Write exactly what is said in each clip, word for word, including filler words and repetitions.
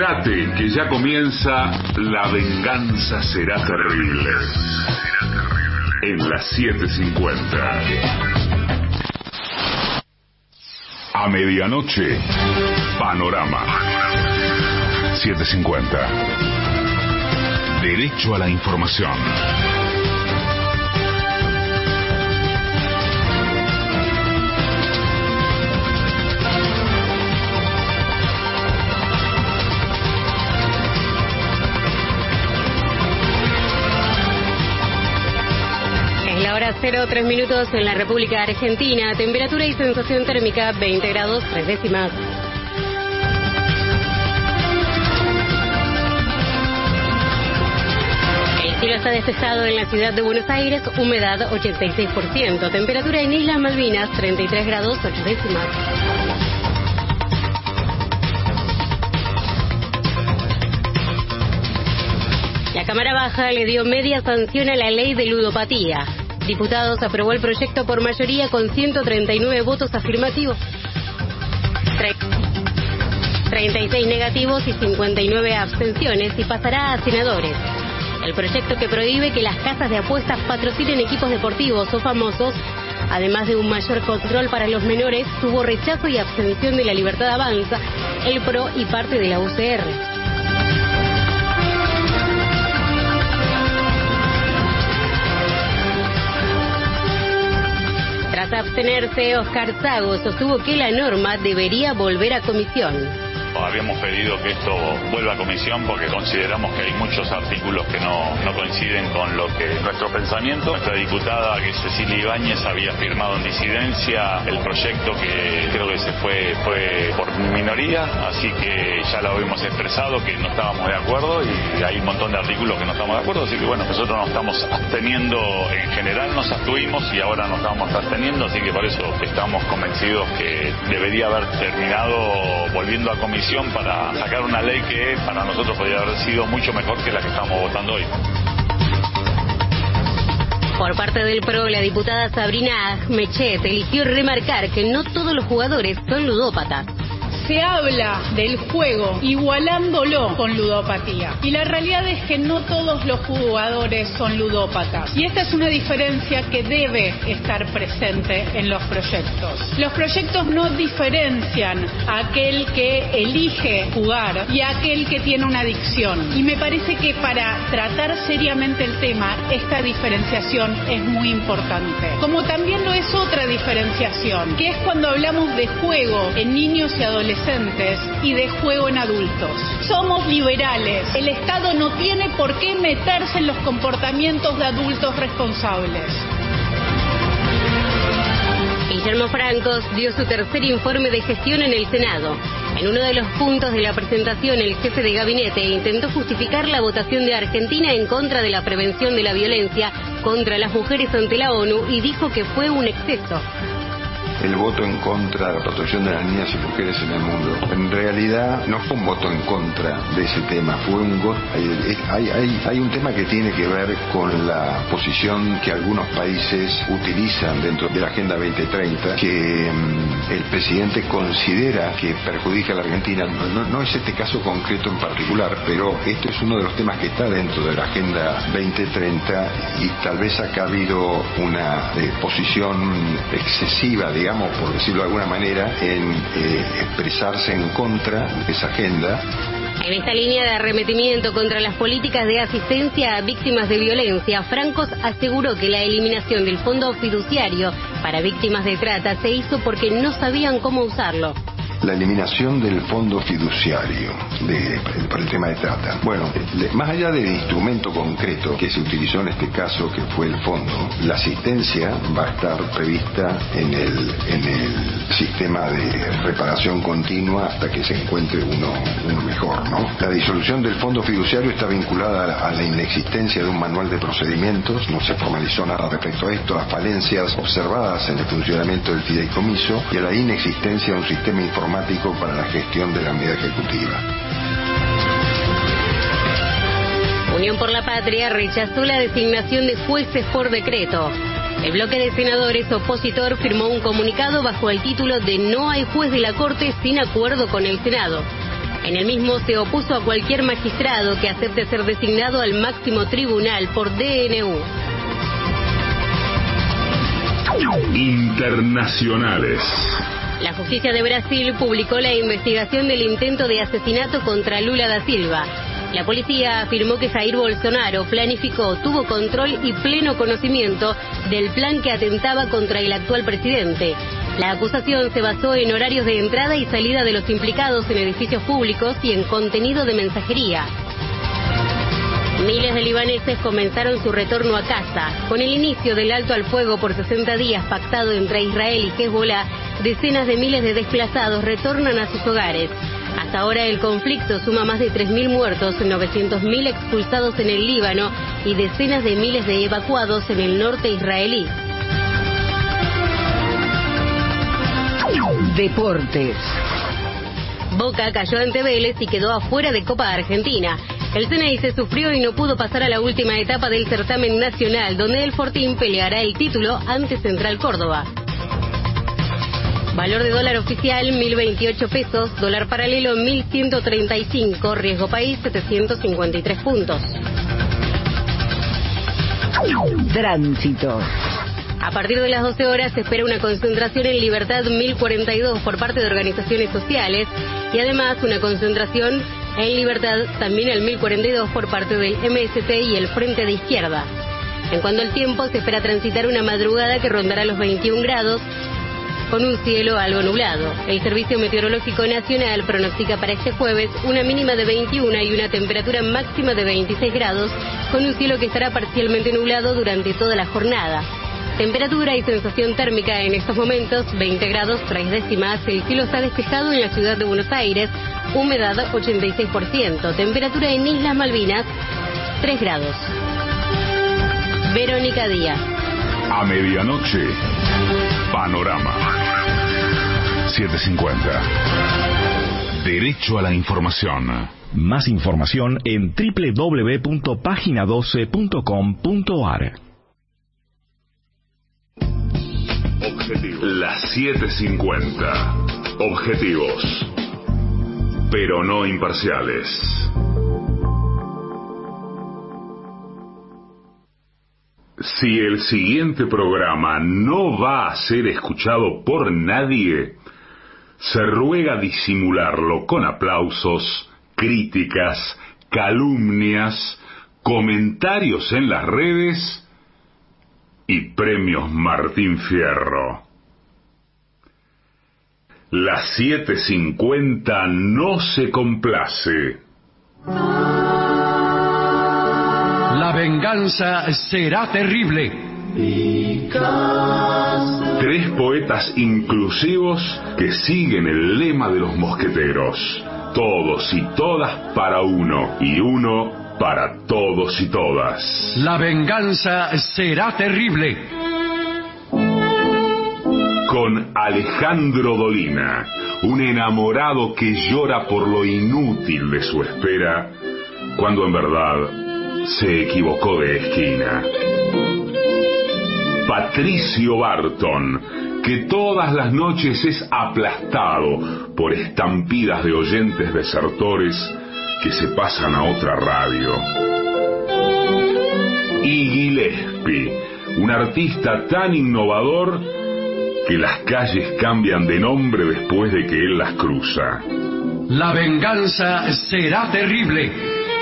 Quédate, que ya comienza La Venganza Será Terrible. En las siete cincuenta. A medianoche, Panorama. siete cincuenta. Derecho a la información. Ahora cero tres minutos en la República Argentina. Temperatura y sensación térmica veinte grados tres décimas. El cielo está despejado en la ciudad de Buenos Aires, humedad ochenta y seis por ciento. Temperatura en Islas Malvinas treinta y tres grados ocho décimas. La Cámara Baja le dio media sanción a la ley de ludopatía. Diputados aprobó el proyecto por mayoría con ciento treinta y nueve votos afirmativos, treinta y seis negativos y cincuenta y nueve abstenciones, y pasará a senadores. El proyecto, que prohíbe que las casas de apuestas patrocinen equipos deportivos o famosos, además de un mayor control para los menores, tuvo rechazo y abstención de La Libertad Avanza, el PRO y parte de la U C R. Tras abstenerse, Oscar Zago sostuvo que la norma debería volver a comisión. Habíamos pedido que esto vuelva a comisión porque consideramos que hay muchos artículos que no, no coinciden con lo que nuestro pensamiento. Nuestra diputada, que es Cecilia Ibáñez, había firmado en disidencia el proyecto, que creo que se fue, fue por minoría, así que ya lo habíamos expresado que no estábamos de acuerdo, y hay un montón de artículos que no estamos de acuerdo, así que bueno, nosotros nos estamos absteniendo. En general nos abstuvimos y ahora nos estamos absteniendo, así que por eso estamos convencidos que debería haber terminado volviendo a comisión para sacar una ley que para nosotros podría haber sido mucho mejor que la que estamos votando hoy. Por parte del PRO, la diputada Sabrina Ahmechet eligió remarcar que no todos los jugadores son ludópatas. Se habla del juego igualándolo con ludopatía, y la realidad es que no todos los jugadores son ludópatas, y esta es una diferencia que debe estar presente en los proyectos. Los proyectos no diferencian a aquel que elige jugar y a aquel que tiene una adicción, y me parece que para tratar seriamente el tema, esta diferenciación es muy importante, como también lo es otra diferenciación, que es cuando hablamos de juego en niños y adolescentes y de juego en adultos. Somos liberales. El Estado no tiene por qué meterse en los comportamientos de adultos responsables. Guillermo Francos dio su tercer informe de gestión en el Senado. En uno de los puntos de la presentación, el jefe de gabinete intentó justificar la votación de Argentina en contra de la prevención de la violencia contra las mujeres ante la ONU, y dijo que fue un exceso. El voto en contra de la protección de las niñas y mujeres en el mundo. En realidad no fue un voto en contra de ese tema, fue un voto. Hay, hay, hay un tema que tiene que ver con la posición que algunos países utilizan dentro de la Agenda veinte treinta, que um, el presidente considera que perjudica a la Argentina. No, no, no es este caso concreto en particular, pero este es uno de los temas que está dentro de la Agenda veinte treinta, y tal vez ha habido una eh, posición excesiva, digamos, por decirlo de alguna manera, en eh, expresarse en contra de esa agenda. En esta línea de arremetimiento contra las políticas de asistencia a víctimas de violencia, Francos aseguró que la eliminación del fondo fiduciario para víctimas de trata se hizo porque no sabían cómo usarlo. La eliminación del fondo fiduciario de, por el tema de trata. Bueno, más allá del instrumento concreto que se utilizó en este caso, que fue el fondo, la asistencia va a estar prevista en el, en el sistema de reparación continua hasta que se encuentre uno, uno mejor, ¿no? La disolución del fondo fiduciario está vinculada a la inexistencia de un manual de procedimientos, no se formalizó nada respecto a esto, a falencias observadas en el funcionamiento del fideicomiso y a la inexistencia de un sistema informático para la gestión de la medida ejecutiva. Unión por la Patria rechazó la designación de jueces por decreto. El bloque de senadores opositor firmó un comunicado bajo el título de "No hay juez de la Corte sin acuerdo con el Senado". En el mismo se opuso a cualquier magistrado que acepte ser designado al máximo tribunal por D N U. Internacionales. La justicia de Brasil publicó la investigación del intento de asesinato contra Lula da Silva. La policía afirmó que Jair Bolsonaro planificó, tuvo control y pleno conocimiento del plan que atentaba contra el actual presidente. La acusación se basó en horarios de entrada y salida de los implicados en edificios públicos y en contenido de mensajería. Miles de libaneses comenzaron su retorno a casa. Con el inicio del alto al fuego por sesenta días pactado entre Israel y Hezbollah, decenas de miles de desplazados retornan a sus hogares. Hasta ahora el conflicto suma más de tres mil muertos, novecientos mil expulsados en el Líbano y decenas de miles de evacuados en el norte israelí. Deportes. Boca cayó ante Vélez y quedó afuera de Copa Argentina. El Ceneice sufrió y no pudo pasar a la última etapa del certamen nacional, donde el Fortín peleará el título ante Central Córdoba. Valor de dólar oficial mil veintiocho pesos, dólar paralelo mil ciento treinta y cinco, riesgo país setecientos cincuenta y tres puntos. Tránsito. A partir de las doce horas se espera una concentración en Libertad mil cuarenta y dos por parte de organizaciones sociales y además una concentración en Libertad también al mil cuarenta y dos por parte del M S T y el Frente de Izquierda. En cuanto al tiempo, se espera transitar una madrugada que rondará los veintiún grados con un cielo algo nublado. El Servicio Meteorológico Nacional pronostica para este jueves una mínima de veintiuno y una temperatura máxima de veintiséis grados con un cielo que estará parcialmente nublado durante toda la jornada. Temperatura y sensación térmica en estos momentos, veinte grados, tres décimas. El cielo está despejado en la ciudad de Buenos Aires, humedad ochenta y seis por ciento. Temperatura en Islas Malvinas, tres grados. Verónica Díaz. A medianoche, Panorama. setecientos cincuenta. Derecho a la información. Más información en doble u doble u doble u punto página doce punto com punto a r. Objetivos. Las setecientos cincuenta. Objetivos, pero no imparciales. Si el siguiente programa no va a ser escuchado por nadie, se ruega disimularlo con aplausos, críticas, calumnias, comentarios en las redes y premios Martín Fierro. La setecientos cincuenta no se complace. La venganza será terrible. Tres poetas inclusivos que siguen el lema de los mosqueteros. Todos y todas para uno y uno para todos y todas. La venganza será terrible. Con Alejandro Dolina, un enamorado que llora por lo inútil de su espera, cuando en verdad se equivocó de esquina. Patricio Barton, que todas las noches es aplastado por estampidas de oyentes desertores que se pasan a otra radio. Y Gillespie, un artista tan innovador que las calles cambian de nombre después de que él las cruza. La venganza será terrible.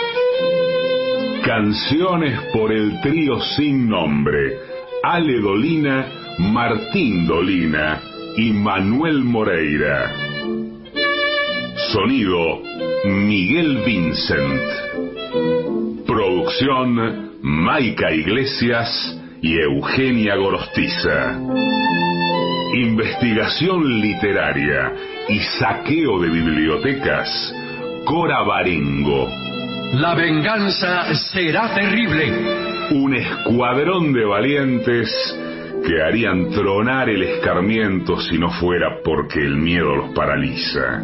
Canciones por el trío sin nombre: Ale Dolina, Martín Dolina y Manuel Moreira. Sonido: Miguel Vincent. Producción: Maica Iglesias y Eugenia Gorostiza. Investigación literaria y saqueo de bibliotecas: Cora Barengo. La venganza será terrible. Un escuadrón de valientes que harían tronar el escarmiento si no fuera porque el miedo los paraliza.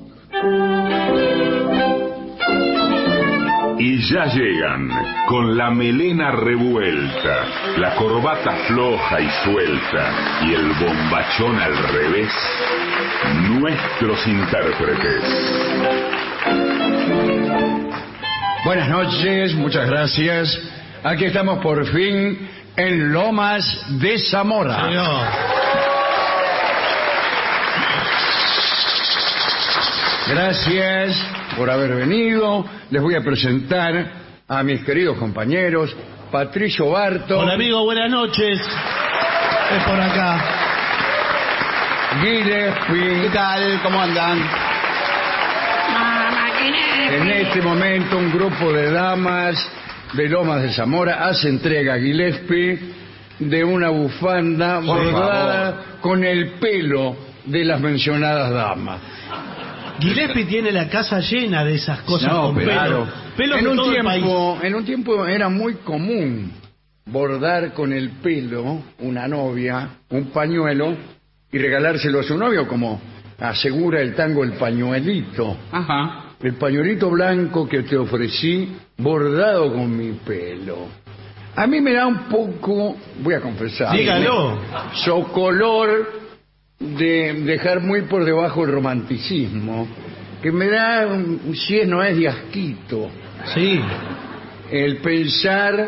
Y ya llegan, con la melena revuelta, la corbata floja y suelta y el bombachón al revés, nuestros intérpretes. Buenas noches, muchas gracias. Aquí estamos por fin en Lomas de Zamora. Señor. Gracias por haber venido. Les voy a presentar a mis queridos compañeros. Patricio Barto. Hola amigo, buenas noches. Es por acá. Gillespie. ¿Qué tal? ¿Cómo andan? En este momento un grupo de damas de Lomas de Zamora hace entrega a Gillespie de una bufanda bordada con el pelo de las mencionadas damas. Gillespie tiene la casa llena de esas cosas No, con pero, pelo. claro. Pelos en de un todo el tiempo, país. en un tiempo era muy común bordar con el pelo una novia, un pañuelo y regalárselo a su novio, como asegura el tango El Pañuelito. Ajá. El pañuelito blanco que te ofrecí bordado con mi pelo. A mí me da un poco, voy a confesar, Dígalo. socolor de dejar muy por debajo el romanticismo, que me da, un- si es no es de asquito, Sí. el pensar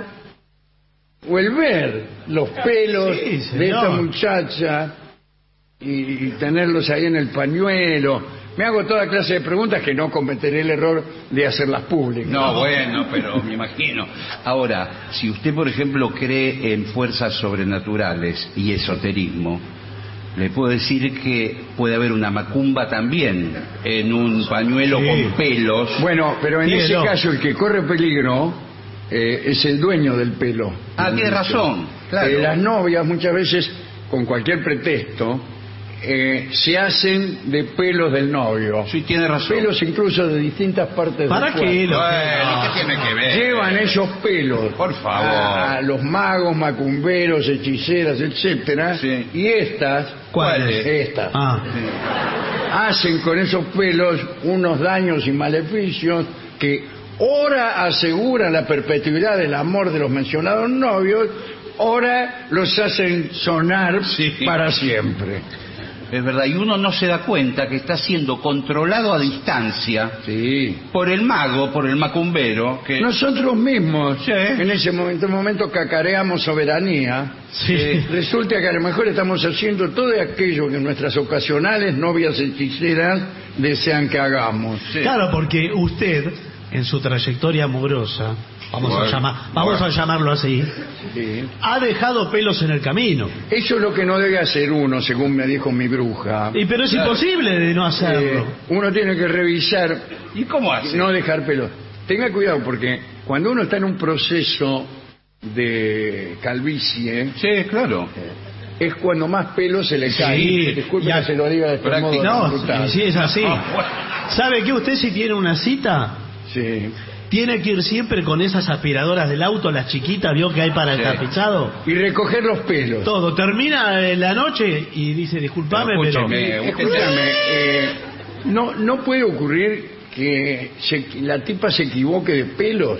o el ver los pelos Sí, señor. de esta muchacha y, y tenerlos ahí en el pañuelo. Me hago toda clase de preguntas que no cometeré el error de hacerlas públicas. No, bueno, pero me imagino. Ahora, si usted, por ejemplo, cree en fuerzas sobrenaturales y esoterismo, le puedo decir que puede haber una macumba también en un pañuelo Sí. con pelos. Bueno, pero en Dígalo. ese caso el que corre peligro eh, es el dueño del pelo. Ah, tiene razón, claro. Eh, las novias muchas veces, con cualquier pretexto, eh, se hacen de pelos del novio. Sí, tiene razón. Pelos incluso de distintas partes ¿Para del cuerpo. qué lo Bueno, ¿qué tiene que ver? Llevan esos pelos Por favor. a los magos, macumberos, hechiceras, etcétera, Sí. y estas, ¿Cuáles? estas, Ah. hacen con esos pelos unos daños y maleficios que ora aseguran la perpetuidad del amor de los mencionados novios, ora los hacen sonar Sí. para siempre. Es verdad, y uno no se da cuenta que está siendo controlado a distancia Sí. por el mago, por el macumbero, que... Nosotros mismos, Sí. en ese momento, momento cacareamos soberanía. Sí. Eh, resulta que a lo mejor estamos haciendo todo aquello que nuestras ocasionales novias hechiceras desean que hagamos. Sí. Claro, porque usted, en su trayectoria amorosa, vamos, Bueno, a, llamar, vamos bueno. a llamarlo así, Sí. ha dejado pelos en el camino. Eso es lo que no debe hacer uno, según me dijo mi bruja. Y pero es imposible de no Eh, hacerlo. uno tiene que revisar, ¿Y cómo hace? no dejar pelo. Tenga cuidado porque cuando uno está en un proceso de calvicie, Sí, claro. es cuando más pelo se le cae. Sí, Disculpe ya- que se lo diga de este Prácti- modo tan No, brutal. sí, es así. Ah, bueno. ¿Sabe que usted si tiene una cita, Sí. tiene que ir siempre con esas aspiradoras del auto, las chiquitas, vio que hay para el Sí. tapizado? Y recoger los pelos. Todo, termina eh, la noche y dice, disculpame, Pero pero... escúchame, Escúchame, eh, no, no puede ocurrir que se- la tipa se equivoque de pelos.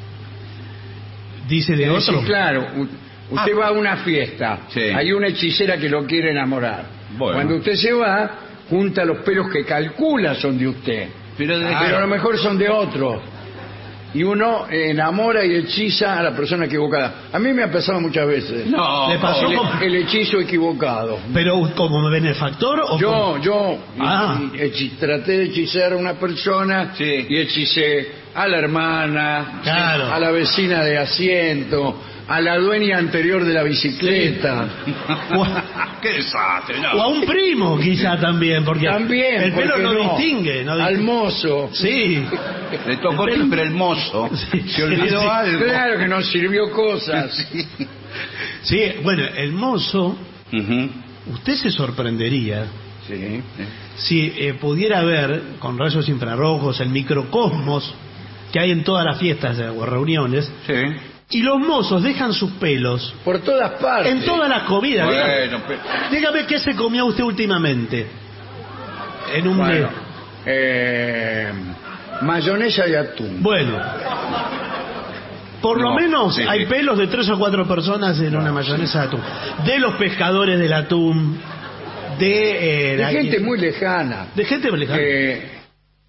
Dice de Es decir, otro. claro, u- usted Ah. va a una fiesta, Sí. hay una hechicera que lo quiere enamorar. Bueno. Cuando usted se va, junta los pelos que calcula son de usted, Pero, de- pero a lo mejor son de otro. Y uno enamora y hechiza a la persona equivocada. A mí me ha pasado muchas veces. No, Le pasó el, como- el hechizo equivocado. Pero como benefactor o Yo, como- yo Ah. y- y hechi- traté de hechizar a una persona Sí. y hechicé a la hermana, Claro. a la vecina de asiento, a la dueña anterior de la bicicleta. o, a, ¡Qué desastre! No. o a un primo quizá también, porque También, el pelo ¿por qué no, no? distingue. No Al distingue. mozo. Sí. Le tocó El pelo- timbre el mozo. Sí, Se olvidó sí. algo. Claro que nos sirvió cosas. Sí, bueno, el mozo, Ujú. usted se sorprendería Sí. si eh, pudiera ver con rayos infrarrojos el microcosmos que hay en todas las fiestas o reuniones, Sí. y los mozos dejan sus pelos Por todas partes. en todas las comidas. Dígame- Bueno, pero... Dígame qué se comió usted últimamente. En un Bueno, mes. eh, mayonesa de atún. Bueno. Por lo No, menos sí, hay sí. pelos de tres o cuatro personas en una mayonesa de atún. De los pescadores del atún, de... eh, De la- gente muy lejana. De gente muy lejana. Eh,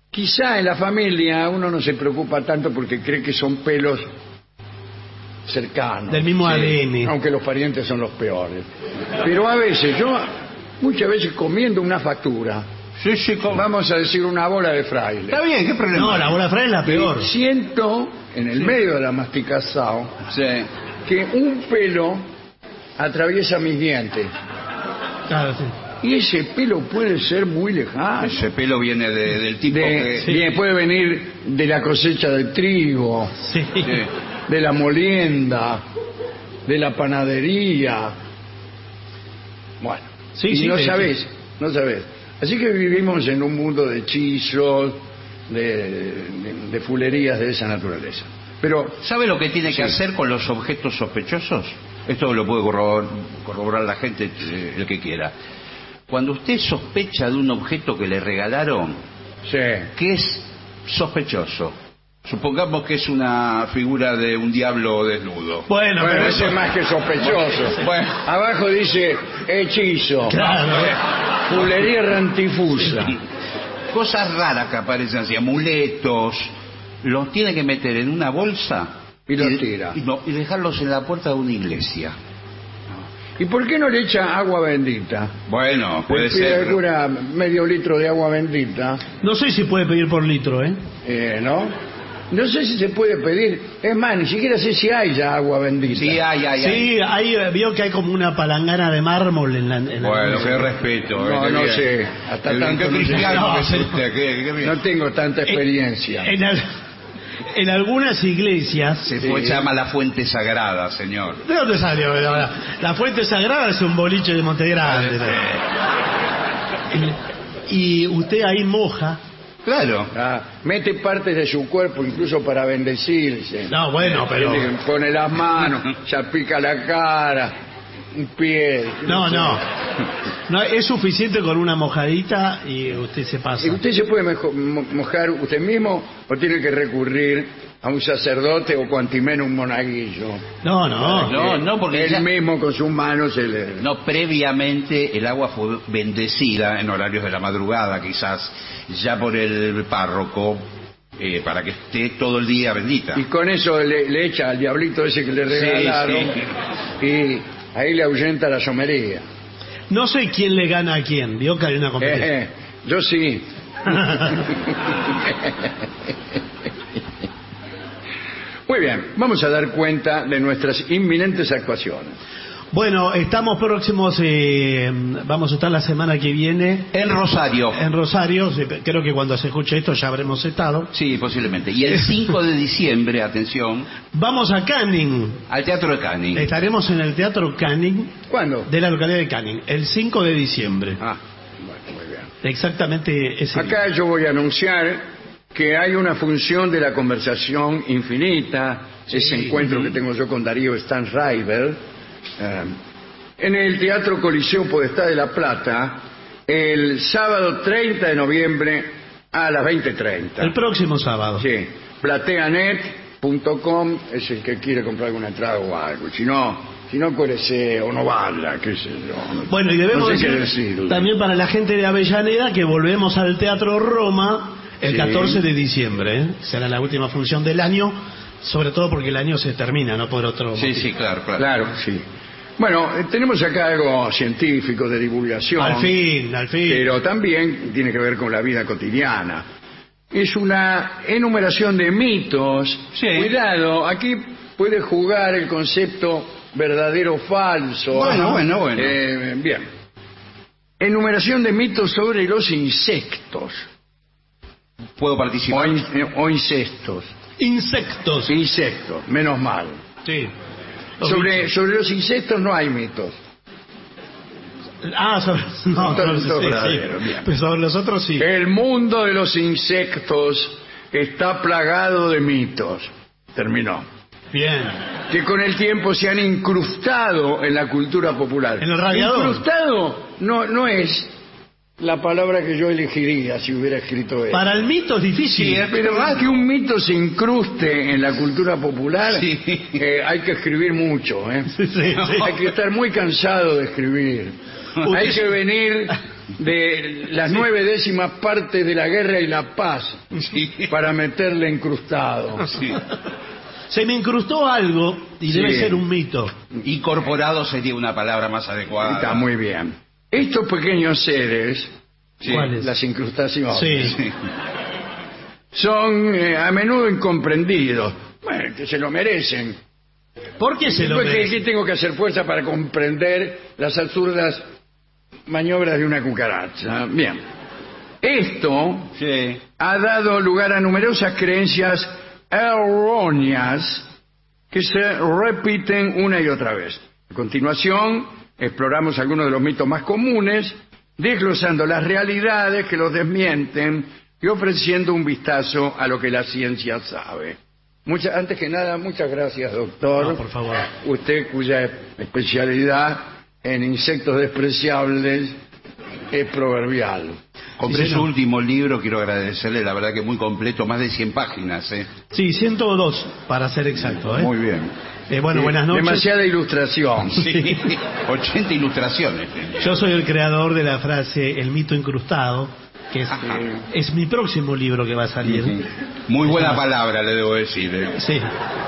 Quizá en la familia uno no se preocupa tanto porque cree que son pelos cercanos. Del mismo A D N. Aunque los parientes son los peores. Pero a veces, yo muchas veces comiendo una factura, Sí, sí, ¿cómo? vamos a decir una bola de fraile. Está bien, ¿qué problema? No, la bola de fraile es la peor. Y siento en el medio de la masticación Sí. que un pelo atraviesa mis dientes. Claro, sí. Y ese pelo puede ser muy lejano. Ese pelo viene de- del tipo De- que... sí. bien, puede venir de la cosecha del trigo, Sí. Sí. de la molienda, de la panadería. Bueno, Sí, y sí, no te- sabés, no sabés. Así que vivimos en un mundo de hechizos, de, de, de fulerías de esa naturaleza. Pero ¿Sabe lo que tiene que Sí. hacer con los objetos sospechosos? Esto lo puede corroborar, corroborar la gente, eh, el que quiera. Cuando usted sospecha de un objeto que le regalaron, sí, que es sospechoso, supongamos que es una figura de un diablo desnudo. Bueno, bueno, pero eso es más que sospechoso. Bueno. Abajo dice hechizo, Claro. fulería rantifusa. Cosas raras que aparecen así, amuletos, los tiene que meter en una bolsa Y los tira. y, no, y dejarlos en la puerta de una iglesia. ¿Y por qué no le echa agua bendita? Bueno, puede Le pide ser. alguna medio litro de agua bendita, No sé si puede pedir por litro, ¿eh? eh, ¿no? No sé si se puede pedir. Es más, ni siquiera sé si hay ya agua bendita. Sí, hay, hay, hay. Sí, ahí eh, vio que hay como una palangana de mármol en la... en la- Bueno, qué respeto. No, eh, no qué sé. bien. Hasta Qué tanto no sé. cristiano No, que es sí. usted, qué- qué bien. No tengo tanta experiencia. En, al- en algunas iglesias... Se fue, Sí. se llama la fuente sagrada, señor. ¿De dónde salió? La, la fuente sagrada es un boliche de Monte Grande. ¿no? Y, y usted ahí moja. Claro. Ah, mete partes de su cuerpo incluso para bendecirse. No, bueno, pero... Tiene que- Pone las manos, salpica la cara, un pie. No, no. No, es suficiente con una mojadita y usted se pasa. ¿Y usted se puede mejo- mo- mojar usted mismo o tiene que recurrir a un sacerdote o cuantimeno un monaguillo? No, no. No, no, porque él ya- mismo con sus manos se le... No, previamente el agua fue bendecida en horarios de la madrugada, quizás, ya por el párroco, eh, para que esté todo el día bendita. Y con eso le, le echa al diablito ese que le regalaron y ahí le ahuyenta la somería. No sé quién le gana a quién. Vio que hay una competencia. Eh, eh, yo sí. Muy bien, vamos a dar cuenta de nuestras inminentes actuaciones. Bueno, estamos próximos, eh, vamos a estar la semana que viene En Rosario. en Rosario. Sí, creo que cuando se escuche esto ya habremos estado. Sí, posiblemente. Y el cinco de diciembre, atención, Vamos a Canning. al Teatro de Canning. Estaremos en el Teatro Canning ¿Cuándo? de la localidad de Canning, el cinco de diciembre. Ah, bueno, muy bien. Exactamente ese día. Acá yo voy a anunciar que hay una función de la conversación infinita, ese encuentro que tengo yo con Darío Stanriver, eh, en el Teatro Coliseo Podestá de La Plata, el sábado treinta de noviembre a las veinte treinta. El próximo sábado. Sí, plateanet punto com es el que quiere comprar alguna entrada o algo. Si no, si no cuerece o no bala, qué sé yo. Bueno, y debemos no sé qué decir decirle. también para la gente de Avellaneda que volvemos al Teatro Roma el Sí. catorce de diciembre. ¿eh? Será la última función del año, sobre todo porque el año se termina, no por otro Sí, motivo. sí, claro, claro. Claro, sí. Bueno, eh, tenemos acá algo científico de divulgación. Al fin, al fin. Pero también tiene que ver con la vida cotidiana. Es una enumeración de mitos. Sí. Cuidado, aquí puede jugar el concepto verdadero o falso. Bueno, bueno, bueno. Eh, bien. Enumeración de mitos sobre los insectos. ¿Puedo O, participar? in- eh, o incestos. Insectos. Insectos, menos mal. Sí. Los Sobre, bichos. sobre los insectos no hay mitos. Ah, sobre, no, Todo- sobre- todo sí, verdadero, sí. bien. Pero sobre los otros sí. El mundo de los insectos está plagado de mitos. Terminó. Bien. Que con el tiempo se han incrustado en la cultura popular. En el radiador. Incrustado no, no es la palabra que yo elegiría si hubiera escrito eso. Para el mito es difícil. Sí, Pero más que un mito se incruste en la cultura popular, Sí. eh, hay que escribir mucho. ¿eh? Sí, sí, sí. Hay que estar muy cansado de escribir. Usted- Hay que venir de las nueve décimas partes de la guerra y la paz Sí. para meterle incrustado. Sí. Se me incrustó algo y Sí. debe ser un mito. Incorporado sería una palabra más adecuada. Está muy bien. Estos pequeños seres, Sí. ¿Cuáles? las incrustaciones, Sí. Sí. son eh, a menudo incomprendidos. Bueno, que se lo merecen. ¿Por qué se lo Después, ¿qué, merece? qué tengo que hacer fuerza para comprender las absurdas maniobras de una cucaracha? Bien. Esto Sí. ha dado lugar a numerosas creencias erróneas que se repiten una y otra vez. A continuación, exploramos algunos de los mitos más comunes, desglosando las realidades que los desmienten y ofreciendo un vistazo a lo que la ciencia sabe. Mucha- antes que nada, muchas gracias, doctor. No, por favor. Usted, cuya especialidad en insectos despreciables es proverbial. Compré Sí, su señor. último libro, quiero agradecerle, la verdad que muy completo, más de cien páginas. ¿eh? Sí, ciento dos para ser exacto. ¿eh? Muy bien. Eh, bueno, Sí, buenas noches. Demasiada ilustración. Sí. ochenta ilustraciones. Yo soy el creador de la frase El mito incrustado, que es, es mi próximo libro que va a salir. Muy buena palabra, le debo decir. ¿eh? Sí.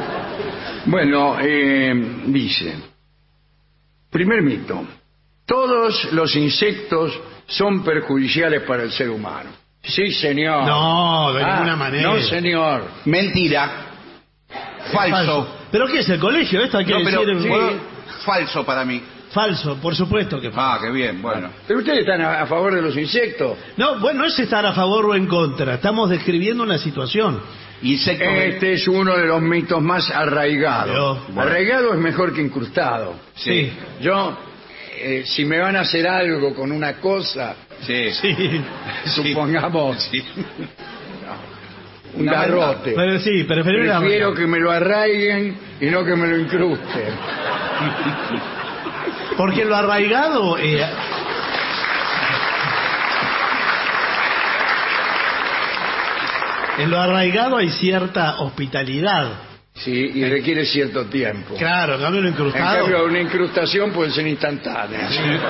Bueno, eh, dice, primer mito, todos los insectos son perjudiciales para el ser humano. Sí, señor. No, de Ah, ninguna manera. No, señor. Mentira. Falso. Falso. ¿Pero qué es el colegio? Esto hay que No, pero, decir. ¿puedo? Falso para mí. Falso, por supuesto que falso. Ah, qué bien, bueno. ¿Pero ustedes están a, a favor de los insectos? No, bueno, no es estar a favor o en contra. Estamos describiendo una situación. Insecto. Este es uno de los mitos más arraigados. Pero, Arraigado es mejor que incrustado. Sí. Yo, eh, si me van a hacer algo con una cosa, Sí. Sí. supongamos Sí. un Una garrote, Pero sí, prefiero la- prefiero que me lo arraiguen y no que me lo incrusten. Porque lo arraigado. eh, en lo arraigado hay cierta hospitalidad. Sí, y requiere cierto tiempo. Claro, en cambio lo En incrustado. cambio, una incrustación puede ser instantánea.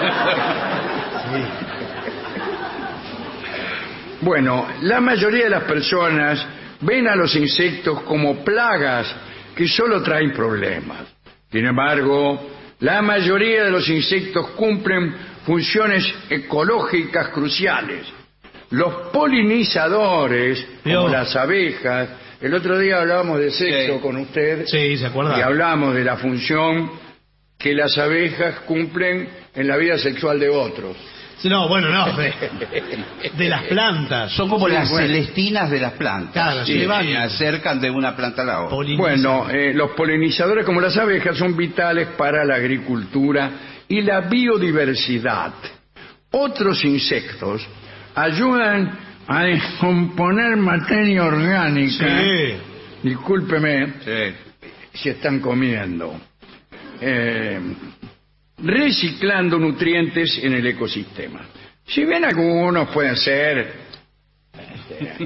Bueno, la mayoría de las personas ven a los insectos como plagas que solo traen problemas. Sin embargo, la mayoría de los insectos cumplen funciones ecológicas cruciales. Los polinizadores, como Dios. las abejas, el otro día hablábamos de sexo Sí. con usted. Sí, ¿se acuerda? Y hablamos de la función que las abejas cumplen en la vida sexual de otros. No, bueno, no. De, de las plantas. Son como Sí, las bueno. celestinas de las plantas. Claro, Sí, se van. se acercan de una planta a la otra. Polinizan. Bueno, eh, los polinizadores como las abejas son vitales para la agricultura y la biodiversidad. Otros insectos ayudan a descomponer materia orgánica. Sí. Discúlpeme Sí. si están comiendo. Eh, reciclando nutrientes en el ecosistema. Si bien algunos pueden ser este,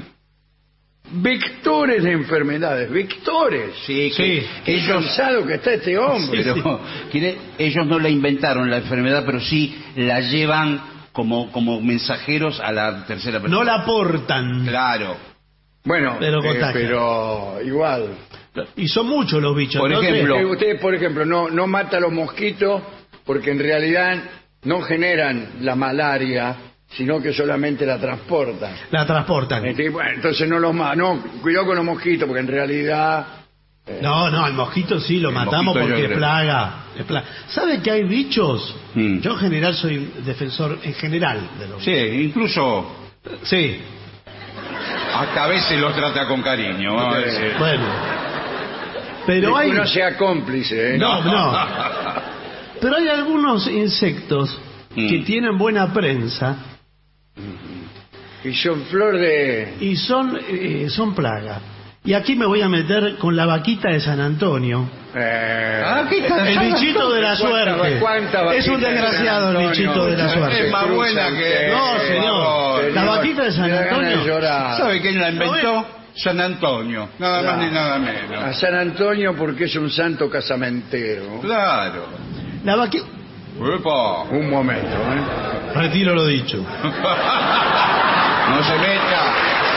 vectores de enfermedades, vectores. Sí, Sí. Qué cansado que está este hombre. Pero quiere- ellos no la inventaron la enfermedad, pero sí la llevan como, como mensajeros a la tercera persona. No la aportan. Claro. Bueno, Pero eh, contagia. pero igual. Y son muchos los bichos. Por entonces- ejemplo, Eh, Usted, por ejemplo, no, no mata a los mosquitos porque en realidad no generan la malaria, sino que solamente la transportan. La transportan. Este, bueno, entonces no los mata. No, cuidado con los mosquitos porque en realidad... No, no, al mosquito sí lo El matamos mosquito yo porque es creo. plaga, es plaga. ¿Sabe que hay bichos? Mm. Yo en general soy defensor en general de los Sí, incluso Sí, hasta a veces los trata con cariño. vamos a decir. bueno. Pero hay... No sea cómplice, ¿eh? No, no. Pero hay algunos insectos Mm. que tienen buena prensa Y son flor de... y son, eh, son plaga. Y aquí me voy a meter con la vaquita de San Antonio. Eh, Ah, ¿qué tal? El bichito de la ¿Cuánta- suerte. cuánta vaquita Es un de desgraciado San el Antonio? bichito de la suerte. Es más buena que... No, señor. La vaquita de San Me da ganas de Antonio. llorar. ¿Sabe quién la inventó? San Antonio. Nada más ni nada A menos. San Antonio porque es un santo casamentero. Claro. La vaquita... ¡Epa! Un momento, ¿eh? Retiro lo dicho. No se meta.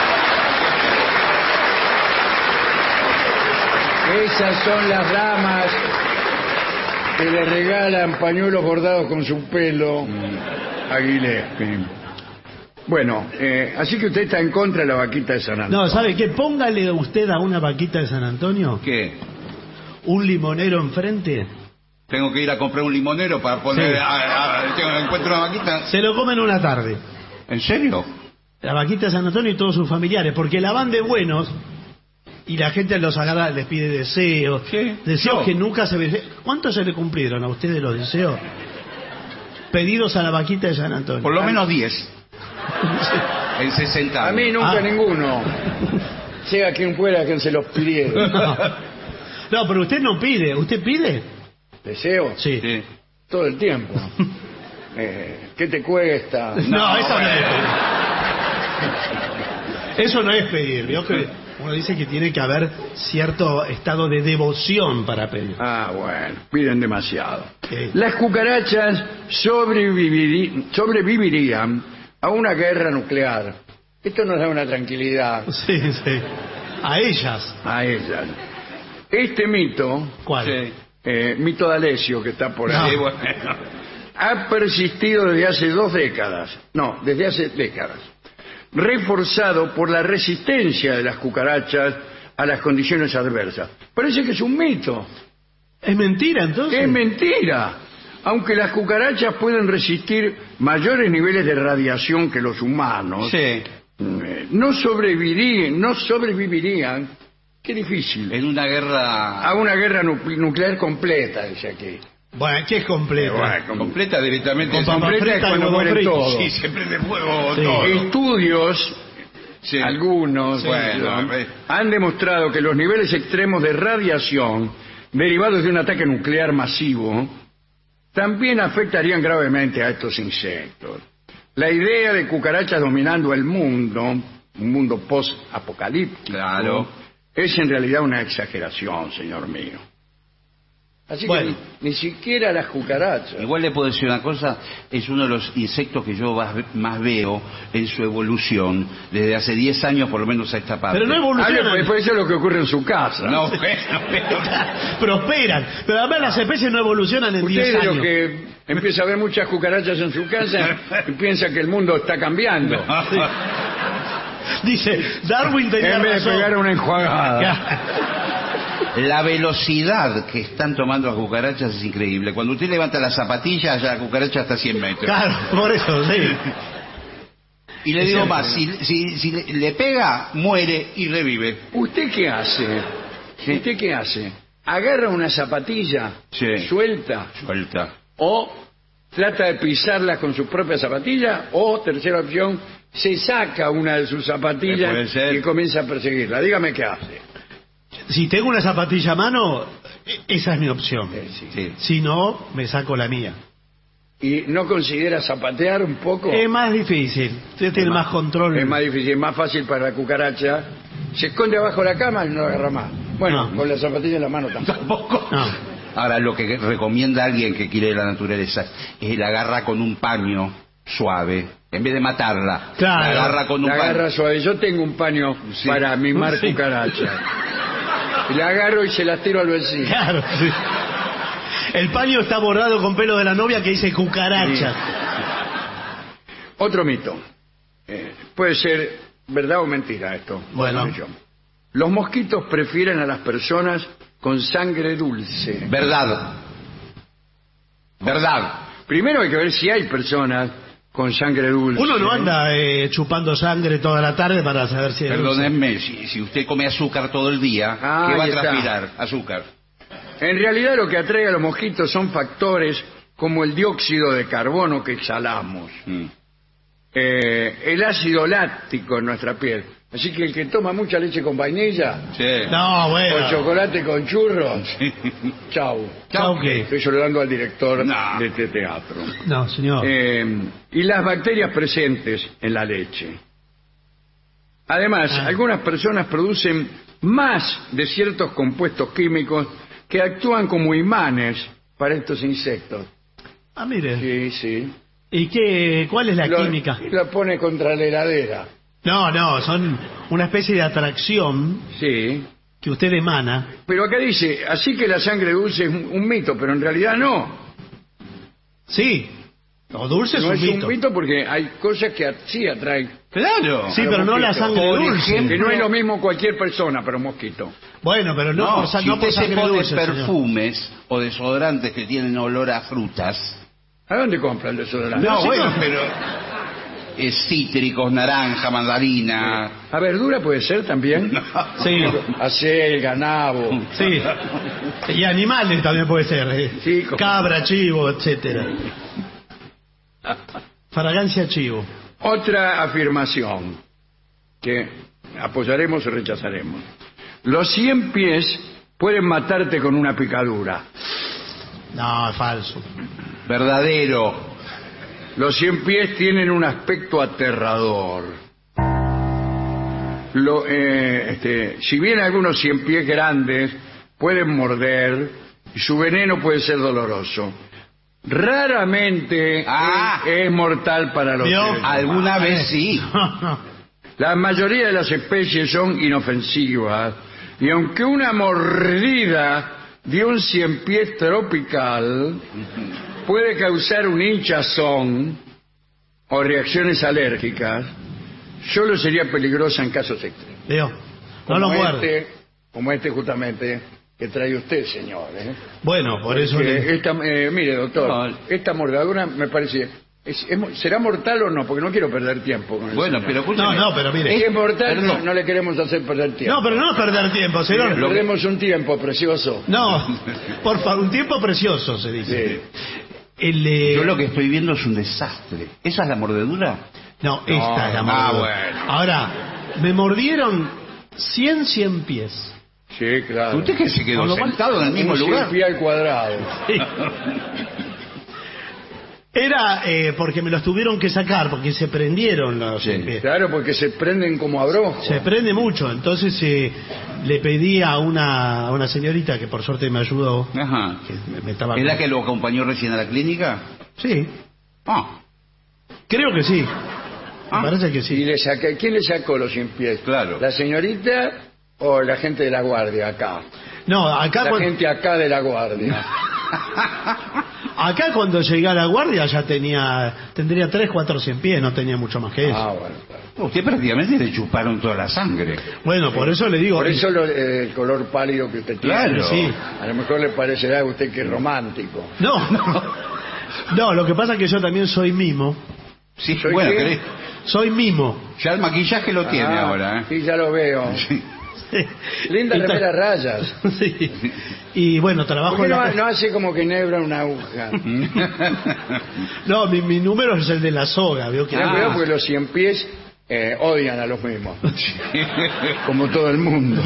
Esas son las damas que le regalan pañuelos bordados con su pelo a Gillespie. Bueno, eh, así que usted está en contra de la vaquita de San Antonio. No, ¿sabe qué? Póngale usted a una vaquita de San Antonio ¿Qué? un limonero enfrente. Tengo que ir a comprar un limonero para poner... Sí. A, a, a, tengo, encuentro una vaquita. Se lo comen una tarde. ¿En serio? La vaquita de San Antonio y todos sus familiares, porque la van de buenos y la gente los agarra, les pide deseos. ¿Qué? Deseos No. que nunca se... ve- ¿Cuántos se le cumplieron a ustedes los deseos? Pedidos a la vaquita de San Antonio. Por lo menos diez. En sesenta A años. mí nunca Ah. ninguno. Sea quien fuera quien se los pidiera. No. No, pero usted no pide. ¿Usted pide? ¿Deseo? Sí. Sí. Todo el tiempo. Eh, ¿Qué te cuesta? No, No, eso no bueno. es pedir. Eso no es pedir. ¿Vio? Que uno dice que tiene que haber cierto estado de devoción para pedir. Ah, bueno, piden demasiado. Sí. Las cucarachas sobreviviri- sobrevivirían a una guerra nuclear. Esto nos da una tranquilidad Sí, sí. A ellas. a ellas. Este mito, ¿Cuál? Sí. eh, mito de Alessio, que está por No. ahí, Sí, bueno. ha persistido desde hace dos décadas. No, desde hace décadas. Reforzado por la resistencia de las cucarachas a las condiciones adversas. Parece que es un mito. ¿Es mentira entonces? Es mentira. Aunque las cucarachas pueden resistir mayores niveles de radiación que los humanos, Sí. eh, no sobrevivirían, no sobrevivirían, qué difícil, En una guerra a una guerra nu- nuclear completa, dice aquí. Bueno, ¿qué es completo? Bueno, com- completa directamente. Con Se- papas completa es fritas y cuando huevos mueren fritos. todos. Sí, se prende fuego Sí. todo. Estudios, Sí. algunos, Sí, bueno, no, eh. han demostrado que los niveles extremos de radiación derivados de un ataque nuclear masivo también afectarían gravemente a estos insectos. La idea de cucarachas dominando el mundo, un mundo post-apocalíptico, Claro. es en realidad una exageración, señor mío. Así Bueno. que ni, ni siquiera las cucarachas. Igual le puedo decir una cosa, es uno de los insectos que yo más, más veo en su evolución, desde hace diez años por lo menos a esta parte. Pero no Ah, evolucionan. no, pues eso es lo que ocurre en su casa. No, bueno, pero... Prosperan. Pero además las especies no evolucionan en diez Usted de años. lo que empieza a ver muchas cucarachas en su casa y piensa que el mundo está cambiando. Dice, Darwin tenía En vez de razón. pegar una enjuagada. La velocidad que están tomando las cucarachas es increíble. Cuando usted levanta la zapatilla, ya la cucaracha está a cien metros. Claro, por eso, sí. Y le Es digo cierto. más, si, si, si le, le pega, muere y revive. ¿Usted qué hace? ¿Usted qué hace? ¿Agarra una zapatilla Sí. suelta Suelta. o trata de pisarla con su propia zapatilla o, tercera opción, se saca una de sus Eh, puede zapatillas ser. y comienza a perseguirla? Dígame qué hace. Si tengo una zapatilla a mano, e- esa es mi opción. Eh, sí. Sí. Si no, me saco la mía. ¿Y no considera zapatear un poco? Es más difícil. Usted tiene más control. Es más difícil, es más fácil para la cucaracha. Se esconde abajo de la cama y no agarra más. Bueno, No. con la zapatilla en la mano tampoco. Tampoco. No. Ahora, lo que recomienda alguien que quiere la naturaleza es la agarra con un paño suave. En vez de matarla, Claro. la agarra con un La paño. agarra suave. Yo tengo un paño Sí. para mimar Sí. cucarachas. Y la agarro y se las tiro al vecino. Claro, sí. El paño está bordado con pelo de la novia que dice cucaracha. Otro mito. Eh, puede ser verdad o mentira esto. Bueno. No sé yo. Los mosquitos prefieren a las personas con sangre dulce. Verdad. Verdad. Primero hay que ver si hay personas con sangre dulce. Uno no anda eh, chupando sangre toda la tarde para saber si es dulce. Perdónenme, si, si usted come azúcar todo el día, Ah, ¿qué va a ahí está. transpirar? Azúcar. En realidad lo que atrae a los mosquitos son factores como el dióxido de carbono que exhalamos, Mm. eh, el ácido láctico en nuestra piel. Así que el que toma mucha leche con vainilla Sí. No, bueno. o chocolate con churros, chau. Chau, ¿qué? Estoy saludando al director No. de este teatro. No, señor. Eh, y las bacterias presentes en la leche. Además, Ah. algunas personas producen más de ciertos compuestos químicos que actúan como imanes para estos insectos. Ah, mire. Sí, sí. ¿Y qué, cuál es la Lo- química? y lo pone contra la heladera. No, no, son una especie de atracción Sí. que usted emana. Pero acá dice, así que la sangre dulce es un, un mito, pero en realidad no. Sí, lo dulce es no un es mito. un mito porque hay cosas que a- sí atraen. Claro. Sí, a los pero no la mosquitos. sangre Por dulce. ejemplo, Que no es lo mismo cualquier persona, pero mosquito. Bueno, pero no, No, por, sa- si no usted por se sangre pone dulce, señor. perfumes o desodorantes que tienen olor a frutas. ¿A dónde compra el desodorante? No, sí, bueno, no. pero es cítricos, naranja, mandarina. ¿A verdura puede ser también? Sí, Acelga, nabo. sí. Y animales también puede ser. eh. Sí, como- Cabra, chivo, etcétera. Fragancia chivo. Otra afirmación que apoyaremos o rechazaremos. Los cien pies pueden matarte con una picadura. No, es falso. Verdadero. Los cien pies tienen un aspecto aterrador. Lo, eh, este, si bien algunos cien pies grandes pueden morder, su veneno puede ser doloroso. Raramente Ah. es, es mortal para los ¿Vio? seres humanos. Alguna vez sí. La mayoría de las especies son inofensivas y aunque una mordida de un cien pies tropical puede causar un hinchazón o reacciones alérgicas, solo sería peligrosa en casos extremos. Veo. No Como lo muerde. este, como este justamente que trae usted, señor. ¿eh? Bueno, por eso Que le... esta, eh, mire, doctor, No. esta mordedura me parece... es- es- ¿Será mortal o no? Porque no quiero perder tiempo con el Bueno, señor. pero escúcheme. No, no, pero mire. Si es mortal, no, Perdón. no le queremos hacer perder tiempo. No, pero no es perder tiempo, señor. Lo Perdemos un tiempo precioso. No, por favor, un tiempo precioso, se dice. Sí. El, eh, Yo lo que estoy viendo es un desastre. ¿Esa es la mordedura? No, esta es la ah, mordedura. bueno. Ahora, me mordieron cien cien pies. Sí, claro. ¿Usted que se quedó Con lo cual- sentado en el mismo Un cien lugar? pie al cuadrado. Sí. Era eh, porque me los tuvieron que sacar, porque se prendieron los Sí. cien pies. Claro, porque se prenden como abrojo. Se prende mucho, entonces eh, le pedí a una, a una señorita que por suerte me ayudó. Ajá. Que me, me estaba... ¿Es la que lo acompañó recién a la clínica? Sí, Ah, creo que sí. Ah. Me parece que ¿Y sí. le saca, quién le sacó los cien pies? Claro. ¿La señorita o la gente de la guardia acá? No, acá La cuando, gente acá de la guardia. acá cuando llegué a la guardia ya tenía, tendría tres, cuatro cien pies, no tenía mucho más que eso. Ah, bueno. claro. usted prácticamente le chuparon toda la sangre. Bueno, por eso le digo... Por eso lo- eh, el color pálido que usted tiene. Claro. Sí. A lo mejor le parecerá a usted que es romántico. No, no. No, lo que pasa es que yo también soy mimo. Sí, ¿Soy bueno, qué? querés- Soy mimo. ya el maquillaje lo tiene Ah, ahora, ¿eh? Sí, ya lo veo. Sí. Linda Y ta- remera a rayas. Sí. Y bueno, trabajo ¿Por qué en no, la... no hace como que enhebra una aguja? No, mi, mi número es el de la soga, ¿vio? Que... Ten Ah. cuidado porque los cien pies eh, odian a los mismos. Como todo el mundo.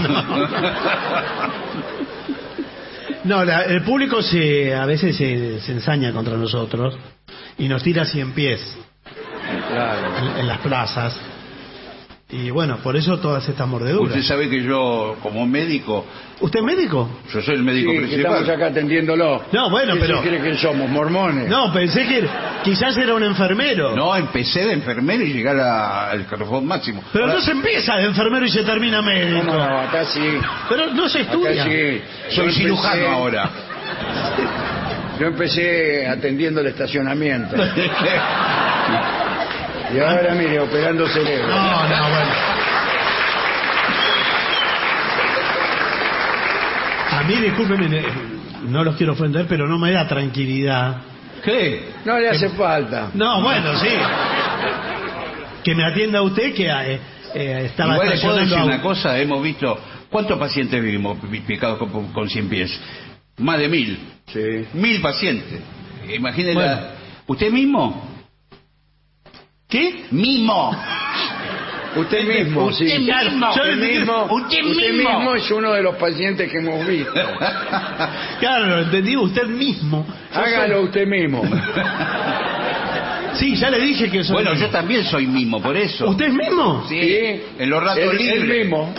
No, la- el público se a veces se, se ensaña contra nosotros y nos tira cien pies Claro. en, en las plazas. Y bueno, por eso todas estas mordeduras. Usted sabe que yo, como médico, ¿Usted es médico? yo soy el médico Sí, que estamos principal. acá atendiéndolo. No, bueno, ¿Qué pero- se cree que somos? ¿Mormones? No, pensé que quizás era un enfermero. No, empecé de enfermero y llegar a- al escalafón máximo. Pero Ahora, no se empieza de enfermero y se termina médico. No, no, acá sí. Pero no se Acá estudia. sí. Yo soy empecé- cirujano ahora. Yo empecé atendiendo el estacionamiento. Y ahora, mire, operando cerebro. No, no, bueno. A mí, discúlpeme, no los quiero ofender, pero no me da tranquilidad. ¿Qué? No le hace falta. No, bueno, sí. Que me atienda usted, que eh, eh, estaba Igual le puedo decir estacionando a- una cosa, hemos visto... ¿Cuántos pacientes vimos pi- picados con, con cien pies? Más de mil. Sí. Mil pacientes. Imagínese Bueno. la- ¿Usted mismo? ¿Qué? ¡Mimo! Usted mismo, Usted sí. mismo. Yo Usted le dije, mismo, usted usted mismo. mismo es uno de los pacientes que hemos visto. Claro, lo entendí usted mismo. Yo Hágalo soy- usted mismo. Sí, ya le dije que soy Bueno, mimo. yo también soy mimo, por eso. ¿Usted es mismo? Sí, Sí. en los ratos El- libres. El mismo.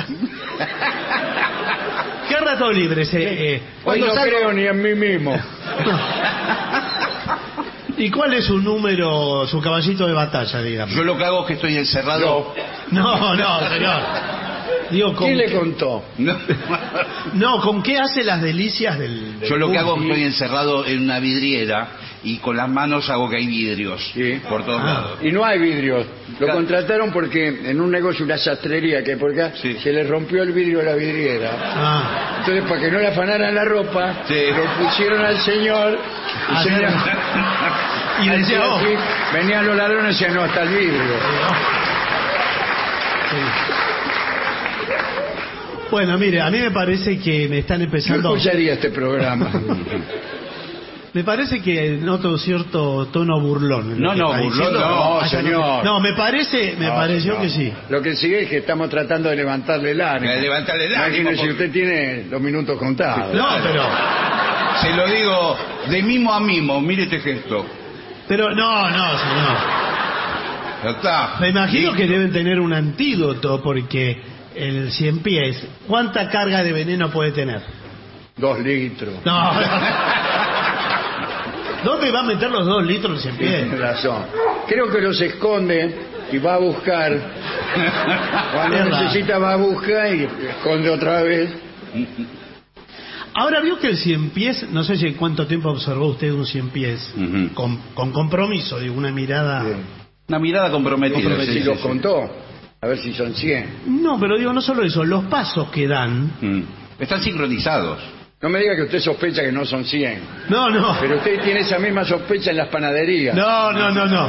¿Qué rato libre? Se, eh, Hoy cuando no salgo- creo ni en mí mismo. ¿Y cuál es su número, su caballito de batalla, digamos? Yo lo que hago es que estoy encerrado. No, no, señor. Digo, ¿con ¿Quién le qué- contó? No. No, ¿con qué hace las delicias del, del Yo lo que hago es que pugil? estoy encerrado en una vidriera y con las manos hago que hay vidrios Sí. por todos Ah. lados. Y no hay vidrios. Lo Claro. contrataron porque en un negocio, una sastrería que hay por acá, Sí. se le rompió el vidrio de la vidriera. Ah, Entonces, para que no le afanaran la ropa, Sí. lo pusieron al señor. Y, Ah, se sí. venían- Y decía, oh. así, venían los ladrones y decían, no, está el vidrio. sí. Bueno, mire, a mí me parece que me están Yo empezando... escucharía este programa. Me parece que noto cierto tono burlón. en lo No, que no, está burlón diciendo. no, Ah, ya señor. No, me parece, me No, pareció no. que sí. Lo que sigue es que estamos tratando de levantarle el ánimo. De levantarle el ánimo, Imagínese, porque- usted tiene los minutos contados. No, pero... Se lo digo de mimo a mimo, mire este gesto. Pero no, no, señor. Ya está. Me imagino Sí. que deben tener un antídoto porque el cien pies, ¿cuánta carga de veneno puede tener? Dos litros. No. ¿Dónde va a meter los dos litros el cien pies? Tiene razón. Creo que los esconde y va a buscar. Cuando Verdad. necesita va a buscar y esconde otra vez. Ahora vio que el cien pies, no sé si en cuánto tiempo observó usted un cien pies, Ujú. con, con compromiso, digo, una mirada... Sí. Una mirada comprometida. Comprometí, sí, sí, los sí. contó. A ver si son cien. No, pero digo, no solo eso, los pasos que dan... Mm. Están sincronizados. No me diga que usted sospecha que no son cien. No, no. Pero usted tiene esa misma sospecha en las panaderías. No, no, no, no.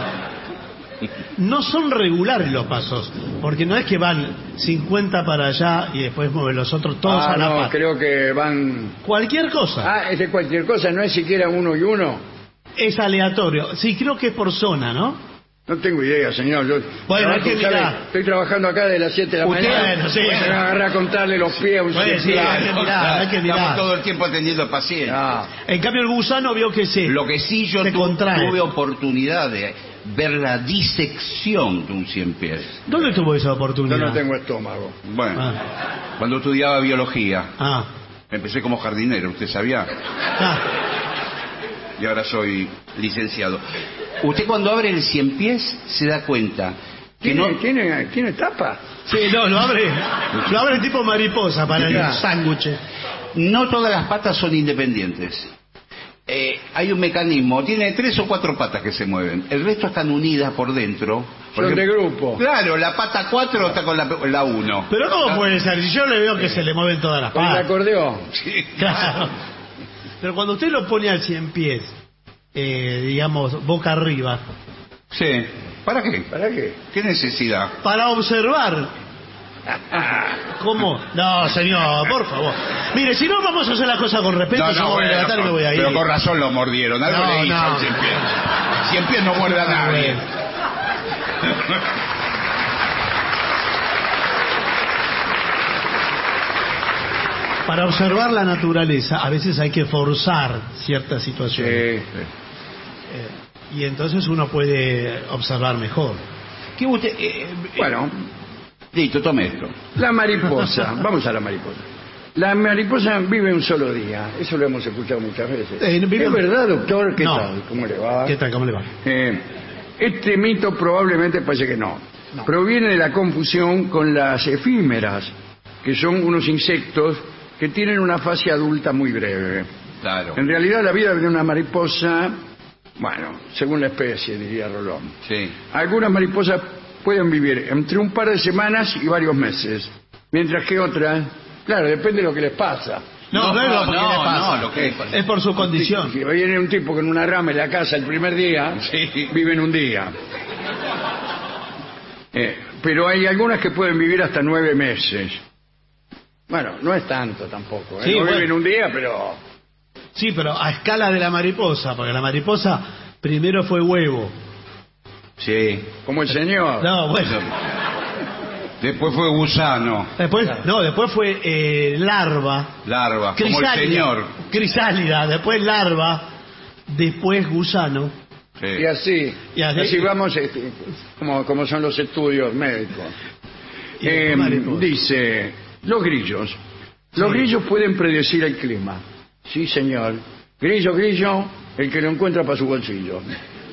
No son regulares los pasos, porque no es que van cincuenta para allá y después mueven los otros todos Ah, a la no, par. creo que van... Cualquier cosa. Ah, es de cualquier cosa, no es siquiera uno y uno. Es aleatorio. Sí, creo que es por zona, ¿no? No tengo idea, señor. Yo Bueno, trabajo, es que ¿sabe? mirá. Estoy trabajando acá de las siete de la Usted, mañana. bueno, sí. Me van a agarrar a contarle los pies a un Bueno, cien sí, pies. hay que mirar, hay que mirar. Estamos todo el tiempo atendiendo pacientes. Ah, En cambio el gusano vio que se, Lo que sí yo se tu- contrae. tuve oportunidad de ver la disección de un cien pies. ¿Dónde tuvo esa yo oportunidad? no tengo estómago. Bueno, Ah, cuando estudiaba biología, ah, empecé como jardinero, ¿usted sabía? ah. Y ahora soy licenciado. Usted cuando abre el cien pies se da cuenta que ¿Tiene, no... tiene, ¿Tiene tapa? Sí, no, lo abre, lo abre tipo mariposa para Ya. el sándwich. No todas las patas son independientes. Eh, hay un mecanismo, tiene tres o cuatro patas que se mueven. El resto están unidas por dentro. Por Son de ejemplo- grupo. Claro, la pata cuatro está con la, la uno. Pero ¿cómo puede ser? Si yo le veo que se le mueven todas las Con el patas. acordeón. Sí. Claro. Pero cuando usted lo pone al cien pies, eh, digamos, boca arriba, Sí. ¿Para qué? ¿Para qué? ¿Qué necesidad? para observar cómo... No, señor, por favor. Mire, si no vamos a hacer las cosas con respeto, yo me voy a bueno, levantar y me voy a ir. pero con razón lo mordieron. Algo No, le hizo no. al cien pies. Cien pies no muerde a nadie. Para observar la naturaleza, a veces hay que forzar ciertas situaciones. Sí. Eh, y entonces uno puede observar mejor. ¿Qué usted...? eh, eh, Bueno, listo, tome esto. la mariposa. Vamos a la mariposa. La mariposa vive un solo día. Eso lo hemos escuchado muchas veces. Eh, vive- ¿Es verdad, doctor? ¿Qué No. tal? ¿Cómo le va? ¿Qué tal? ¿Cómo le va? Eh, este mito probablemente parece que no. No. Proviene de la confusión con las efímeras, que son unos insectos que tienen una fase adulta muy breve. Claro. En realidad la vida de una mariposa, bueno, según la especie, diría Rolón. Sí. Algunas mariposas pueden vivir entre un par de semanas y varios meses, mientras que otras, claro, depende de lo que les pasa. No, no, es lo que no, le pasa. no, lo que- Es por su condición. Si viene un tipo con una rama en la casa el primer día, Sí. viven un día. Eh, pero hay algunas que pueden vivir hasta nueve meses. Bueno, no es tanto tampoco. ¿eh? Sí, no bueno. viven un día, pero... Sí, pero a escala de la mariposa, porque la mariposa primero fue huevo. Sí. Como el señor. No, bueno. Después fue gusano, Después, no, después fue eh, larva. larva, como el Crisálida. señor. Crisálida, después larva, después gusano. Sí. Y así, Y así- así vamos, este, como, como son los estudios médicos. Y después Eh, mariposa. dice, los grillos. Los Sí. grillos pueden predecir el clima. Sí, señor. Grillo, grillo, el que lo encuentra para su bolsillo.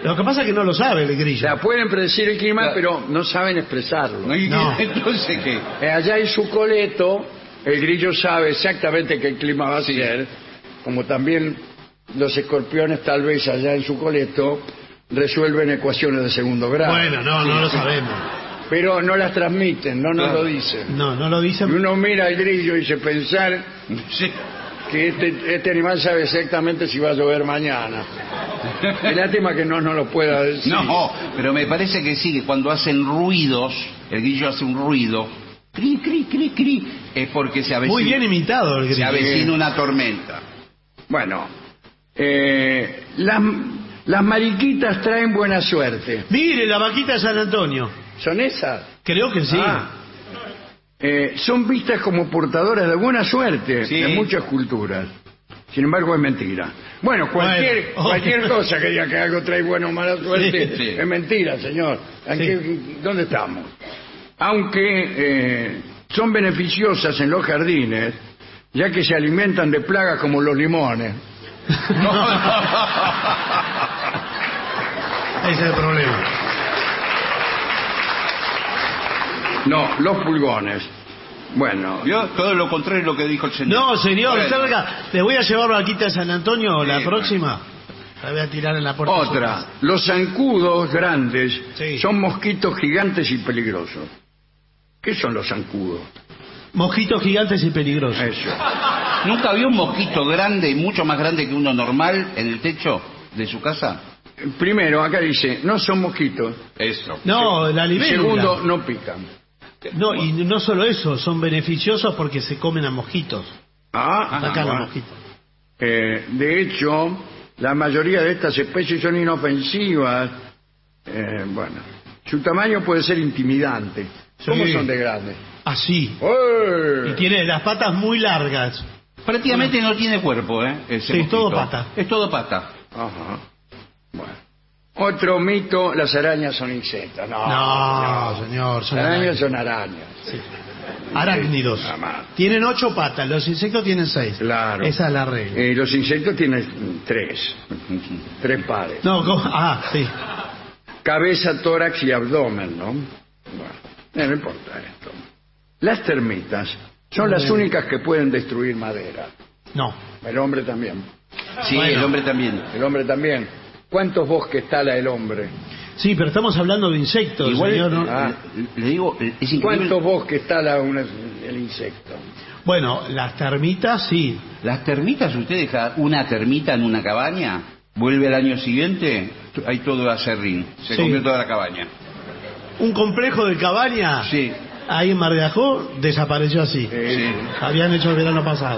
Lo que pasa es que no lo sabe el O grillo. sea, pueden predecir el clima, Claro. pero no saben expresarlo. ¿No? ¿Y No. entonces qué? Eh, allá en su coleto, el grillo sabe exactamente qué clima va a ser, como también los escorpiones tal vez allá en su coleto resuelven ecuaciones de segundo grado. Bueno, no, no lo sabemos. Pero no las transmiten, no nos Claro. lo dicen. No, no lo Y dicen. uno mira al grillo y dice pensar Sí. que este, este animal sabe exactamente si va a llover mañana. Es lástima que no nos lo pueda decir. No, pero me parece que sí, que cuando hacen ruidos, el grillo hace un ruido, cri, cri, cri, cri, es porque se avecina, Muy bien imitado el se grillo. avecina una tormenta. Bueno, eh, las, las mariquitas traen buena suerte. Mire, la vaquita de San Antonio. ¿Son esas? Creo que sí. Ah. Eh, son vistas como portadoras de buena suerte Sí. en muchas culturas. Sin embargo, es mentira. Bueno, cualquier, Bueno, cualquier ok. cosa que diga que algo trae buena o mala suerte Sí, sí. es mentira, señor. ¿En Sí. qué- ¿Dónde estamos? Aunque eh, son beneficiosas en los jardines, ya que se alimentan de plagas como los limones. Ese es el problema. No, los pulgones. Bueno, ¿Vio? Todo lo contrario de lo que dijo el señor. No, señor, Bueno, salga. Le voy a llevar la vaquita de San Antonio la Sí, próxima. La voy a tirar en la puerta. de su otra. casa. Los zancudos grandes Sí. son mosquitos gigantes y peligrosos. ¿Qué son los zancudos? Mosquitos gigantes y peligrosos. Eso. ¿Nunca vio un mosquito grande, mucho más grande que uno normal, en el techo de su casa? Primero, acá dice, no son mosquitos. Eso. No, la Y libélula. segundo, no pican. No, y no solo eso, son beneficiosos porque se comen a mosquitos. Ah, Atacan a bueno. mosquitos. Eh, de hecho, la mayoría de estas especies son inofensivas. Eh, bueno, su tamaño puede ser intimidante. ¿Cómo Sí. son de grandes? Así. ¡Eh! Y tiene las patas muy largas. Prácticamente no tiene cuerpo, ¿eh? Ese Sí, es mosquito. todo pata. Es todo pata. Ajá. Bueno. Otro mito, las arañas son insectos. No, No, señor. señor, son Las arañas arañas. son arañas. Arácnidos. Nada más. Tienen ocho patas, los insectos tienen seis. Claro. Esa es la regla. Eh, los insectos tienen tres. Tres pares. No, ¿cómo? Ah, sí. Cabeza, tórax y abdomen, ¿no? Bueno, eh, no importa esto. Las termitas son las Mm. únicas que pueden destruir madera. No. El hombre también. Sí, Bueno. el hombre también. El hombre también. ¿Cuántos bosques tala el hombre? Sí, pero estamos hablando de insectos, Igual, señor. ¿no? Ah. le, le digo, es increíble. ¿Cuántos bosques tala una- el insecto? Bueno, las termitas sí. Las termitas, usted deja una termita en una cabaña, vuelve al año siguiente, t- hay todo acerrín, se Sí. comió toda la cabaña. Un complejo de cabaña Sí. ahí en Mar de Ajó desapareció así. Sí. Habían hecho el verano pasado.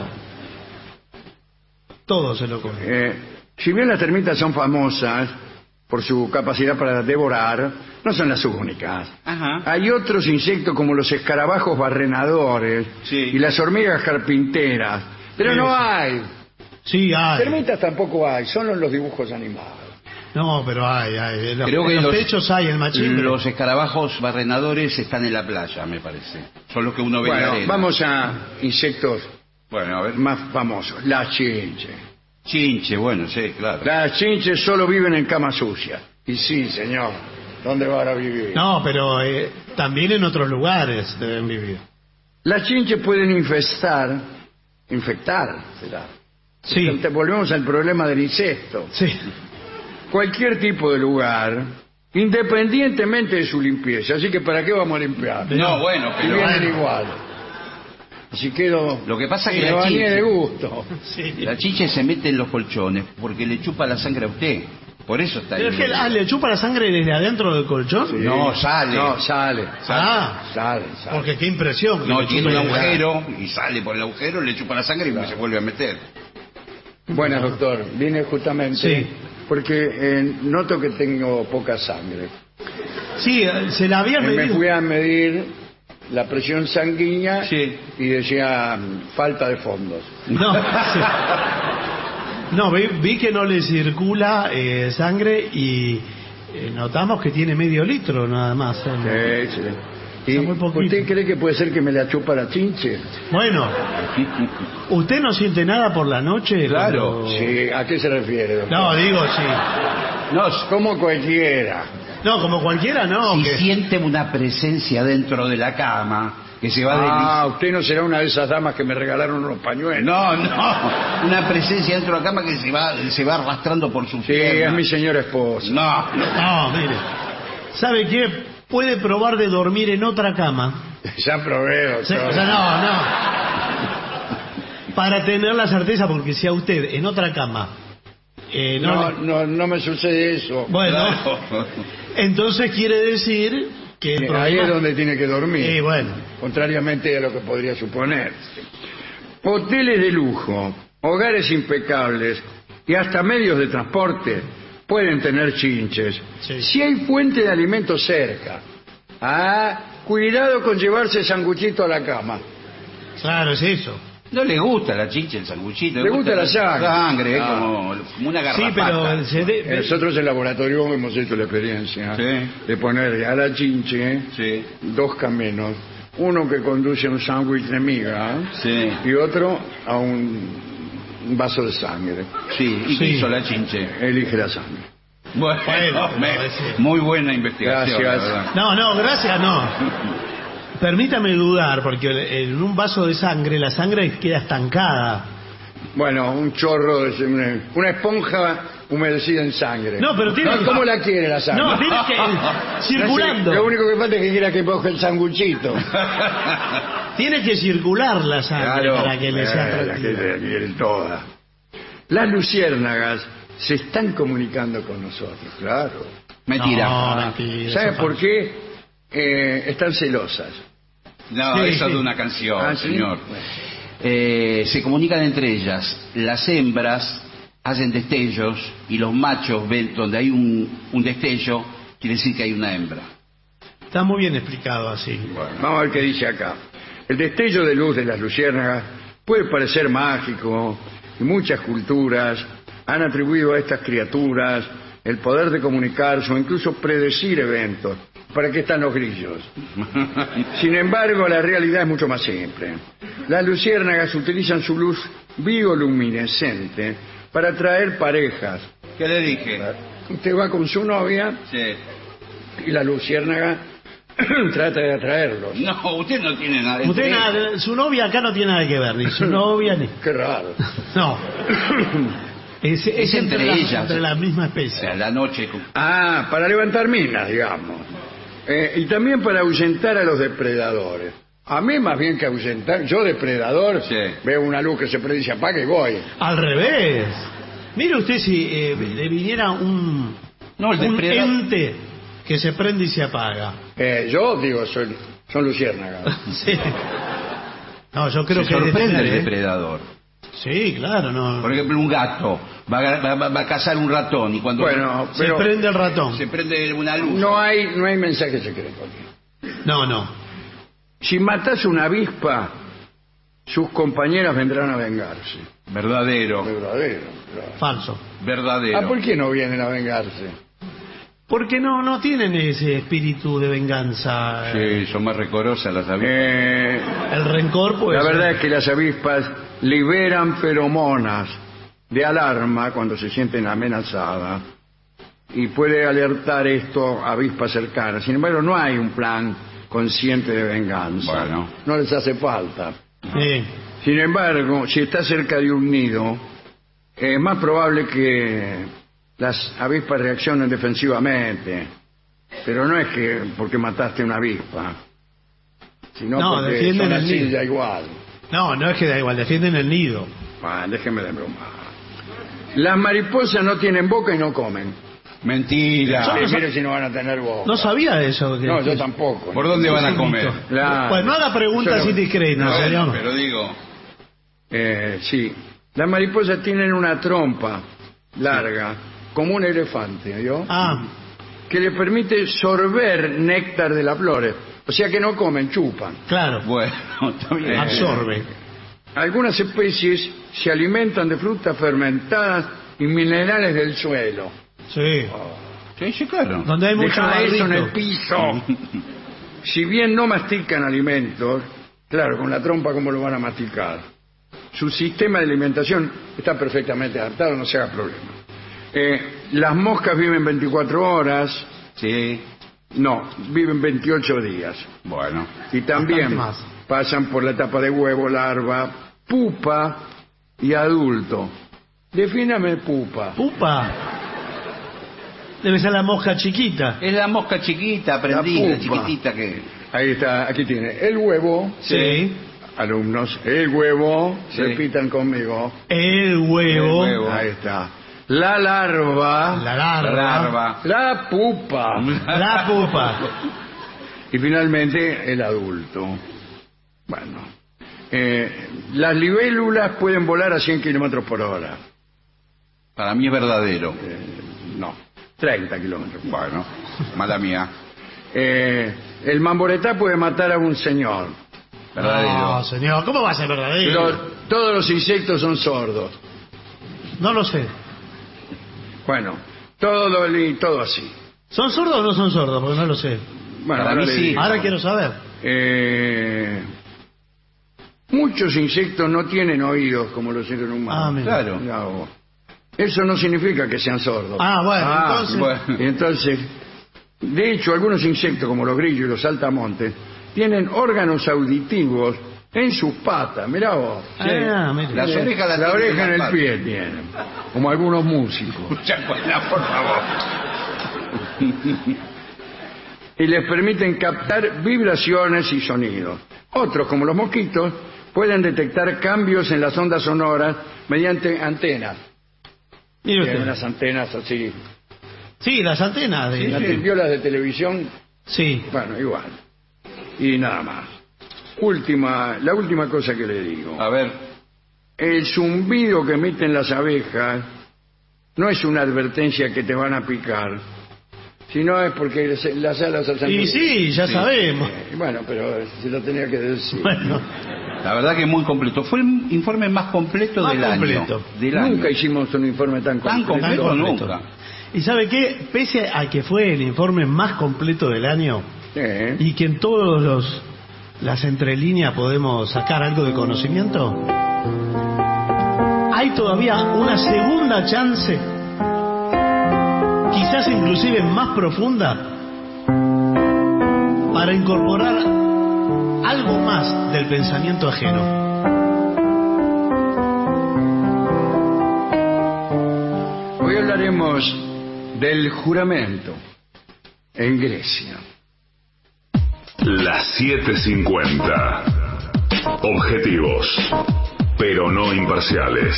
Todo se lo comió. Eh, si bien las termitas son famosas por su capacidad para devorar, no son las únicas. Ajá. Hay otros insectos como los escarabajos barrenadores Sí. y las hormigas carpinteras, pero Sí, no sí. hay. Sí, hay. Termitas tampoco hay, solo en los dibujos animados. No, pero hay, hay. En los, Creo que en los los- techos hay el machín. pero- Los escarabajos barrenadores están en la playa, me parece. Son los que uno ve en la Bueno, arena. vamos a insectos Bueno, a ver. más famosos, las chinches. Chinche, bueno, sí, claro. Las chinches solo viven en camas sucias. Y sí, señor, ¿dónde van a vivir? No, pero eh, también en otros lugares deben vivir. Las chinches pueden infestar, infectar, será. Sí, Te- Volvemos al problema del incesto. sí. Cualquier tipo de lugar, independientemente de su limpieza. Así que ¿para qué vamos a limpiar? No, bueno, Si pero... vienen bueno. igual. Si quedo... Lo que pasa es que me la bañé chinche- de gusto. sí. La chinche se mete en los colchones porque le chupa la sangre a usted. Por eso está Pero ahí. es que ah, le chupa la sangre desde adentro del colchón. Sí. No, sale. No, sale. Ah, Sale, sale. porque qué impresión. que No, le tiene chupe un la- agujero y sale por el agujero, le chupa la sangre y se vuelve a meter. Buenas, doctor. Vine justamente Sí. porque eh, noto que tengo poca sangre. Sí, eh, se la habían Eh, Me medido. fui a medir la presión sanguínea Sí. y decía mm, falta de fondos. No, sí. No, vi, vi que no le circula eh, sangre y eh, notamos que tiene medio litro nada más. eh. Sí, sí. ¿Y Está muy poquito. usted cree que puede ser que me la chupa la chinche? Bueno, ¿usted no siente nada por la noche? Claro. cuando- Sí, ¿a qué se refiere, doctor? No, digo, sí. No, como cualquiera. No, como cualquiera, no. Si que... siente una presencia dentro de la cama que se va a deslizar. Ah, usted no será una de esas damas que me regalaron unos pañuelos. No, no. Una presencia dentro de la cama que se va, se va arrastrando por su Sí, es mi señora esposa. No, no, mire. ¿Sabe qué? Puede probar de dormir en otra cama. Ya probé, doctor. O sea, no, no. Para tener la certeza, porque si a usted en otra cama... Eh, no, no, no, no me sucede eso. Bueno, entonces quiere decir que... El Ahí es donde tiene que dormir. Sí, bueno. Contrariamente a lo que podría suponer. Hoteles de lujo, hogares impecables y hasta medios de transporte pueden tener chinches. Sí. Si hay fuente de alimento cerca. Ah, cuidado con llevarse sanguchito a la cama. Claro, es eso. no le gusta la chincha, el sanguchito. Le gusta la sangre. sangre, es Ah. como, como una garrapata. Sí, pero se de- Nosotros en el laboratorio hemos hecho la experiencia Sí. de ponerle a la chinche Sí. dos caminos. Uno que conduce a un sándwich de miga Sí. y otro a un vaso de sangre. Sí, ¿y qué Sí. hizo la chinche? Elige la sangre. Bueno, Bueno, me- no, ese- muy buena investigación. Gracias. la verdad. No, no, gracias, no. Permítame dudar, porque en un vaso de sangre la sangre queda estancada. Bueno, un chorro, de, una, una esponja humedecida en sangre. No, pero tiene que- ¿Cómo la quiere la sangre? No, tiene que circulando. Lo único que falta es que quiera que moje el sanguchito. Tiene que circular la sangre para que le sea eh, la atractiva. que la quieren todas. Las luciérnagas se están comunicando con nosotros, claro. Mentira. No, mentira. ¿Sabe eso por falso. qué? Eh, están celosas. No, Sí, eso sí. es de una canción, Ah, ¿sí? señor. Eh, se comunican entre ellas. Las hembras hacen destellos y los machos ven donde hay un, un destello, quiere decir que hay una hembra. Está muy bien explicado así. Vamos a ver qué dice acá. El destello de luz de las luciérnagas puede parecer mágico y muchas culturas han atribuido a estas criaturas el poder de comunicarse o incluso predecir eventos. ¿Para qué están los grillos? Sin embargo, la realidad es mucho más simple. Las luciérnagas utilizan su luz bioluminescente para atraer parejas. ¿Qué le dije? Usted va con su novia Sí. y la luciérnaga trata de atraerlos. No, usted no tiene nada de Usted entre nada- su novia acá no tiene nada que ver, ni su novia ni... Qué raro. No. Es, es Es entre, entre la, ellas. entre la misma O especie. sea, la noche. Ah, para levantar minas, digamos. Eh, y también para ahuyentar a los depredadores. A mí más bien que ahuyentar, yo depredador, Sí. veo una luz que se prende y se apaga y voy. Al revés. Mire usted si eh, le viniera un, No, el un depredador- ente que se prende y se apaga. Eh, yo digo, soy, son luciérnagas. Sí. No, yo creo Se que sorprende el debe ser, ¿eh? depredador. Sí, claro, no. Por ejemplo, un gato va a, va- va- va a cazar un ratón y cuando Bueno, Se pero prende el ratón. se prende una luz. no hay, no hay mensaje secreto aquí. No, no. Si matas una avispa, sus compañeras vendrán a vengarse. Verdadero, Verdadero. claro. Falso. verdadero. Ah, ¿por qué no vienen a vengarse? Porque no, no tienen ese espíritu de venganza. Sí, son más recorosas las avispas. Eh, El rencor, pues. La verdad es que las avispas liberan feromonas de alarma cuando se sienten amenazadas y puede alertar esto a avispas cercanas. Sin embargo, no hay un plan consciente de venganza. Bueno. No les hace falta. Sí. Sin embargo, si está cerca de un nido, es más probable que las avispas reaccionen defensivamente. Pero no es que porque mataste una avispa, sino No, porque defienden son el así nido. ya igual. No, no es que da igual, defienden el nido. Ah, déjeme de broma. Las mariposas no tienen boca y no comen. Mentira. Son Sí, los- mire si no van a tener boca. No sabía eso. que- No, yo que- tampoco. ¿Por dónde van a comer? Claro. Pues no haga preguntas Yo no- indiscretas, No, señor. pero digo, Eh, sí. Las mariposas tienen una trompa larga, como un elefante, ¿yo? Ah, Que le permite sorber néctar de las flores. O sea que no comen, chupan. claro. bueno, está bien. Absorbe. Algunas especies se alimentan de frutas fermentadas y minerales del suelo. Sí. Sí, sí, claro. Donde hay mucho Deja eso en el barrito. piso. Si bien no mastican alimentos, claro, con la trompa cómo lo van a masticar. Su sistema de alimentación está perfectamente adaptado, no se haga problema. Eh, las moscas viven veinticuatro horas. Sí. No, viven veintiocho días. Bueno. Y también más. pasan por la etapa de huevo, larva, pupa y adulto. Defíname pupa. Pupa. Debe ser la mosca chiquita. Es la mosca chiquita, prendida, La pupa. chiquitita que... Ahí está, aquí tiene el huevo. Sí. Alumnos, el huevo, Sí. repitan conmigo. El huevo. El huevo. Ahí está. La larva. La larva. La larva. La pupa. La pupa. Y finalmente el adulto. Bueno. Eh, las libélulas pueden volar a cien kilómetros por hora. Para mí es verdadero. Eh, no, treinta kilómetros. Bueno, mala mía. Eh, el mamboretá puede matar a un señor. Verdadero. No, señor, ¿cómo va a ser verdadero? Pero todos los insectos son sordos. No lo sé. Bueno, todo, li- todo así. ¿Son sordos o no son sordos? Porque no lo sé. Bueno, Para ahora mí le sí. digo. Ahora quiero saber. Eh, muchos insectos no tienen oídos como los seres humanos. Ah, mira. Claro. Mirá vos. Eso no significa que sean sordos. Ah, bueno, entonces- bueno. Y entonces, de hecho, algunos insectos como los grillos y los saltamontes tienen órganos auditivos en sus patas. Mirá vos. Ah, mira. Las Tienen- orejas las la tienen oreja en las el patas. pie tienen, como algunos músicos. Ya, bueno, por favor. Y les permiten captar vibraciones y sonidos. Otros, como los mosquitos, pueden detectar cambios en las ondas sonoras mediante antenas. Mire Tienen usted. unas antenas así. Sí, las antenas. De... Las violas de televisión, Sí. bueno, igual. Y nada más. Última, la última cosa que le digo. A ver. El zumbido que emiten las abejas no es una advertencia que te van a picar, sino es porque las alas hacen Y ruido. sí, ya Sí. sabemos. Eh, Bueno, pero se lo tenía que decir. Bueno, La verdad que es muy completo. Fue el informe más completo Más del completo. año. Del Nunca año. hicimos un informe tan Tan completo. completo completo. nunca. ¿y sabe qué? Pese a que fue el informe más completo del año Eh, y que en todos los las entrelíneas podemos sacar algo de conocimiento, hay todavía una segunda chance, quizás inclusive más profunda, para incorporar algo más del pensamiento ajeno. Hoy hablaremos del juramento en Grecia. Las siete cincuenta. Objetivos, pero no imparciales.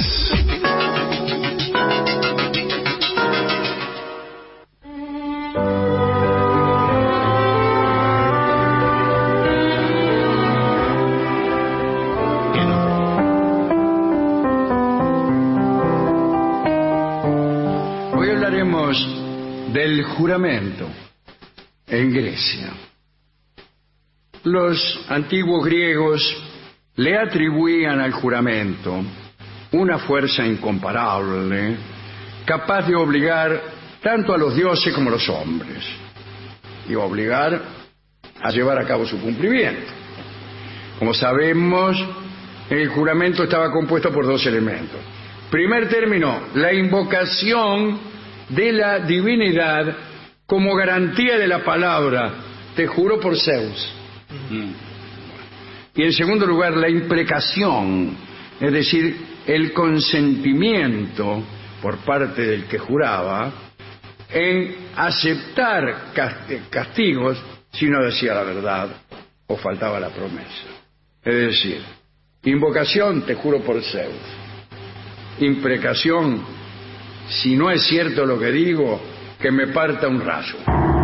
Hoy hablaremos del juramento en Grecia. Los antiguos griegos le atribuían al juramento una fuerza incomparable, capaz de obligar tanto a los dioses como a los hombres, y obligar a llevar a cabo su cumplimiento. Como sabemos, el juramento estaba compuesto por dos elementos. Primer término, la invocación de la divinidad como garantía de la palabra, te juro por Zeus. Y en segundo lugar, la imprecación, es decir, el consentimiento por parte del que juraba en aceptar castigos si no decía la verdad o faltaba la promesa. Es decir, invocación, te juro por Zeus. Imprecación, si no es cierto lo que digo, que me parta un rayo.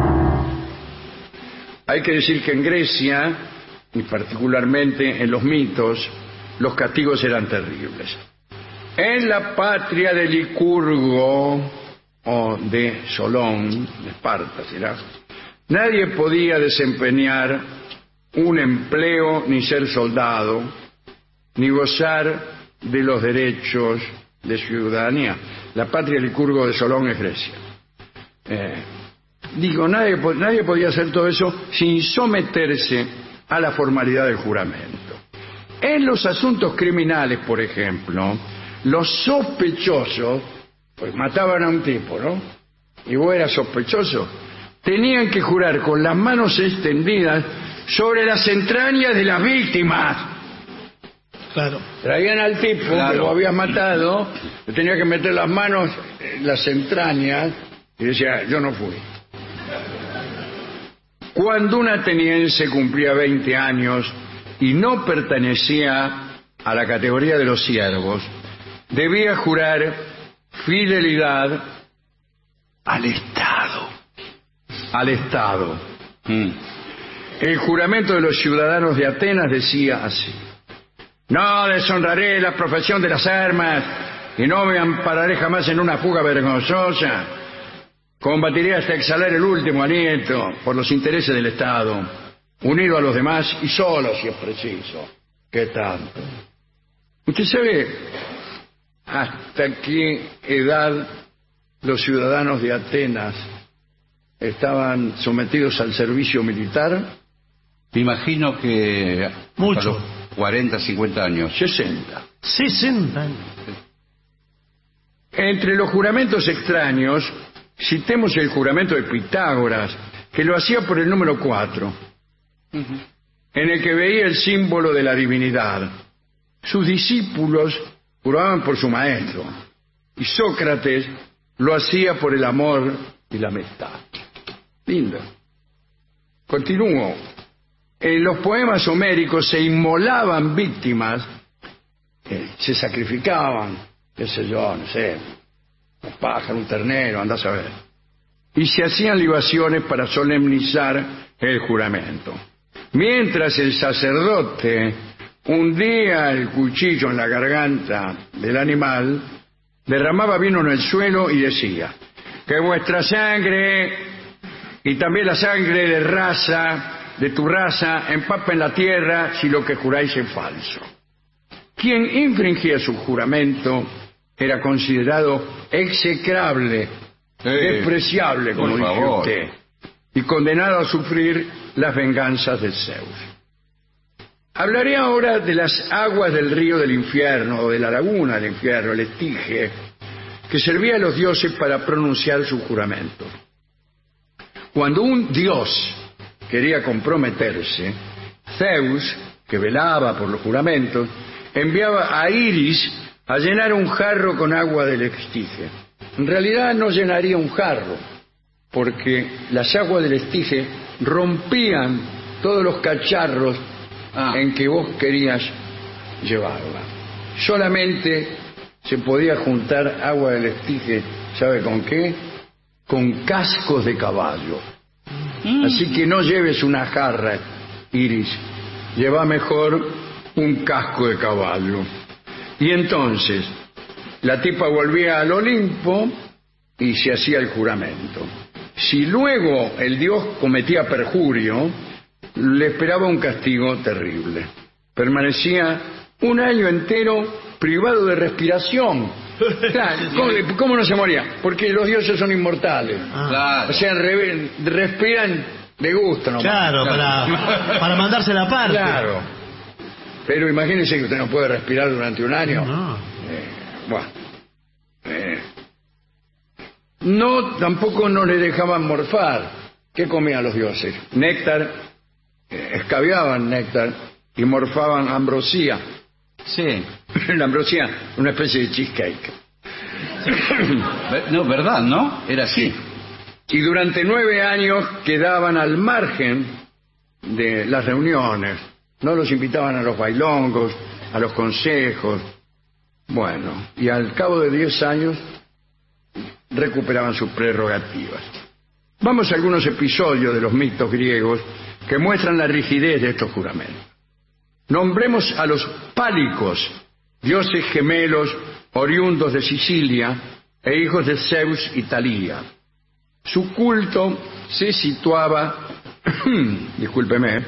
Hay que decir que en Grecia, y particularmente en los mitos, los castigos eran terribles. En la patria de Licurgo, o de Solón, de Esparta será, nadie podía desempeñar un empleo, ni ser soldado, ni gozar de los derechos de ciudadanía. La patria de Licurgo de Solón es Grecia. Eh, digo, nadie, nadie podía hacer todo eso sin someterse a la formalidad del juramento. En los asuntos criminales, por ejemplo, los sospechosos pues mataban a un tipo, ¿no? Y vos eras sospechoso. Tenían que jurar con las manos extendidas sobre las entrañas de las víctimas. Claro. Traían al tipo claro. que lo había matado, le tenía que meter las manos en las entrañas y decía, yo no fui. Cuando un ateniense cumplía veinte años y no pertenecía a la categoría de los siervos, debía jurar fidelidad al Estado. Al Estado. Mm. El juramento de los ciudadanos de Atenas decía así: no deshonraré la profesión de las armas y no me ampararé jamás en una fuga vergonzosa. Combatiré hasta exhalar el último aliento por los intereses del Estado, unido a los demás y solo si es preciso. ¿Qué tanto? ¿Usted sabe hasta qué edad los ciudadanos de Atenas estaban sometidos al servicio militar? Me imagino que mucho. A los cuarenta, cincuenta años. sesenta. sesenta años. Entre los juramentos extraños, citemos el juramento de Pitágoras, que lo hacía por el número cuatro, uh-huh. en el que veía el símbolo de la divinidad. Sus discípulos juraban por su maestro, y Sócrates lo hacía por el amor y la amistad. Lindo. Continúo. En los poemas homéricos se inmolaban víctimas, eh, se sacrificaban, qué sé yo, no sé, un pájaro, un ternero, andás a ver. Y se hacían libaciones para solemnizar el juramento. Mientras el sacerdote hundía el cuchillo en la garganta del animal, derramaba vino en el suelo y decía: que vuestra sangre y también la sangre de raza, de tu raza, empapen la tierra si lo que juráis es falso. Quien infringía su juramento era considerado execrable, sí, despreciable, como dice usted, y condenado a sufrir las venganzas de Zeus. Hablaré ahora de las aguas del río del infierno, o de la laguna del infierno, el Estige, que servía a los dioses para pronunciar su juramento. Cuando un dios quería comprometerse, Zeus, que velaba por los juramentos, enviaba a Iris a llenar un jarro con agua del Estige. En realidad no llenaría un jarro, porque las aguas del Estige rompían todos los cacharros ah. en que vos querías llevarla. Solamente se podía juntar agua del Estige, ¿sabe con qué? Con cascos de caballo. Mm. Así que no lleves una jarra, Iris, lleva mejor un casco de caballo. Y entonces la tipa volvía al Olimpo y se hacía el juramento. Si luego el dios cometía perjurio, le esperaba un castigo terrible. Permanecía un año entero privado de respiración. Claro, ¿cómo, ¿Cómo no se moría? Porque los dioses son inmortales. Ah, claro. O sea, re, respiran de gusto, ¿no? Claro, claro. Para, para mandarse la parte. Claro. Pero imagínense que usted no puede respirar durante un año. No. Eh, bueno. Eh, no, tampoco no le dejaban morfar. ¿Qué comían los dioses? Néctar, eh, escabiaban néctar y morfaban ambrosía. Sí. La ambrosía, una especie de cheesecake. No, ¿verdad, no? Era así. Sí. Y durante nueve años quedaban al margen de las reuniones. No los invitaban a los bailongos, a los consejos. Bueno, y al cabo de diez años recuperaban sus prerrogativas. Vamos a algunos episodios de los mitos griegos que muestran la rigidez de estos juramentos. Nombremos a los pálicos, dioses gemelos oriundos de Sicilia e hijos de Zeus y Talía. Su culto se situaba, discúlpeme,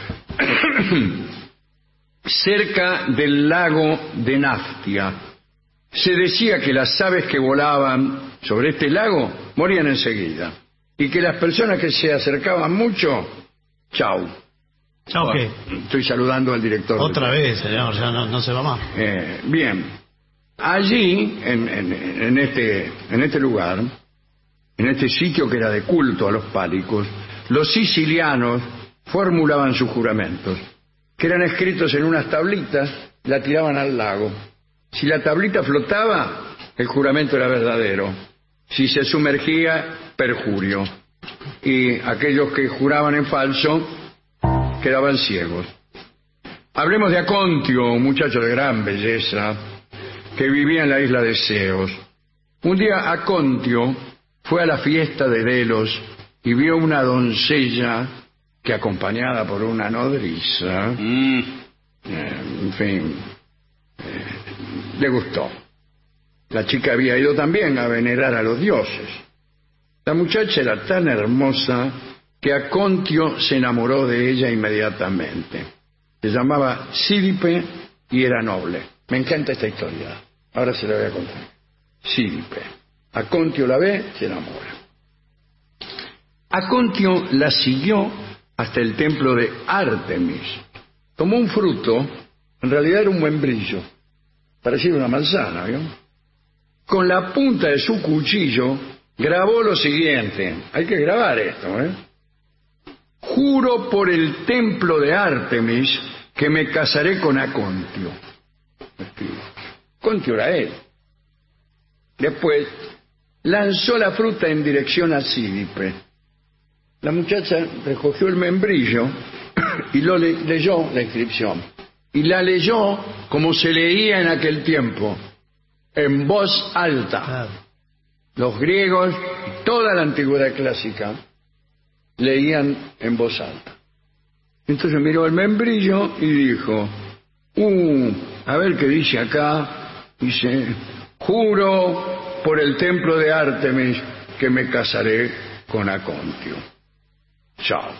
cerca del lago de Naftia. Se decía que las aves que volaban sobre este lago morían enseguida y que las personas que se acercaban mucho, chau. ¿Chau qué? Estoy saludando al director. Otra vez, señor, ya no, no se va más. Eh, bien. Allí, en, en, en, este, en este lugar, en este sitio que era de culto a los pálicos, los sicilianos formulaban sus juramentos, que eran escritos en unas tablitas, la tiraban al lago. Si la tablita flotaba, el juramento era verdadero. Si se sumergía, perjurio. Y aquellos que juraban en falso quedaban ciegos. Hablemos de Acontio, un muchacho de gran belleza que vivía en la isla de Ceos. Un día Acontio fue a la fiesta de Delos y vio una doncella que, acompañada por una nodriza, mm. eh, en fin, eh, le gustó. La chica había ido también a venerar a los dioses. La muchacha era tan hermosa que Acontio se enamoró de ella inmediatamente. Se llamaba Sídipe y era noble. Me encanta esta historia. Ahora se la voy a contar. Sídipe. Acontio la ve, se enamora. Acontio la siguió hasta el templo de Artemis. Tomó un fruto, en realidad era un membrillo, parecía una manzana, ¿vio? Con la punta de su cuchillo grabó lo siguiente. Hay que grabar esto, ¿eh? Juro por el templo de Artemis que me casaré con Acontio. Acontio era él. Después lanzó la fruta en dirección a Sídipe. La muchacha recogió el membrillo y lo le leyó la inscripción. Y la leyó como se leía en aquel tiempo, en voz alta. Los griegos y toda la antigüedad clásica leían en voz alta. Entonces miró el membrillo y dijo, uh, a ver qué dice acá. Dice, juro por el templo de Artemis que me casaré con Acontio. Chao.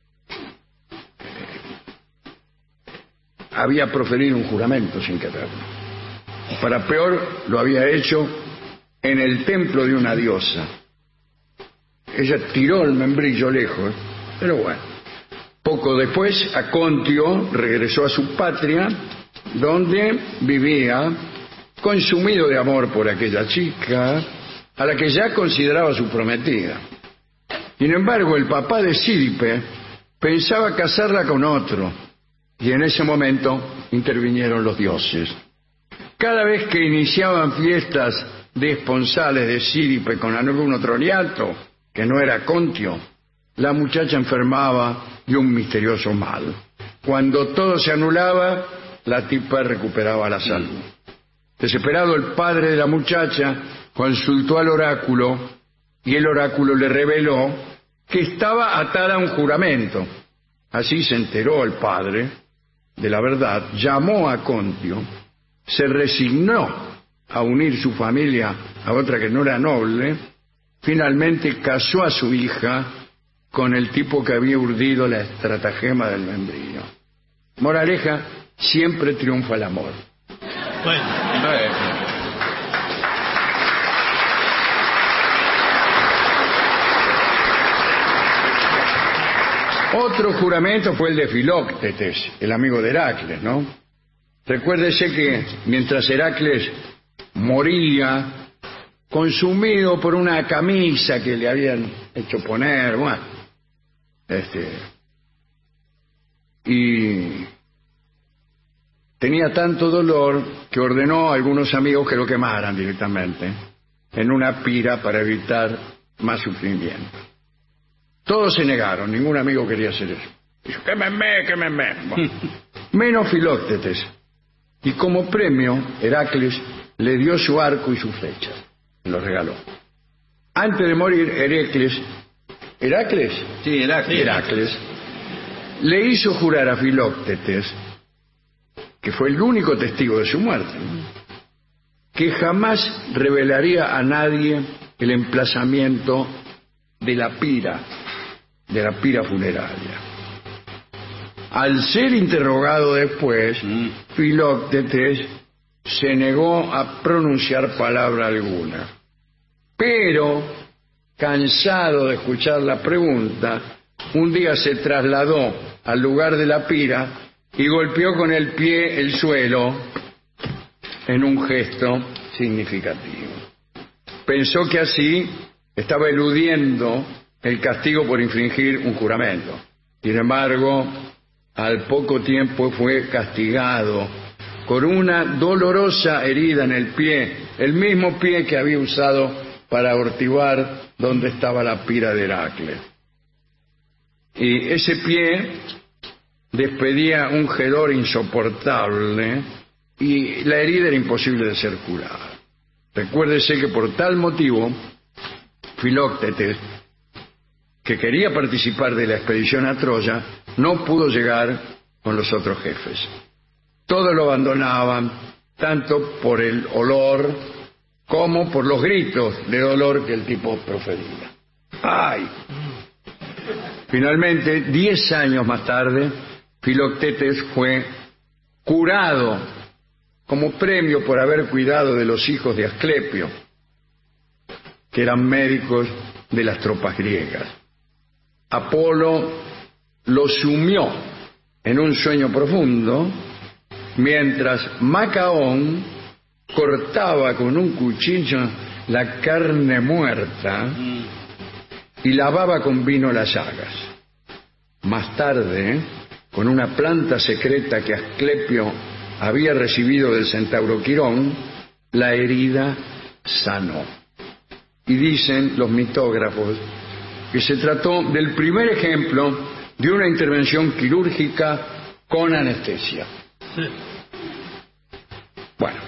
Había proferido un juramento sin quererlo. Para peor, lo había hecho en el templo de una diosa. Ella tiró el membrillo lejos, pero bueno. Poco después, Acontio regresó a su patria, donde vivía consumido de amor por aquella chica, a la que ya consideraba su prometida. Sin embargo, el papá de Sídipe pensaba casarla con otro, y en ese momento intervinieron los dioses. Cada vez que iniciaban fiestas de esponsales de Sídipe con algún otro niato, que no era Acontio, la muchacha enfermaba de un misterioso mal. Cuando todo se anulaba, la tipa recuperaba la salud. Desesperado, el padre de la muchacha consultó al oráculo y el oráculo le reveló que estaba atada a un juramento. Así se enteró el padre de la verdad, llamó a Acontio, se resignó a unir su familia a otra que no era noble, finalmente casó a su hija con el tipo que había urdido la estratagema del membrillo. Moraleja, siempre triunfa el amor. Bueno, otro juramento fue el de Filoctetes, el amigo de Heracles, ¿no? Recuérdese que mientras Heracles moría, consumido por una camisa que le habían hecho poner, bueno, este, y tenía tanto dolor que ordenó a algunos amigos que lo quemaran directamente en una pira para evitar más sufrimiento. Todos se negaron, ningún amigo quería hacer eso. Dijo, quémenme, quémenme. Bueno, menos Filoctetes. Y como premio, Heracles le dio su arco y sus flechas. Lo regaló. Antes de morir, Heracles, ¿Heracles? Sí, Heracles. Heracles le hizo jurar a Filoctetes, que fue el único testigo de su muerte, que jamás revelaría a nadie el emplazamiento de la pira, de la pira funeraria. Al ser interrogado después, mm. Filoctetes se negó a pronunciar palabra alguna. Pero, cansado de escuchar la pregunta, un día se trasladó al lugar de la pira y golpeó con el pie el suelo en un gesto significativo. Pensó que así estaba eludiendo el castigo por infringir un juramento. Sin embargo, al poco tiempo fue castigado con una dolorosa herida en el pie, el mismo pie que había usado para ahortivar donde estaba la pira de Heracles. Y ese pie despedía un hedor insoportable y la herida era imposible de ser curada. Recuérdese que por tal motivo, Filoctetes, que quería participar de la expedición a Troya, no pudo llegar con los otros jefes. Todos lo abandonaban, tanto por el olor como por los gritos de dolor que el tipo profería. ¡Ay! Finalmente, diez años más tarde, Filoctetes fue curado como premio por haber cuidado de los hijos de Asclepio, que eran médicos de las tropas griegas. Apolo lo sumió en un sueño profundo, mientras Macaón cortaba con un cuchillo la carne muerta y lavaba con vino las llagas. Más tarde, con una planta secreta que Asclepio había recibido del centauro Quirón, la herida sanó. Y dicen los mitógrafos que se trató del primer ejemplo de una intervención quirúrgica con anestesia. Sí. Bueno,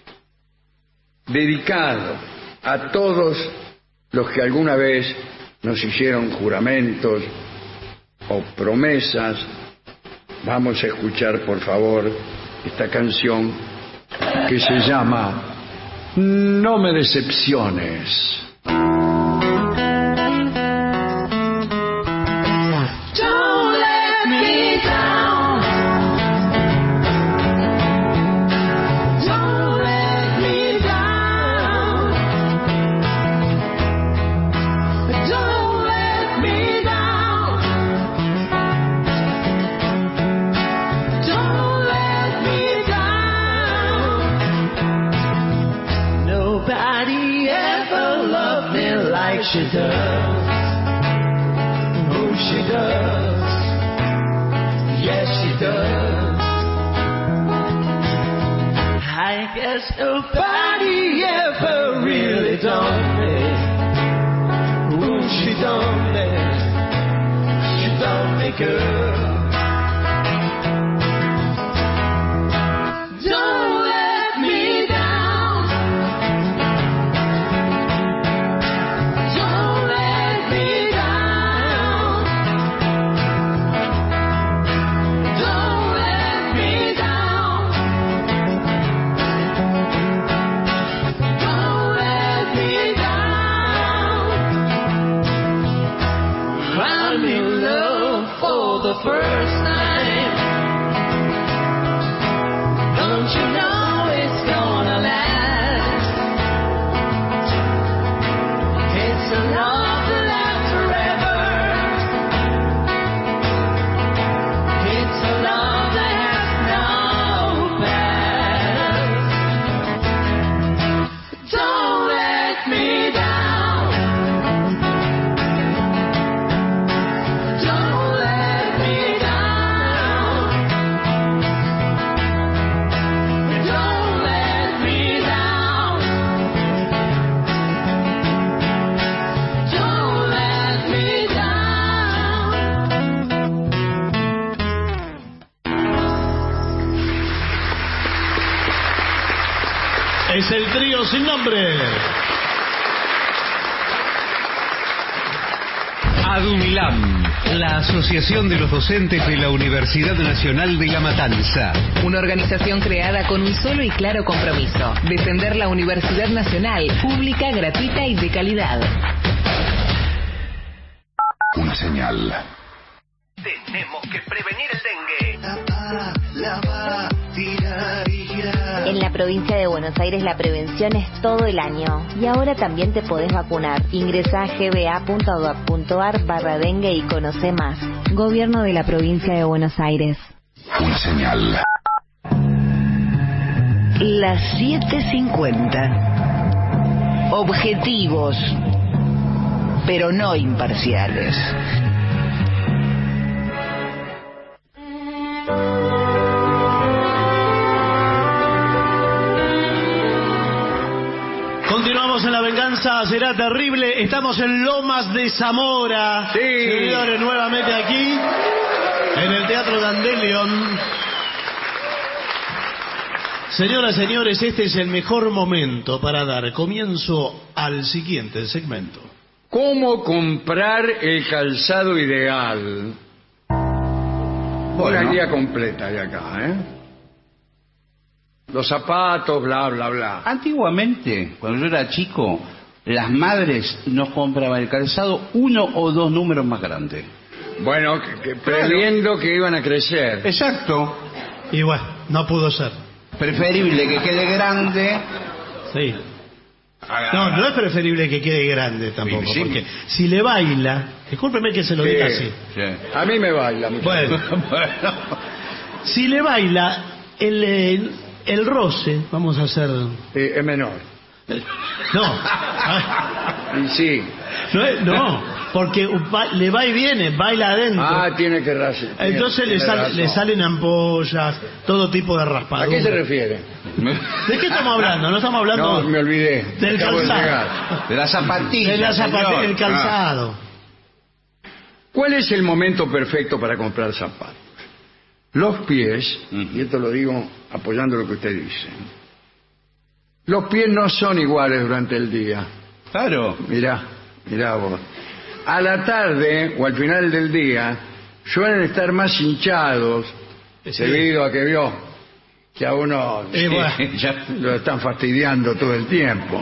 dedicado a todos los que alguna vez nos hicieron juramentos o promesas, vamos a escuchar, por favor, esta canción que se llama No me decepciones. She does, oh she does, yes she does. I guess nobody ever really done me, oh she done me, she done me good. First time, don't you know it's gonna last? It's a love that lasts forever. It's a love that has no past. Don't let me down. Es el trío sin nombre. ADUNLAM, la Asociación de los Docentes de la Universidad Nacional de La Matanza. Una organización creada con un solo y claro compromiso: defender la Universidad Nacional, pública, gratuita y de calidad. Una señal. Tenemos que prevenir el dengue. Tapa, lava, tira y gira. En la provincia de Buenos Aires la prevención es todo el año. Y ahora también te podés vacunar. Ingresá a g b a punto gov punto a r barra dengue y conoce más. Gobierno de la provincia de Buenos Aires. Una señal. las siete cincuenta. Objetivos, pero no imparciales. Continuamos en La Venganza Será Terrible. Estamos en Lomas de Zamora. Sí. Señores, nuevamente aquí, en el Teatro Dandelion. Señoras y señores, este es el mejor momento para dar comienzo al siguiente segmento. ¿Cómo comprar el calzado ideal? Una guía completa de acá, ¿eh? Los zapatos, bla, bla, bla. Antiguamente, cuando yo era chico, las madres nos compraban el calzado uno o dos números más grande. Bueno, que, que previendo que iban a crecer. Exacto. Y bueno, no pudo ser. Preferible que quede grande. Sí. No, no es preferible que quede grande tampoco, Sí, sí. porque si le baila, discúlpeme que se lo Sí, diga así. Sí. A mí me baila. mucho. Bueno, Bueno. si le baila, el, el, el roce, vamos a hacer... Sí, es menor. No, ah, Y sí. no, es- no, porque va- le va y viene, baila adentro. Ah, tiene que rasar. Entonces le, tiene sal- razón. le salen ampollas, todo tipo de ¿A raspaduras. qué se refiere? ¿De qué estamos hablando? No estamos hablando No, me olvidé. del Acabo de calzado. llegar. De la zapatilla. De la zapatilla, señor. el calzado. ¿Cuál es el momento perfecto para comprar zapatos? Los pies, y esto lo digo apoyando lo que usted dice, los pies no son iguales durante el día. Ah, claro. Mirá, mirá vos. A la tarde o al final del día suelen estar más hinchados Sí. debido a que vio que a uno Eh, bueno. Ya. lo están fastidiando todo el tiempo.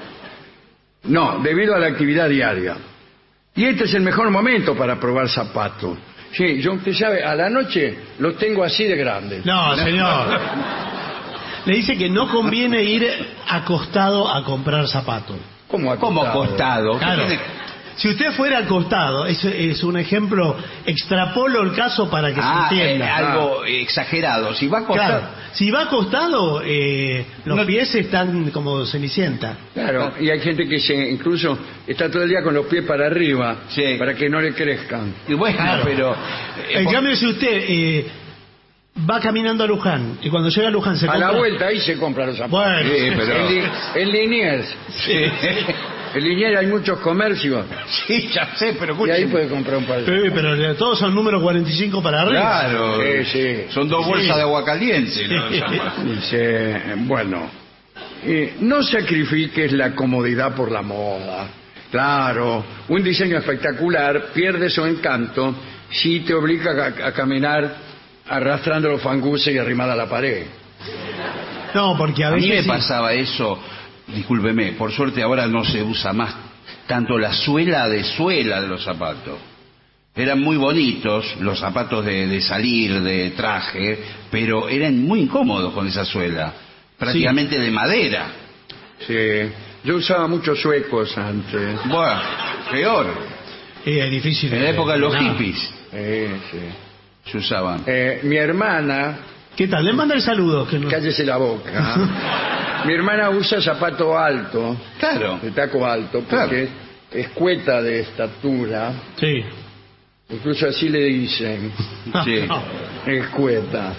No, debido a la actividad diaria. Y este es el mejor momento para probar zapatos. Sí, yo, usted sabe, a la noche los tengo así de grandes. No, señor. Le dice que no conviene ir acostado a comprar zapatos. ¿Cómo Como acostado? acostado. Claro. ¿Qué tiene- Si usted fuera acostado, es, es un ejemplo, extrapolo el caso para que Ah, se eh, entienda. algo exagerado. Si va a costar. Claro, si va acostado, eh, los No- pies están como cenicienta. Claro, y hay gente que se incluso está todo el día con los pies para arriba Sí. para que no le crezcan. Y bueno, Claro. pero. eh, En por- cambio, si usted eh, va caminando a Luján y cuando llega a Luján se A compra... la vuelta ahí se compran los zapatos. Bueno, Sí, pero- En, Li- en Liniers. Sí. En Liniers hay muchos comercios Sí, ya sé, pero y ahí escúcheme. puede comprar un par de... Sí, pero todos son números cuarenta y cinco para arriba. Claro. Sí, sí. Son dos bolsas Sí. de agua caliente. ¿no? Sí. Dice, bueno, eh, no sacrifiques la comodidad por la moda. Claro, un diseño espectacular pierde su encanto si te obliga a, a caminar arrastrando los fanguses y arrimada a la pared. No, porque a A mí veces... me sí. pasaba eso, discúlpeme, por suerte ahora no se usa más tanto la suela de suela de los zapatos. Eran muy bonitos los zapatos de, de salir, de traje, pero eran muy incómodos con esa suela, prácticamente de madera. Sí, yo usaba muchos suecos antes. Bueno, peor. Eh, es difícil. En la época de los No. hippies Sí, sí. se usaban. Eh, mi hermana, ¿Qué tal? Le manda el saludo. Que no... cállese la boca. Mi hermana usa zapato alto, Claro. de taco alto, porque es escueta de estatura. Sí. Incluso así le dicen, Sí. escueta.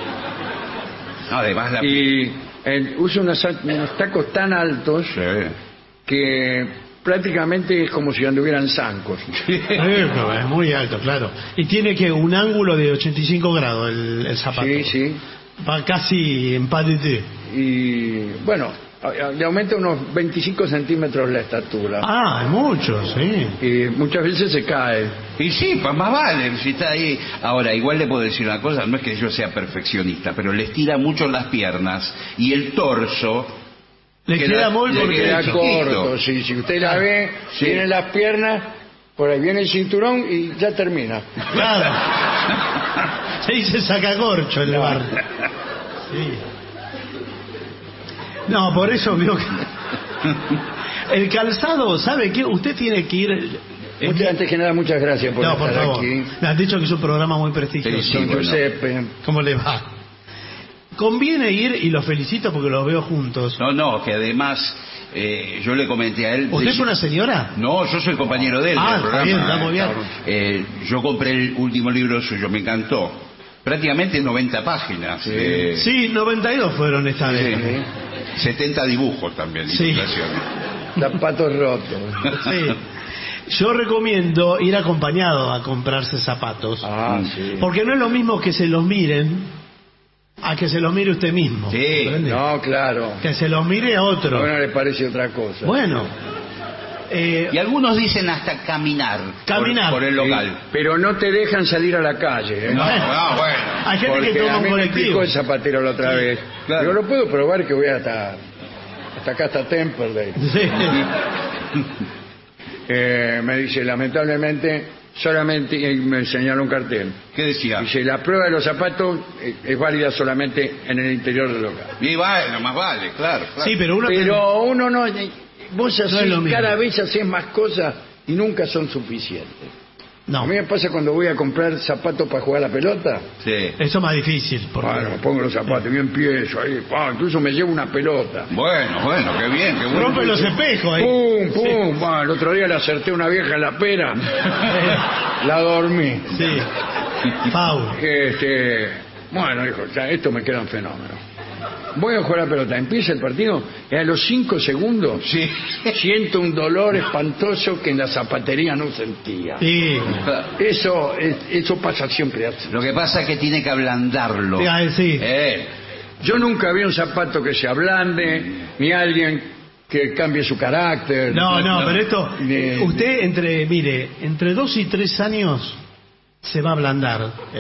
Además la... Y eh, usa unos, unos tacos tan altos Sí. que prácticamente es como si anduvieran zancos. Eh, pero es muy alto, claro. Y tiene que un ángulo de ochenta y cinco grados el, el zapato. Sí, sí. Va casi en pas de deux. Y bueno, a- a- le aumenta unos veinticinco centímetros la estatura. Ah, es mucho, sí. Y muchas veces se cae. Y sí, pues más vale, si está ahí. Ahora, igual le puedo decir una cosa, no es que yo sea perfeccionista, pero le estira mucho las piernas y el torso. Le que queda la- muy le porque Queda chiquito. corto, sí. Si usted la ve, Sí. tiene las piernas, por ahí viene el cinturón y ya termina. Claro. Se dice sacacorcho en el bar. Sí. No, por eso veo que... El calzado, ¿sabe qué? Usted tiene que ir... Muchas- antes que nada, muchas gracias por No, estar por favor. aquí. Me han dicho que es un programa muy prestigioso. Sí, sí, Don bueno. Giuseppe. ¿Cómo le va? conviene ir, y los felicito porque los veo juntos. No, no, que además eh, yo le comenté a él... ¿Usted es una señora? No, yo soy compañero de él. Ah, del está programa. bien, está muy bien. Eh, yo compré el último libro suyo, me encantó. Prácticamente noventa páginas. Sí, eh, sí noventa y dos fueron esta sí, vez. sí. setenta dibujos también, Sí. ilustraciones. Zapatos rotos. Sí. Yo recomiendo ir acompañado a comprarse zapatos. Ah, sí. Porque no es lo mismo que se los miren a que se los mire usted mismo. Sí. ¿comprende? No, claro. Que se los mire a otro. Bueno, le parece otra cosa. Bueno. Eh, Y algunos dicen hasta caminar. Caminar. Por, por el local. Sí, pero no te dejan salir a la calle. ¿eh? No, Bueno. no, bueno. Hay gente Porque que toma a un mí me colectivo. explicó el zapatero la otra vez. claro. Digo, lo puedo probar que voy hasta, hasta acá, hasta Temperley. Sí. Eh, me dice, lamentablemente, solamente, y me señaló un cartel. ¿Qué decía? Dice, la prueba de los zapatos eh, es válida solamente en el interior del local. Y bueno, más vale, claro. claro. Sí, pero uno... Pero uno no... Vos No es hacés, lo mismo. cada vez haces más cosas y nunca son suficientes. No, A mí me pasa cuando voy a comprar zapatos para jugar a la pelota. Sí. eso es más difícil. Porque... Bueno, me pongo los zapatos y empiezo ahí. pa, incluso me llevo una pelota. Bueno, bueno, qué bien, qué bueno. Rompe los espejos ahí. Pum, pum. pa, el otro día le acerté a una vieja en la pera. La dormí. Sí. Pau. Este, bueno, dijo, ya, esto me queda un fenómeno. Voy a jugar a la pelota, empieza el partido y a los cinco segundos Sí. siento un dolor espantoso que en la zapatería no sentía. Sí. Eso, es- eso pasa siempre así. Lo que pasa es que tiene que ablandarlo. Sí, ah, sí. Eh, Yo nunca vi un zapato que se ablande, ni alguien que cambie su carácter. No, no, pero esto, Ni- usted entre, mire, entre dos y tres años se va a ablandar.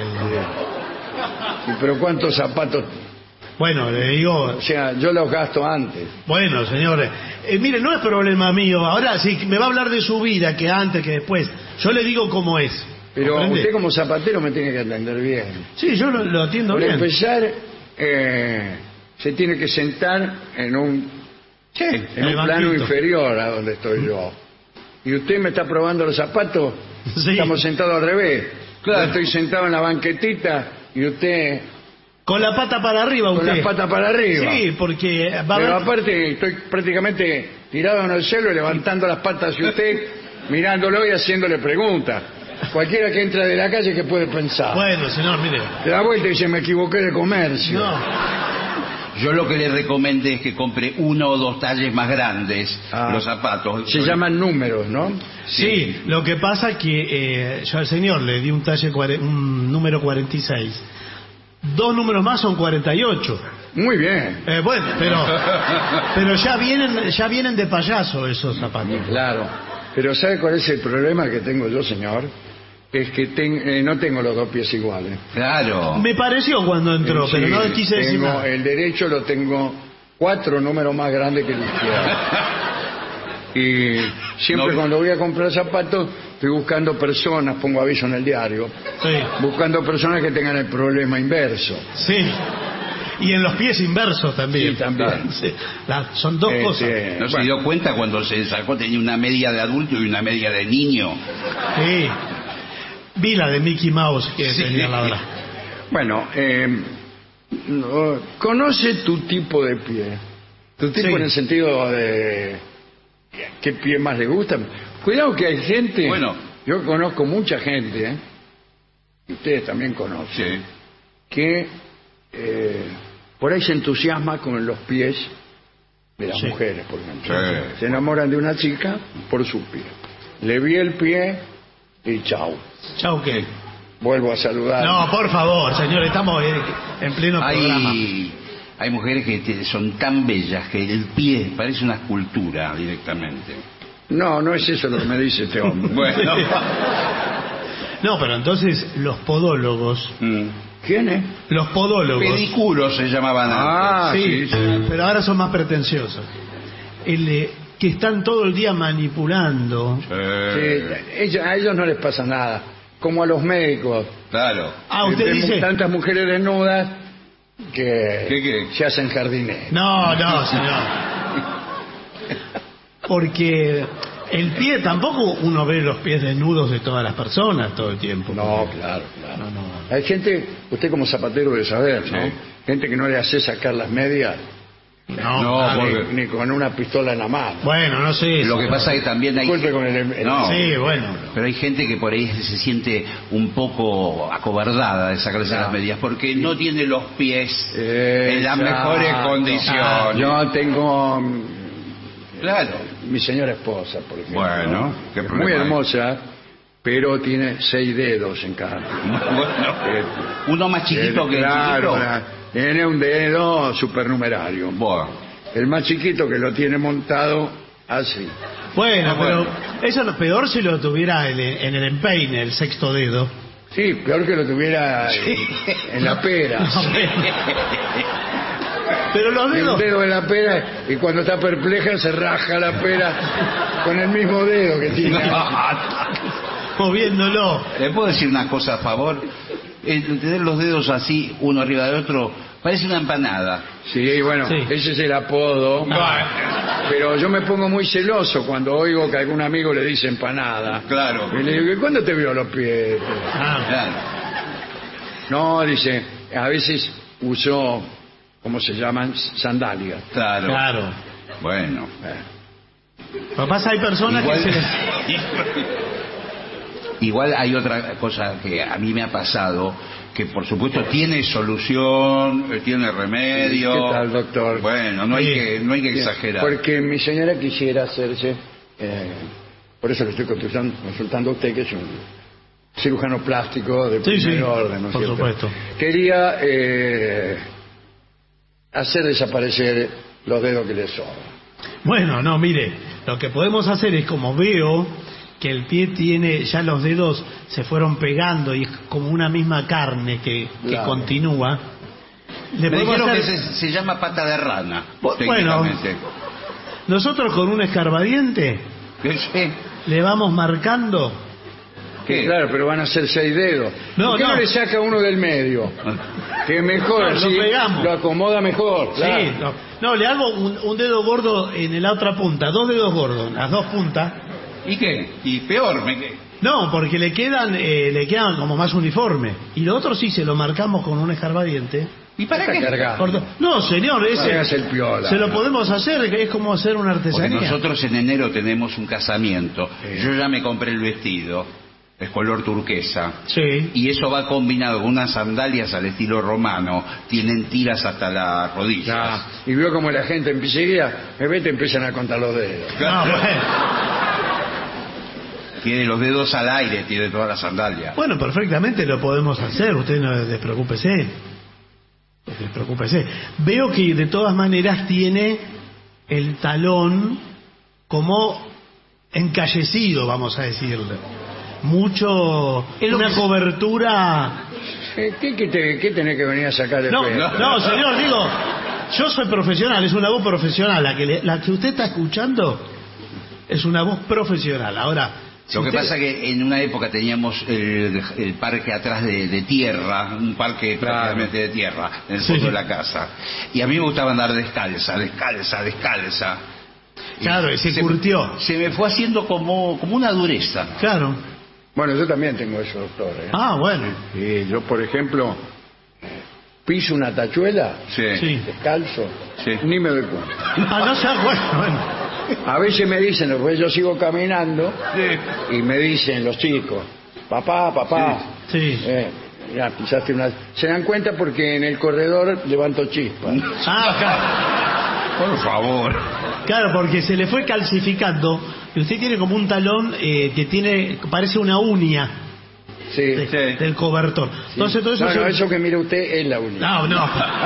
El, Pero ¿cuántos zapatos? bueno, le digo, O sea, yo los gasto antes. bueno, señores, eh, mire, no es problema mío. Ahora, si me va a hablar de su vida, que antes, que después, yo le digo cómo es. Pero ¿comprende? usted como zapatero me tiene que atender bien. Sí, yo lo, lo atiendo Por bien. empezar, eh, se tiene que sentar en un, Sí, en el un plano banquito. inferior a donde estoy yo. Y usted me está probando los zapatos, Sí. estamos sentados al revés. Claro. Yo estoy sentado en la banquetita y usted Con la pata para arriba, con usted. las patas para arriba. Sí, porque va a Pero haber... aparte estoy prácticamente tirado en el suelo y levantando las patas hacia usted, mirándolo y haciéndole preguntas. Cualquiera que entra de la calle, ¿qué puede pensar? Bueno, señor, mire. Se da vuelta y dice, me equivoqué de comercio. No. yo lo que le recomendé es que compre uno o dos talles más grandes Ah. los zapatos. Se llaman números, ¿no? Sí, lo que pasa que eh, yo al señor le di un talle cuare- un número cuarenta y seis. Dos números más son cuarenta y ocho. Muy bien. Eh, bueno, pero pero ya vienen ya vienen de payaso esos zapatos. Claro. Pero ¿sabe cuál es el problema que tengo yo, señor? Es que ten- eh, no tengo los dos pies iguales. Claro. Me pareció cuando entró, pero Sí, no quise decir tengo- nada. el derecho lo tengo cuatro números más grande que el izquierdo. Y siempre No. cuando voy a comprar zapatos estoy buscando personas, pongo aviso en el diario, Sí, buscando personas que tengan el problema inverso. sí. Y en los pies inversos también. Sí, también. Sí, la- son dos Este, cosas. ¿No se bueno, dio cuenta cuando se sacó tenía una media de adulto y una media de niño? Sí. Vi la de Mickey Mouse que Sí. tenía la verdad. Bueno, eh, no, conoce tu tipo de pie. Tu tipo Sí. en el sentido de qué pie más le gusta. Cuidado que hay gente, Bueno. yo conozco mucha gente, ¿eh? Y ustedes también conocen, Sí. que eh, por ahí se entusiasma con los pies de las Sí. mujeres, por ejemplo. Sí. Se enamoran de una chica por su pie. Le vi el pie y chau. Chau, ¿qué? Vuelvo a saludar. No, por favor, señor, estamos en, en pleno programa. Hay, hay mujeres que te- son tan bellas que el pie parece una escultura directamente. No, no es eso lo que me dice este hombre. Bueno. No, pero entonces los podólogos, Mm. ¿Quién es? los podólogos, Pedicuros se llamaban Ah, antes. sí, sí, sí. pero ahora son más pretenciosos. El, eh, que están todo el día manipulando. Sí, ella- a ellos no les pasa nada. Como a los médicos. Claro. Ah, usted Vemos dice. tantas mujeres desnudas que ¿Qué, qué? se hacen jardineros. No, no, señor. Porque el pie tampoco uno ve los pies desnudos de todas las personas todo el tiempo. No, claro, claro. No, no. Hay gente, usted como zapatero debe saber, ¿no? Sí. Gente que no le hace sacar las medias. No, No, claro. porque- Ni con una pistola en la mano. Bueno, no sé. Lo que pasa es que también hay... Disculpe con el- el- No, Sí, bueno. pero hay gente que por ahí se siente un poco acobardada de sacarse Claro. las medias porque no tiene los pies en las Exacto. mejores condiciones. Yo tengo mm, Claro. mi señora esposa, por ejemplo. Bueno, ¿qué es problema muy hay? hermosa, pero tiene seis dedos en cada mano. Bueno, Eh, uno más chiquito eh, que el claro, chiquito. la- tiene un dedo supernumerario. Bueno, El más chiquito que lo tiene montado así. Bueno, Ah, pero bueno. eso lo peor si lo tuviera en, en el empeine, el sexto dedo. Sí, peor que lo tuviera en, en la pera. No, pero- Pero los Tiene dedos. un dedo en la pera y cuando está perpleja se raja la pera con el mismo dedo que tiene. Moviéndolo. ¿le puedo decir una cosa a favor? El tener los dedos así, uno arriba del otro, parece una empanada. Sí, bueno, Sí. ese es el apodo. Pero yo me pongo muy celoso cuando oigo que algún amigo le dice empanada. Claro. Y le digo, ¿y cuándo te vio los pies? Ah, Claro. No, dice, a veces uso, ¿cómo se llaman? Sandalias. Claro. claro. Bueno. Lo que pasa hay personas Igual, que se les... igual hay otra cosa que a mí me ha pasado, que por supuesto tiene solución, eh, tiene remedio. ¿Qué tal, doctor? Bueno, no hay Sí. que, no hay que Bien, exagerar. Porque mi señora quisiera hacerse, eh, por eso le estoy consultando, consultando a usted, que es un cirujano plástico de Sí, primer sí, orden, ¿no es por cierto? supuesto. Quería eh, hacer desaparecer los dedos que le sobran. Bueno, no, mire, lo que podemos hacer es como veo que el pie tiene, ya los dedos se fueron pegando y es como una misma carne que, que Claro. continúa. Le Me podemos dijeron hacer- que se, se llama pata de rana. Bu- técnicamente. Nosotros con un escarbadiente ¿Qué sé? le vamos marcando. ¿Qué? Claro, pero van a ser seis dedos. No, ¿Por qué no, no. le saca uno del medio? Que mejor, No, lo así pegamos. lo acomoda mejor. claro. Sí, no, no, le hago un, un dedo gordo en la otra punta, dos dedos gordos, las dos puntas. ¿Y qué? Y peor, me que- No, porque le quedan, eh, le quedan como más uniforme. Y lo otro sí se lo marcamos con un escarbadiente. ¿Y para Está qué? cargado. Por do- No, señor, ese Hagas el piola. se lo podemos hacer, que es como hacer una Porque artesanía. nosotros en enero tenemos un casamiento. Yo ya me compré el vestido, es color turquesa. Sí. Y eso va combinado con unas sandalias al estilo romano, tienen tiras hasta las rodillas. Ya. Y veo como la gente enseguida, me ve, te empiezan a contar los dedos. No, bueno. Tiene los dedos al aire, tiene todas las sandalias. Bueno, perfectamente lo podemos hacer, usted no despreocúpese. Despreocúpese. Veo que de todas maneras tiene el talón como encallecido, vamos a decirle. Mucho, una cobertura. Eh, ¿Qué, qué, te- qué tenés que venir a sacar de No, pecho? no, señor, digo, yo soy profesional, es una voz profesional. La que, le- la que usted está escuchando es una voz profesional. Ahora, si Lo que usted- pasa que en una época teníamos el, el parque atrás de, de tierra, un parque prácticamente de tierra, en el Sí. fondo de la casa. Y a mí me gustaba andar descalza, descalza, descalza. Y Claro, y se curtió. Se me fue haciendo como, como una dureza. Claro. Bueno, yo también tengo eso, doctor. ¿eh? Ah, bueno. Sí, yo, por ejemplo, piso una tachuela, Sí. Sí. descalzo, Sí. ni me doy cuenta. Ah, no sea bueno, bueno. A veces me dicen, después yo sigo caminando, y me dicen los chicos, papá, papá, Sí. eh, ya pisaste una... Se dan cuenta porque en el corredor levanto chispas. Ah, claro. Por favor. Claro, porque se le fue calcificando y usted tiene como un talón eh, que tiene, parece una uña Sí. de- Sí. del cobertor. Entonces todo eso, No, no, se... eso que mira usted es la uña. No, no.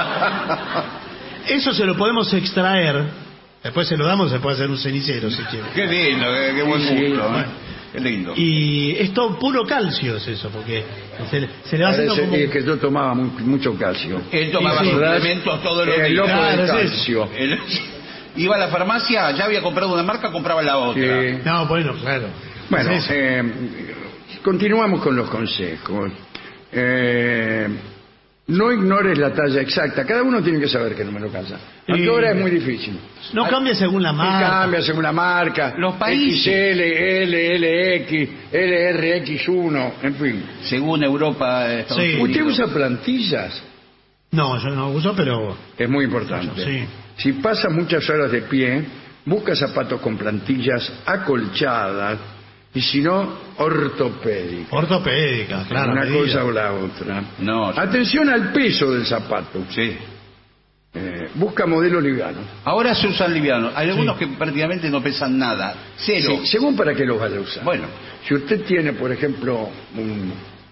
Eso se lo podemos extraer. Después se lo damos, se puede hacer un cenicero si quiere. Qué lindo, qué, qué buen Sí, sí. gusto. ¿eh? Bueno. Qué lindo. Y es todo puro calcio es eso, porque se, le- se le va haciendo Parece como... eh, que yo tomaba mu- mucho calcio. Él tomaba Sí, sí. suplementos todos los Era el días. loco Claro, del es calcio. Él- Iba a la farmacia, ya había comprado una marca, compraba la otra. Sí. No, bueno, claro. Bueno, Es eso. eh, continuamos con los consejos. Eh, No ignores la talla exacta. Cada uno tiene que saber qué número calza. Aunque Sí. ahora es muy difícil. No cambia según la Y marca. cambia según la marca. Los países. X L, L, L X, L R X uno, en fin. Según Europa, Estados Sí. Unidos. ¿Usted usa plantillas? No, yo no uso, pero... Es muy importante. Sí. Si pasa muchas horas de pie, busca zapatos con plantillas acolchadas y si no, ortopédicas. Ortopédica, claro. Una medida. cosa o la otra. No, sí. Atención al peso del zapato. Sí. Eh, busca modelos livianos. Ahora se usan livianos. Hay algunos que prácticamente no pesan nada. Cero. Sí, según para qué los vaya a usar. Bueno. Si usted tiene, por ejemplo, un-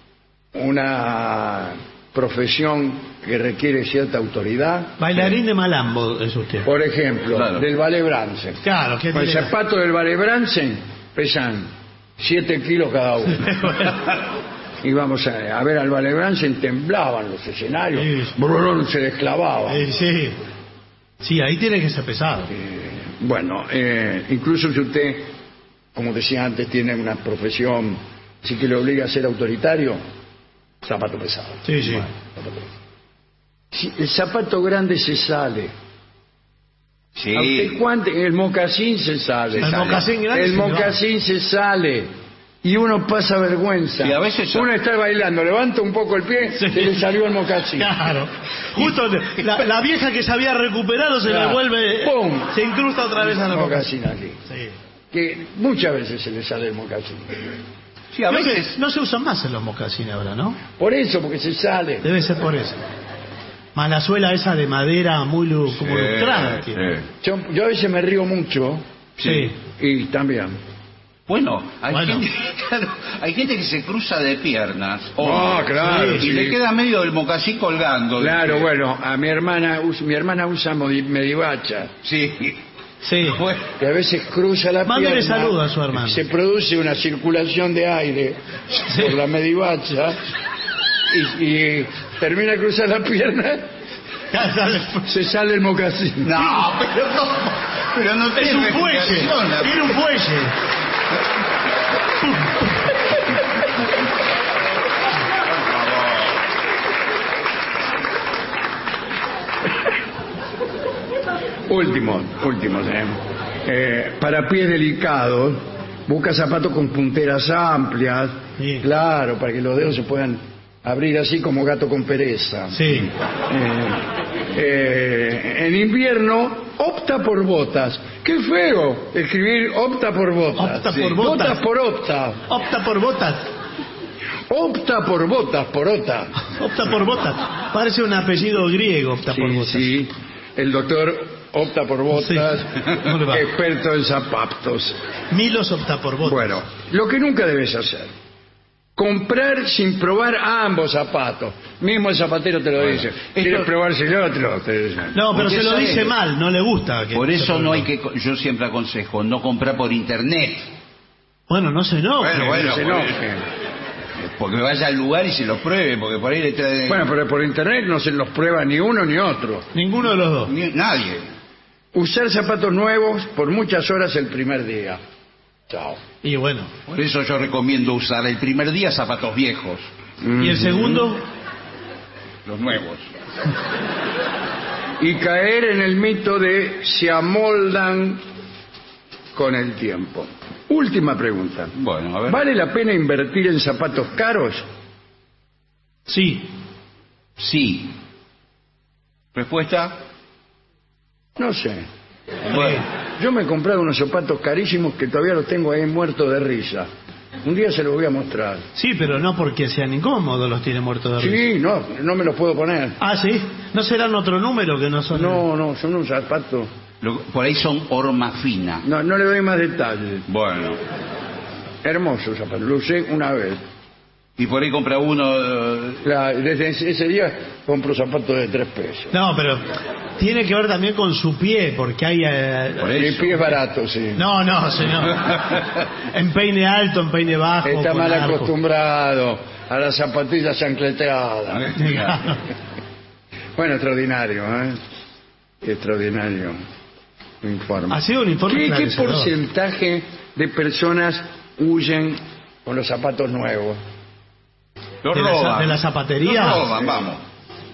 una profesión que requiere cierta autoridad, Bailarín de malambo es usted. por ejemplo, Claro. del ballet Bransen. Claro, que Con el tiene- zapato del ballet Bransen pesan siete kilos cada uno. Y vamos a, a ver al ballet Bransen, temblaban los escenarios, Sí. brrrr, se desclavaba. Eh, sí. Sí, ahí tiene que ser pesado. Bueno, eh, incluso si usted, como decía antes, tiene una profesión así que le obliga a ser autoritario, zapato pesado. Sí, sí. Si el zapato grande se sale. Sí. ¿A usted cuánto? El mocasín se sale. El mocasín grande El se le va. mocasín se sale. Y uno pasa vergüenza. Y a veces- uno está bailando, levanta un poco el pie, Sí. se le salió el mocasín. Claro. Justo la, la vieja que se había recuperado se Claro. le vuelve... ¡Pum! Se incrusta otra vez a la boca. mocasín aquí. Sí. Que muchas veces se le sale el mocasín. Sí, a No veces. se, no se usan más en los mocasines ahora, ¿no? Por eso, porque se sale. Debe ser por eso. Más la suela esa de madera muy lu- como lustrada. Sí, tiene. sí. Yo, yo a veces me río mucho Sí. y también. Bueno, hay, Bueno. Gente, claro, hay gente que se cruza de piernas. Ah, hombres, claro, Y sí. le queda medio del mocasín colgando. Claro, ¿viste? bueno, a mi hermana, us- mi hermana usa modi- medivacha, Sí. Sí. Bueno, que a veces cruza la Mándele pierna. saludo a su hermana. Se produce una circulación de aire Sí. por la medivacha y, y termina de cruzar la pierna, se sale el mocasín. no, pero no, pero no Es tiene un fuelle. explicación, la- Tiene un fuelle. Último, último. ¿eh? Eh, para pies delicados, busca zapatos con punteras amplias, Sí. claro, para que los dedos se puedan abrir así como gato con pereza. Sí. Eh, eh, en invierno opta por botas. Qué feo escribir opta por botas. Opta por botas. Botas por opta. Opta por botas. Opta por botas, por ota. Opta por botas. Parece un apellido griego, opta por Sí, botas. sí. El doctor opta por botas, Sí. ¿Cómo le va? experto en zapatos. Milos opta por botas. Bueno, lo que nunca debes hacer, comprar sin probar ambos zapatos. Mismo el zapatero te lo dice. ¿Quieres probar si el otro? Te dice. No, pero Porque se lo eso dice es- mal, no le gusta. que Por se eso ponga. no hay que. Yo siempre aconsejo no comprar por internet. Bueno, no se enoje. Bueno, bueno, se porque- enoje. Porque vaya al lugar y se los pruebe, porque por ahí le traen. Bueno, pero por internet no se los prueba ni uno ni otro. Ninguno de los dos. Ni- nadie. Usar zapatos nuevos por muchas horas el primer día. Chao. Y bueno. Por eso yo recomiendo usar el primer día zapatos viejos, ¿Y el segundo? los nuevos. Y caer en el mito de se amoldan con el tiempo. Última pregunta. Bueno, a ver. ¿Vale la pena invertir en zapatos caros? Sí. Sí. Respuesta. No sé. Bueno. Yo me he comprado unos zapatos carísimos que todavía los tengo ahí muertos de risa. Un día se los voy a mostrar. Sí, pero no porque sean incómodos los tiene muertos de risa. Sí, no, no me los puedo poner. Ah, sí. ¿No serán otro número que no son? No, no, son un zapato. Lo- por ahí son horma fina. No, no le doy más detalles. Bueno. Hermoso zapato, lo usé una vez. Y por ahí compra uno. eh, La- desde ese ese día compro zapatos de tres pesos. No, pero tiene que ver también con su pie, porque hay... eh, Por Mi eso. pie es barato, sí. No, no, señor. En peine alto, en peine bajo. Está con mal arco. acostumbrado a las zapatillas chancleteadas. Bueno, extraordinario, ¿eh? Extraordinario. Informe. Ha sido un informe ¿Qué, qué esclarecedor. porcentaje de personas huyen con los zapatos nuevos? Los ¿De la za- roban. de la zapatería? Los roban, vamos.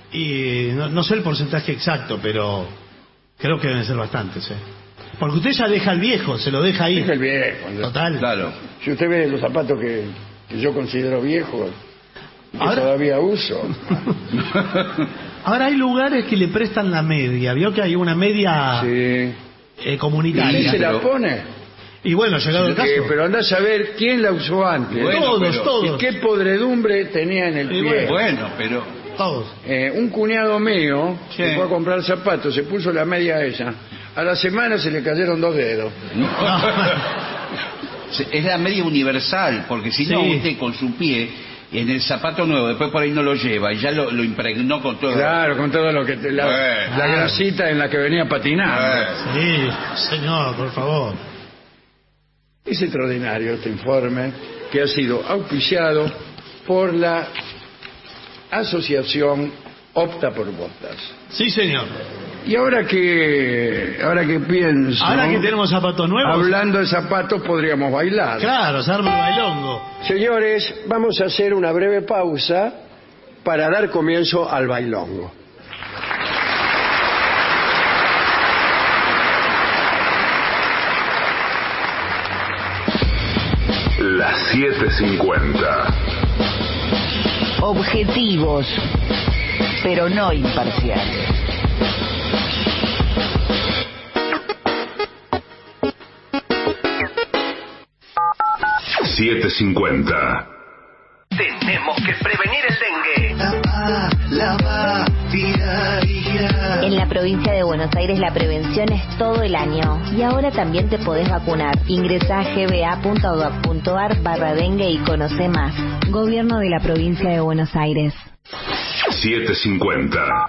Y no, no sé el porcentaje exacto, pero creo que deben ser bastantes, ¿eh? Porque usted ya deja el viejo, se lo deja ahí. Deja el viejo. Total. Claro. Si usted ve los zapatos que, que yo considero viejos, que Ahora- todavía uso. Ahora hay lugares que le prestan la media. Vio que hay una media Sí. eh, comunitaria. ¿Y se la pone? Y bueno, llegado el caso. Eh, pero anda a saber quién la usó antes. Bueno, Todos, pero- todos. ¿Y qué podredumbre tenía en el Y pie? Bueno, pero... Todos. Eh, un cuñado mío Sí. que fue a comprar zapatos, se puso la media esa. A la semana se le cayeron dos dedos. Se- Es la media universal, porque si no, Sí. usted con su pie en el zapato nuevo, después por ahí no lo lleva y ya lo, lo impregnó con todo. Claro, con todo lo que... te- la, Bueno. la grasita en la que venía patinando. Sí, señor, por favor. Es extraordinario este informe que ha sido auspiciado por la Asociación Opta por Botas. Sí, señor. Y ahora que ahora que pienso, Ahora que tenemos zapatos nuevos. hablando de zapatos, podríamos bailar. Claro, se arma el bailongo. Señores, vamos a hacer una breve pausa para dar comienzo al bailongo. Las siete cincuenta. Objetivos, pero no imparciales. siete cincuenta. Tenemos que prevenir el dengue. Tapa, lava, tira y gira. En la provincia de Buenos Aires la prevención es todo el año. Y ahora también te podés vacunar. Ingresá a gba.gov.ar barra dengue y conoce más. Gobierno de la provincia de Buenos Aires. siete cincuenta.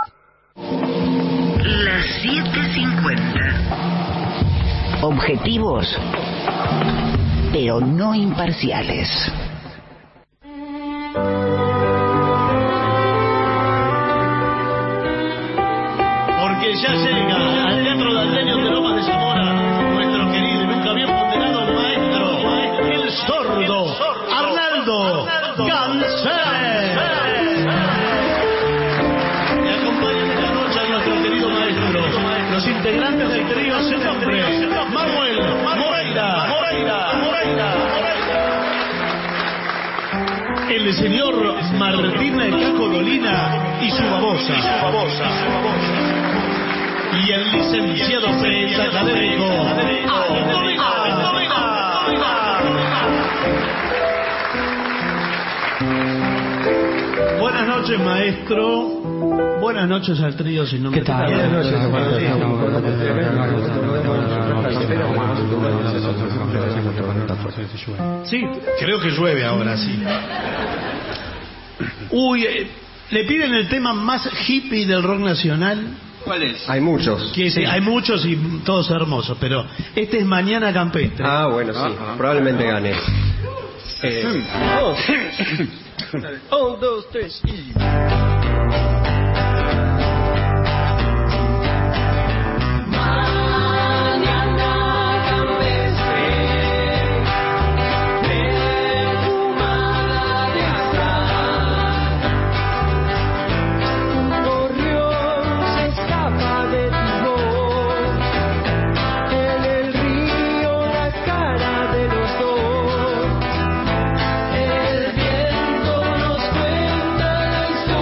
Las siete cincuenta. Objetivos, pero no imparciales. Porque ya llega al Teatro Daldeño de Lomas de Zamora nuestro querido y nunca bien ponderado maestro, el sordo, Arnaldo Gansé. Me acompañan esta noche a nuestro querido maestro, los integrantes del trío sin nombre, Manuel Moreira, Moreira, Moreira, el señor Martín Caco Dolina y su babosa, y su babosa, su babosa. Y el licenciado Pérez académico Buenas noches, maestro. Buenas noches al trío sin nombre. ¿Qué tal? Buenas noches. Sí, creo que llueve ahora, sí. Uy, eh, le piden el tema más hippie del rock nacional. ¿Cuál es? Hay muchos. Que sí, hay muchos y todos hermosos, pero este es Mañana Campestre. Ah, bueno, sí. Probablemente gane. Eh, Un, dos, tres y... El viento nos cuenta la historia.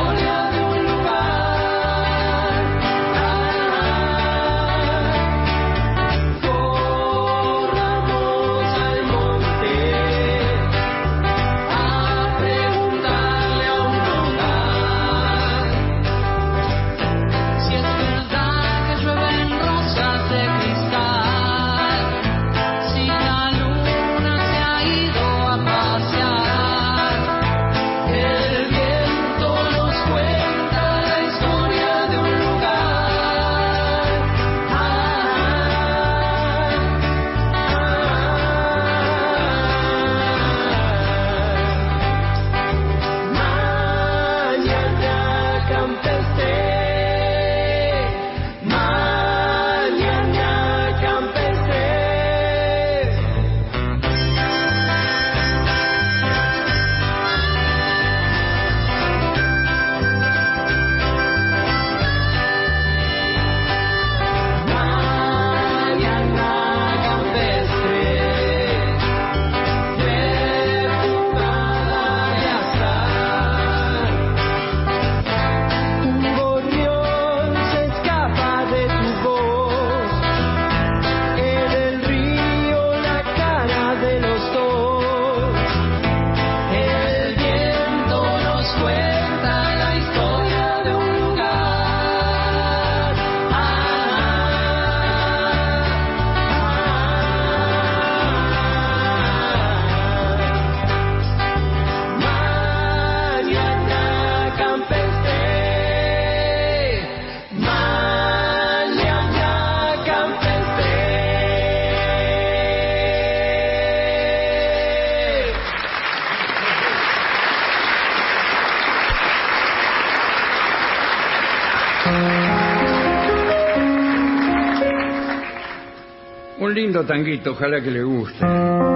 Un lindo tanguito, ojalá que le guste.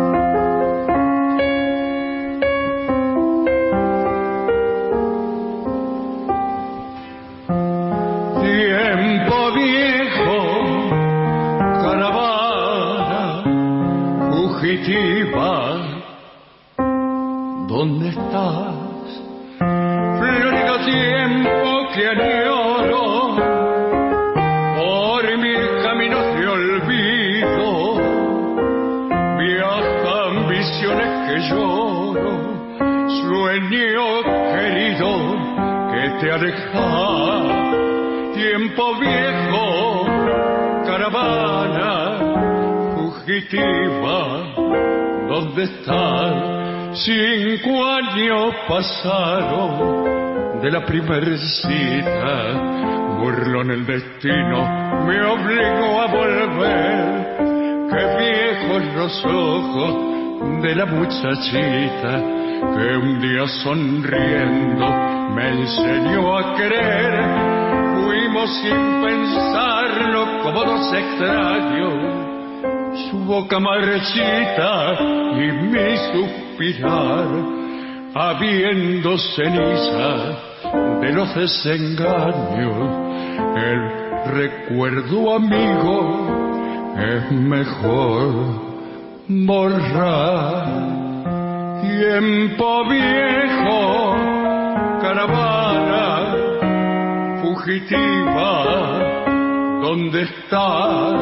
Tiempo viejo, caravana fugitiva, ¿dónde estás? Florido tiempo que añoro por mil caminos de olvido, viajan visiones que lloro, sueño querido que te alejas. Tiempo viejo, caravana fugitiva, ¿dónde estás? Cinco años pasaron de la primer cita, burlón el destino me obligó a volver. Qué viejos los ojos de la muchachita que un día sonriendo me enseñó a querer. Fuimos sin pensarlo como dos extraños, su boca marchita y mi suspirar, habiendo ceniza de los desengaños, el recuerdo amigo es mejor borrar. Tiempo viejo, caravana fugitiva, ¿dónde estás?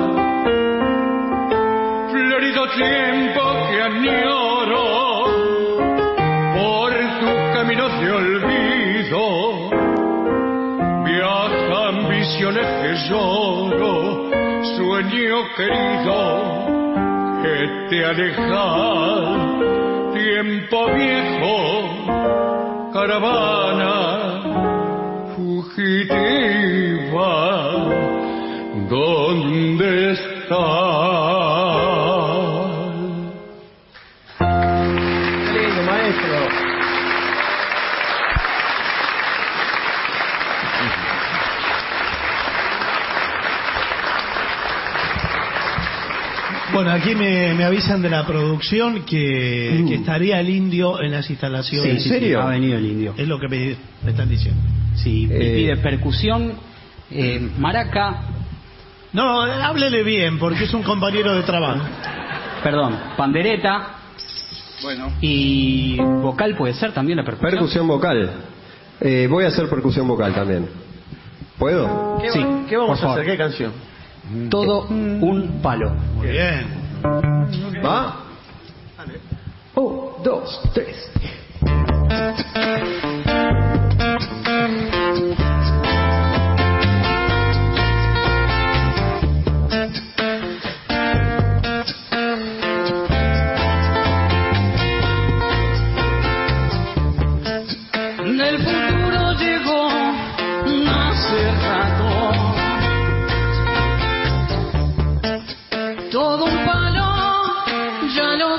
Florido tiempo que añoro por tus caminos de olvido, viajan visiones que lloro, sueño querido que te alejas. Tiempo viejo, caravana fugitiva, ¿dónde estás? Lindo, maestro. Bueno, aquí me, me avisan de la producción que, Uh. que estaría el indio en las instalaciones. Sí, ¿en serio? Ha venido el indio. Es lo que me, me están diciendo. Sí, me Eh, pide percusión, eh, maraca. No, háblele bien, porque es un compañero de trabajo. Perdón, pandereta. Bueno. Y vocal puede ser también la percusión. Percusión vocal. Eh, voy a hacer percusión vocal también. ¿Puedo? ¿Qué, Sí, va- ¿qué vamos por a hacer? favor. ¿Qué canción? Todo un palo. Muy bien. ¿Va? Un, dos, tres. Del futuro llegó hace rato, todo un palo, ya lo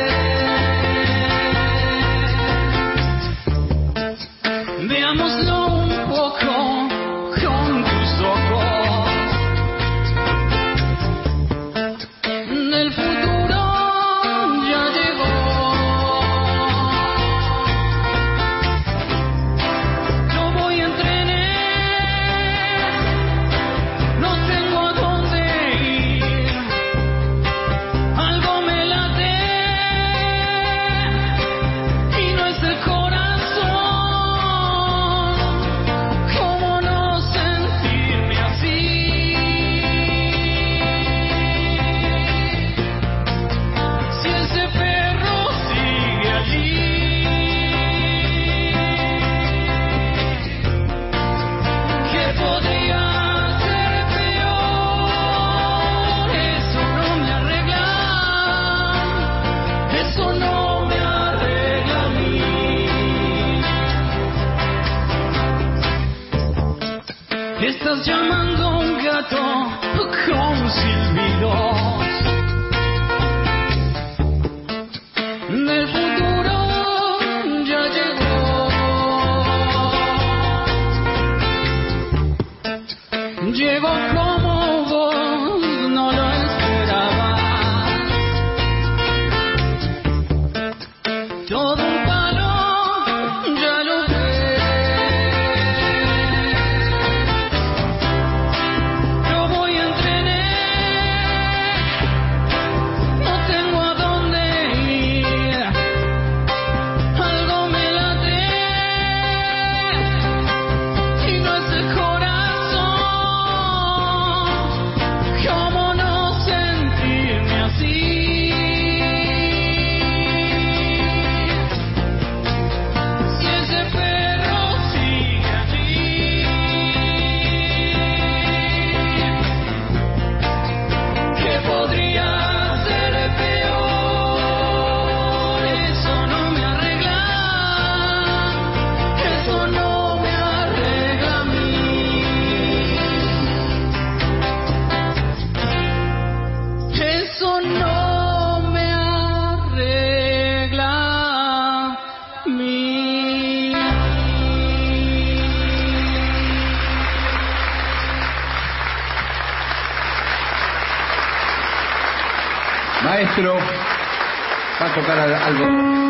ves. Veámoslo un poco con tus ojos. Del futuro ya llegó. Yo voy en trenes, no tengo a dónde ir. Algo me late y no es el corazón. ¿Cómo no sentirme así? Si ese perro sigue allí. ¿Qué podría ser peor? Eso no me arregla, eso no me arregla a mí. Estás llamando a un gato con silbidos. Del futuro ya llegó. Llegó como vos no lo esperabas. Todo un palo, ya lo ves. Yo voy en trenes, no tengo a dónde ir. Algo me late y no es el corazón. ¿Cómo no sentirme así? Si ese perro sigue allí, ¿qué podría ser peor? Eso no me arregla, eso no me arregla a mí. Eso no me arregla a mí. Maestro, va a tocar al- algo.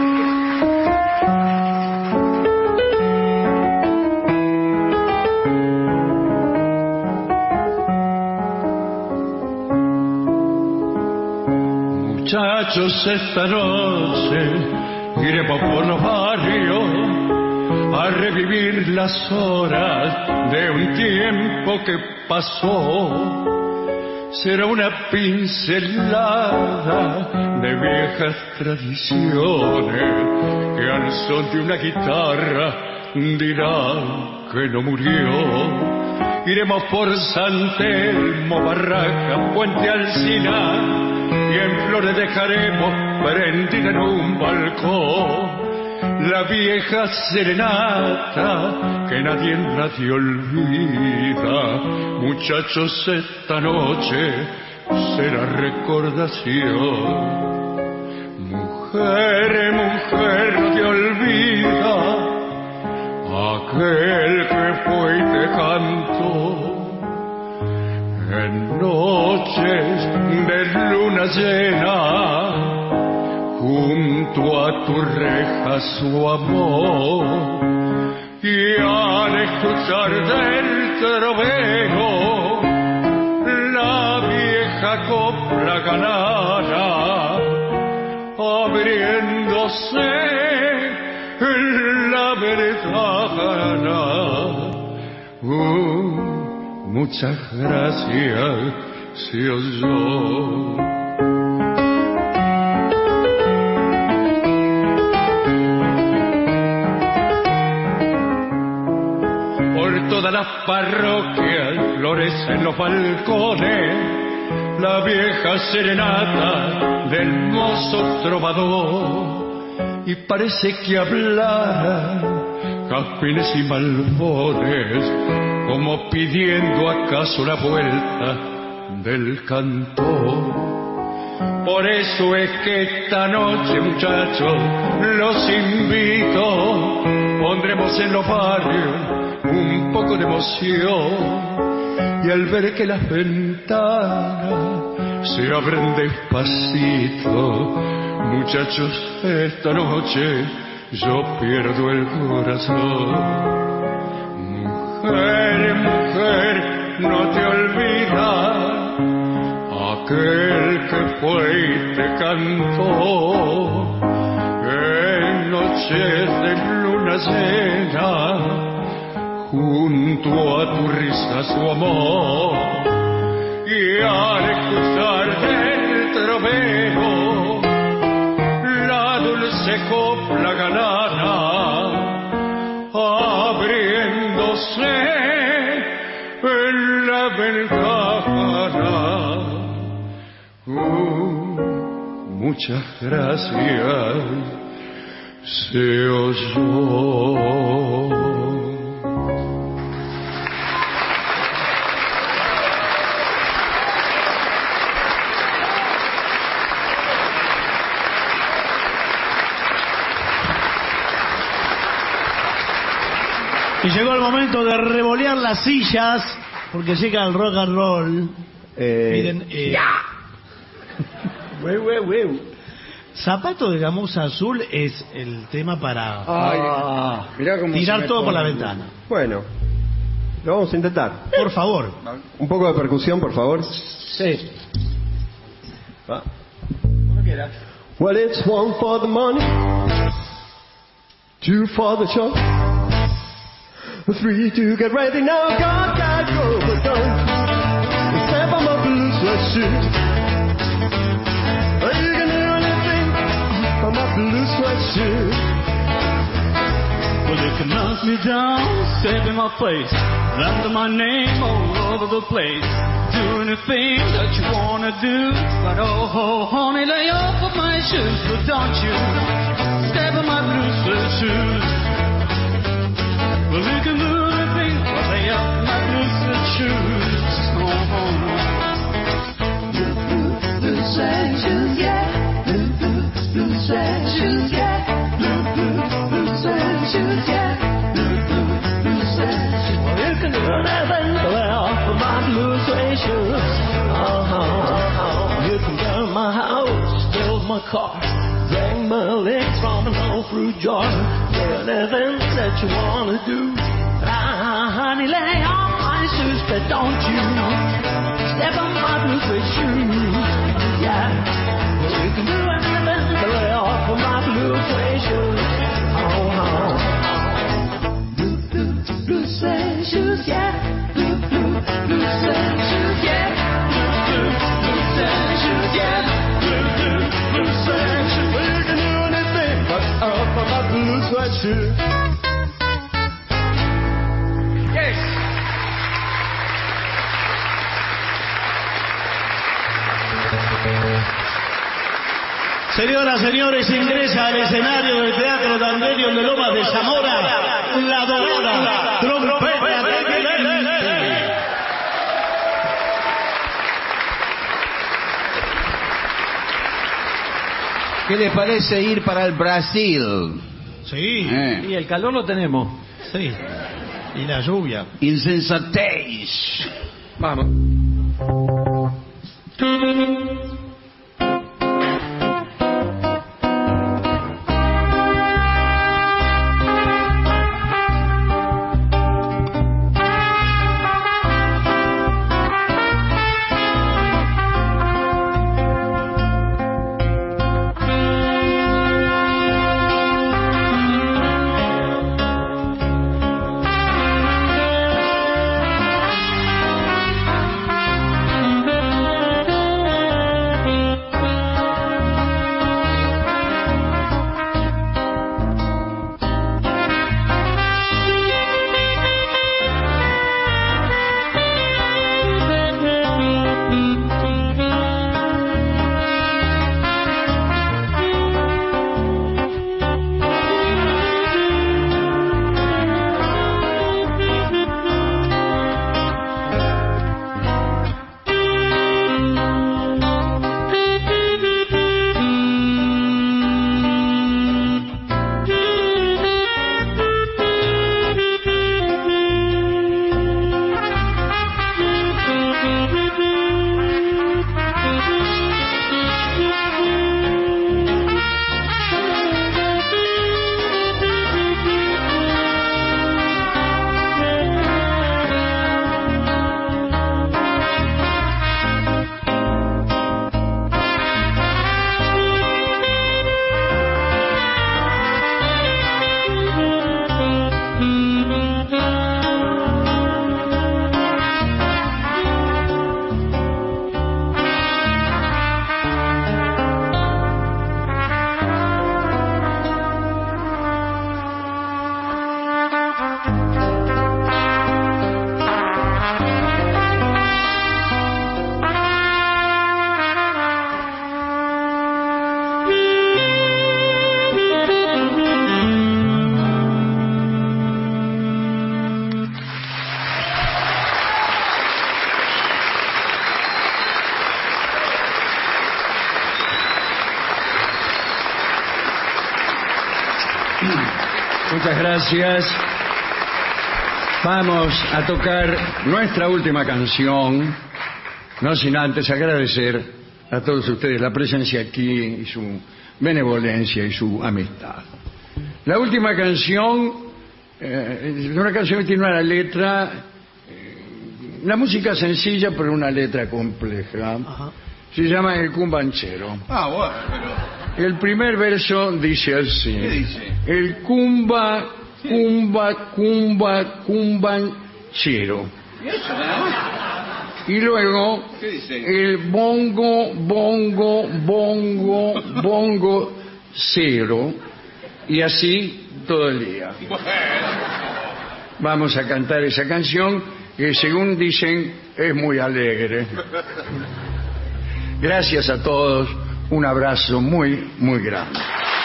Muchachos, esta noche iremos por los barrios a revivir las horas de un tiempo que pasó. Será una pincelada de viejas tradiciones que al son de una guitarra dirán que no murió. Iremos por San Telmo, Barraca, Puente Alsina, y en flores dejaremos prendida en un balcón la vieja serenata que nadie en nadie olvida. Muchachos, esta noche será recordación. Mujer, mujer, no te olvida aquel que fue y te cantó en noches de luna llena. Junto a tu reja su amor, y al escuchar del trovero la vieja copla ganara, abriéndose la ventana. Uh, muchas gracias se oyó. Todas las parroquias florecen los balcones la vieja serenata del mozo trovador, y parece que hablaran jazmines y malbones, como pidiendo acaso la vuelta del cantor. Por eso es que esta noche, muchachos, los invito, pondremos en los barrios un poco de emoción, y al ver que las ventanas se abren despacito, muchachos, esta noche yo pierdo el corazón. Mujer, mujer, no te olvidas aquel que fue y te cantó en noches de luna llena, junto a tu risa su amor, y al escuchar del trovero la dulce copla ganada, abriéndose en la ventana. Uh, muchas gracias se oyó. Y llegó el momento de revolear las sillas Porque llega el rock and roll. Eh, Miren, eh, Weu, weu, weu. Zapato de gamuza azul es el tema para Ah, mirá cómo se tirar me todo por pone. la ventana. Bueno, lo vamos a intentar. Por favor. Un poco de percusión, por favor. Sí. Va. Como quieras. Well, it's one for the money, two for the show, three to get ready now. God, God, go, but don't step on my blue sweatshirt. You can do anything on my blue sweatshirt. Well, you can knock me down, step in my place, under my name all over the place. Do anything that you wanna do, but oh, oh honey, lay off of my shoes, but don't you step on my blue suede shoes. Well, you can do anything, but lay off my blue suede shoes. Oh, oh. Blue, blue, blue suede shoes, yeah. Blue, blue, blue suede shoes, yeah. Blue, blue, blue suede shoes, yeah. Blue, blue, blue suede shoes. Well, you can do anything, but lay off of my blue suede shoes. Uh-huh. You can burn my house, steal my car, drag my legs from an old fruit jar. Do anything that you wanna do. Ah, honey, lay off my shoes, but don't you step on my blue suede shoes. Yeah, well, you can do anything but lay off of my blue suede shoes. Oh, oh. Blue, blue, blue suede shoes, yeah. Blue, blue, blue suede shoes, yeah. Blue, blue suede shoes, yeah. Blue, blue, blue suede shoes. Well, you can do anything but off of my blue suede shoes. Yes. Señoras, señores, ingresa al escenario del Teatro Dandelion de Lomas de Zamora, la dorada trompeta de Gillespie. ¿Qué les parece ir para el Brasil? Sí. Eh. Y el calor lo tenemos. Sí. Y la lluvia. Insensatez. Vamos. Muchas gracias. Vamos a tocar nuestra última canción, no sin antes agradecer a todos ustedes la presencia aquí y su benevolencia y su amistad. La última canción eh, es una canción que tiene una letra, eh, la música sencilla pero una letra compleja. Ajá. Se llama El Cumbanchero. Ah, bueno, pero... El primer verso dice así. ¿Qué dice? El cumba, cumba, cumba, cumbanchero. ¿Y eso nada más? Y luego, ¿qué dice? El bongo, bongo, bongo, bongo, cero. Y así todo el día. Bueno. Vamos a cantar esa canción que, según dicen, es muy alegre. Gracias a todos. Un abrazo muy, muy grande.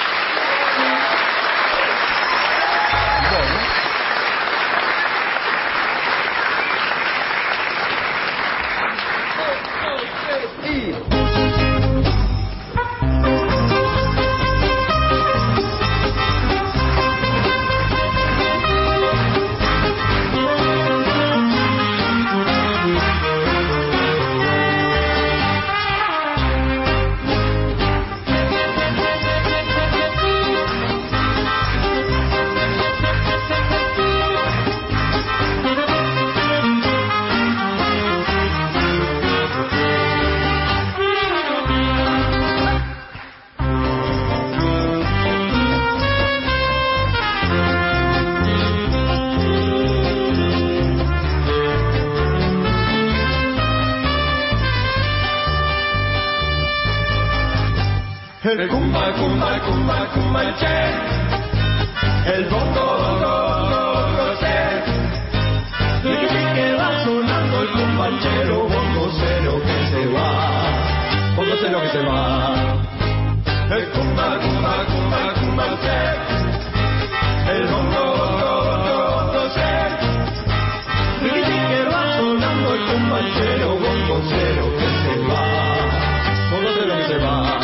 El cumba, cumba, cumba, cumbanché. El bongo, bongo, bongo, sé. Y que va sonando el cumbanchero, bongo cero que se va, bongo cero que se va. El cumba, cumba, cumba, cumbanché. El bongo, bongo, bongo, sé. Y que va sonando el cumbanchero, bongo cero que se va, bongo cero que se va.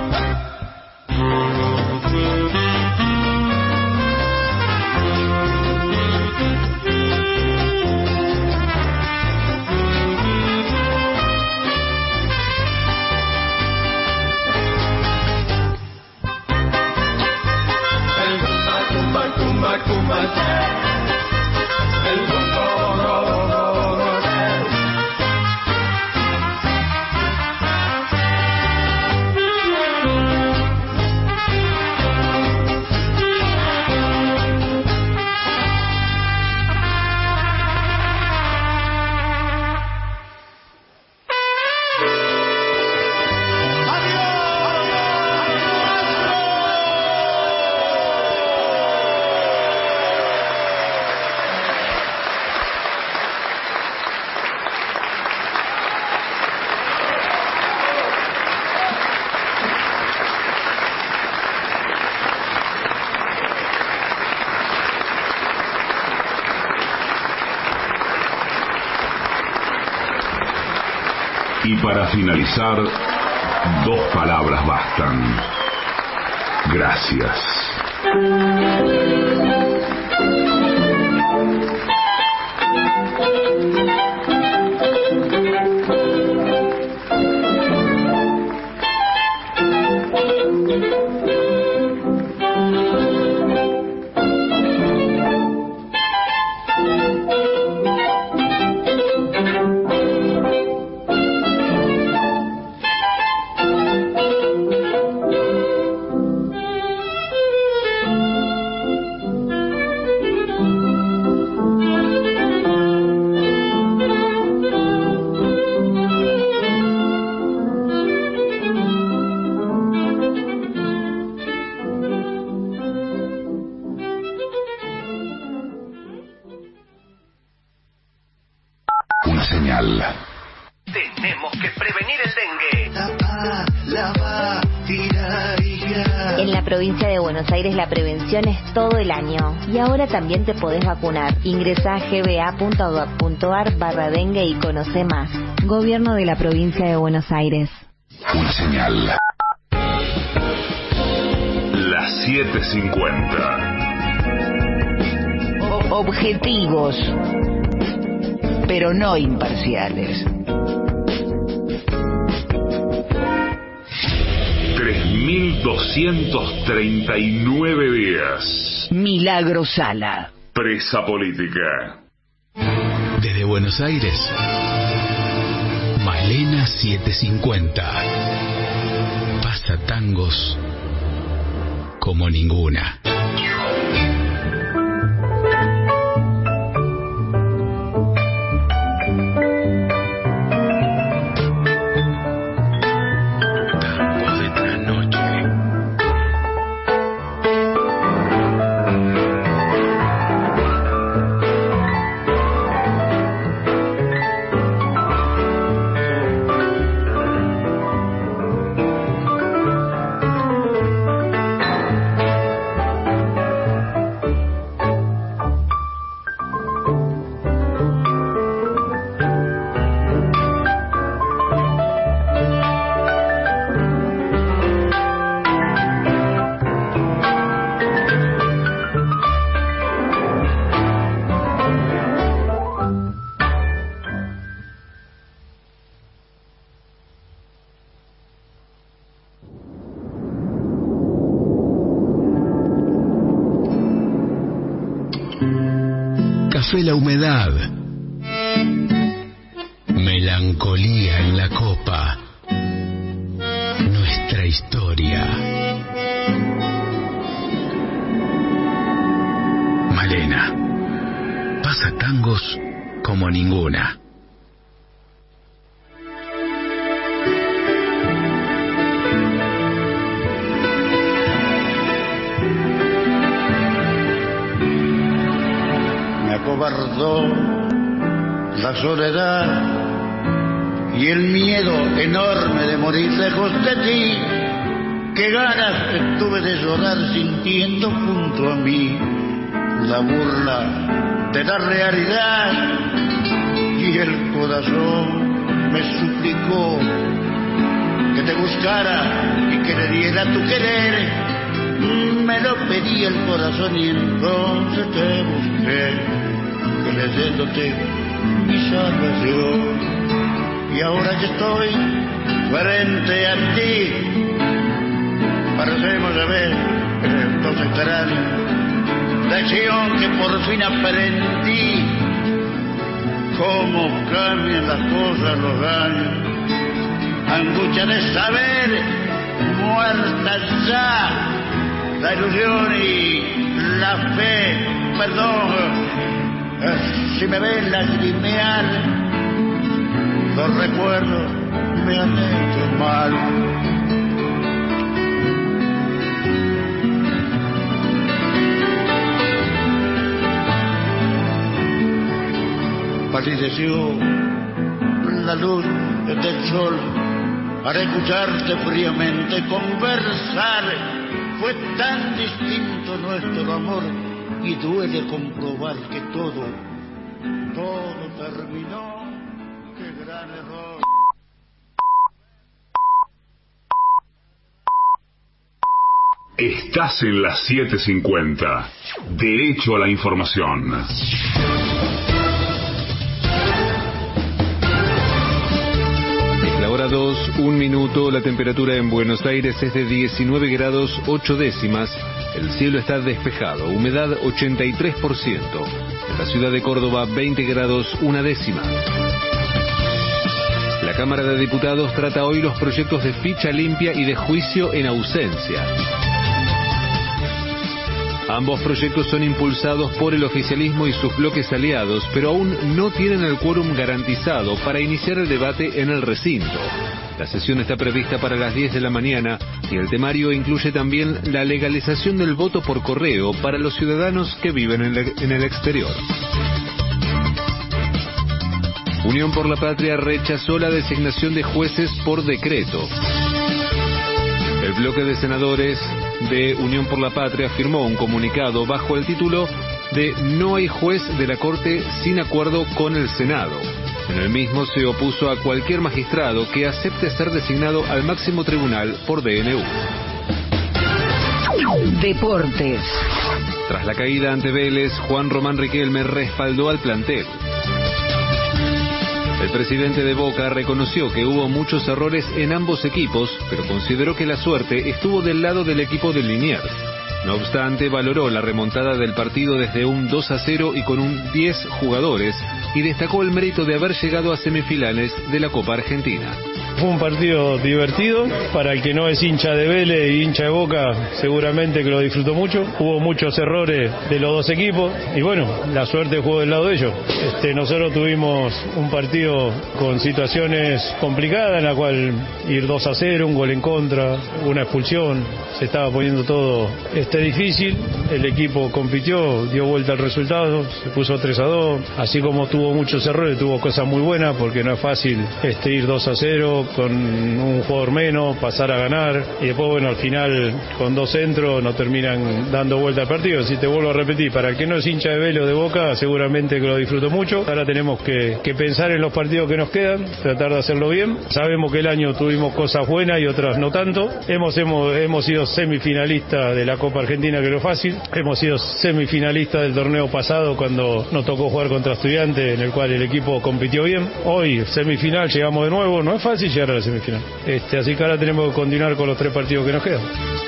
Y para finalizar, dos palabras bastan. Gracias. Una señal. Tenemos que prevenir el dengue. Tapa, lava, tira y gira. En la provincia de Buenos Aires la prevención es todo el año. Y ahora también te podés vacunar. Ingresá a gba.gov.ar barra dengue y conoce más. Gobierno de la provincia de Buenos Aires. Una señal. Las siete cincuenta. Objetivos, pero no imparciales. tres mil doscientos treinta y nueve días. Milagro Sala. Presa política. Desde Buenos Aires, Malena setecientos cincuenta. Pasa tangos como ninguna. La humedad, melancolía en la copa, nuestra historia. Malena, pasa tangos como ninguna. Cobardó la soledad y el miedo enorme de morir lejos de ti. Qué ganas tuve de llorar sintiendo junto a mí la burla de la realidad, y el corazón me suplicó que te buscara y que le diera tu querer. Me lo pedí el corazón y entonces te busqué, leyéndote mi salvación. Y ahora que estoy frente a ti, parecemos a ver dos extraños, lección que por fin aprendí, cómo cambian las cosas los años, angustia de saber, muerta ya la ilusión y la fe. Perdón si me ven lagrimear, los recuerdos me han hecho mal. Palideció la luz del sol para escucharte fríamente conversar. Fue tan distinto nuestro amor y duele comprobar que todo, todo terminó. ¡Qué gran error! Estás en las siete cincuenta. Derecho a la información. La hora dos, un minuto. La temperatura en Buenos Aires es de diecinueve grados ocho décimas. El cielo está despejado, humedad ochenta y tres por ciento. En la ciudad de Córdoba, veinte grados una décima. La Cámara de Diputados trata hoy los proyectos de ficha limpia y de juicio en ausencia. Ambos proyectos son impulsados por el oficialismo y sus bloques aliados, pero aún no tienen el quórum garantizado para iniciar el debate en el recinto. La sesión está prevista para las diez de la mañana y el temario incluye también la legalización del voto por correo para los ciudadanos que viven en el, en el exterior. Unión por la Patria rechazó la designación de jueces por decreto. El bloque de senadores de Unión por la Patria firmó un comunicado bajo el título de "No hay juez de la Corte sin acuerdo con el Senado". En el mismo se opuso a cualquier magistrado que acepte ser designado al máximo tribunal por D N U. Deportes. Tras la caída ante Vélez, Juan Román Riquelme respaldó al plantel. El presidente de Boca reconoció que hubo muchos errores en ambos equipos, pero consideró que la suerte estuvo del lado del equipo de Liniers. No obstante, valoró la remontada del partido desde un dos a cero y con un diez jugadores, y destacó el mérito de haber llegado a semifinales de la Copa Argentina. Fue un partido divertido, para el que no es hincha de Vélez y hincha de Boca, seguramente que lo disfrutó mucho. Hubo muchos errores de los dos equipos y bueno, la suerte jugó del lado de ellos. Este, nosotros tuvimos un partido con situaciones complicadas, en la cual ir dos a cero, un gol en contra, una expulsión, se estaba poniendo todo este difícil. El equipo compitió, dio vuelta al resultado, se puso tres a dos, así como tuvo muchos errores, tuvo cosas muy buenas, porque no es fácil este, ir dos a cero con un jugador menos, pasar a ganar, y después bueno, al final con dos centros nos terminan dando vuelta al partido. Si te vuelvo a repetir, para el que no es hincha de Vélez o de Boca, seguramente que lo disfruto mucho. Ahora tenemos que, que pensar en los partidos que nos quedan, tratar de hacerlo bien. Sabemos que el año tuvimos cosas buenas y otras no tanto. Hemos, hemos, hemos sido semifinalistas de la Copa Argentina, que no es fácil. Hemos sido semifinalistas del torneo pasado cuando nos tocó jugar contra Estudiantes, en el cual el equipo compitió bien. Hoy, semifinal, llegamos de nuevo, no es fácil llegar a la semifinal. Este, así que ahora tenemos que continuar con los tres partidos que nos quedan.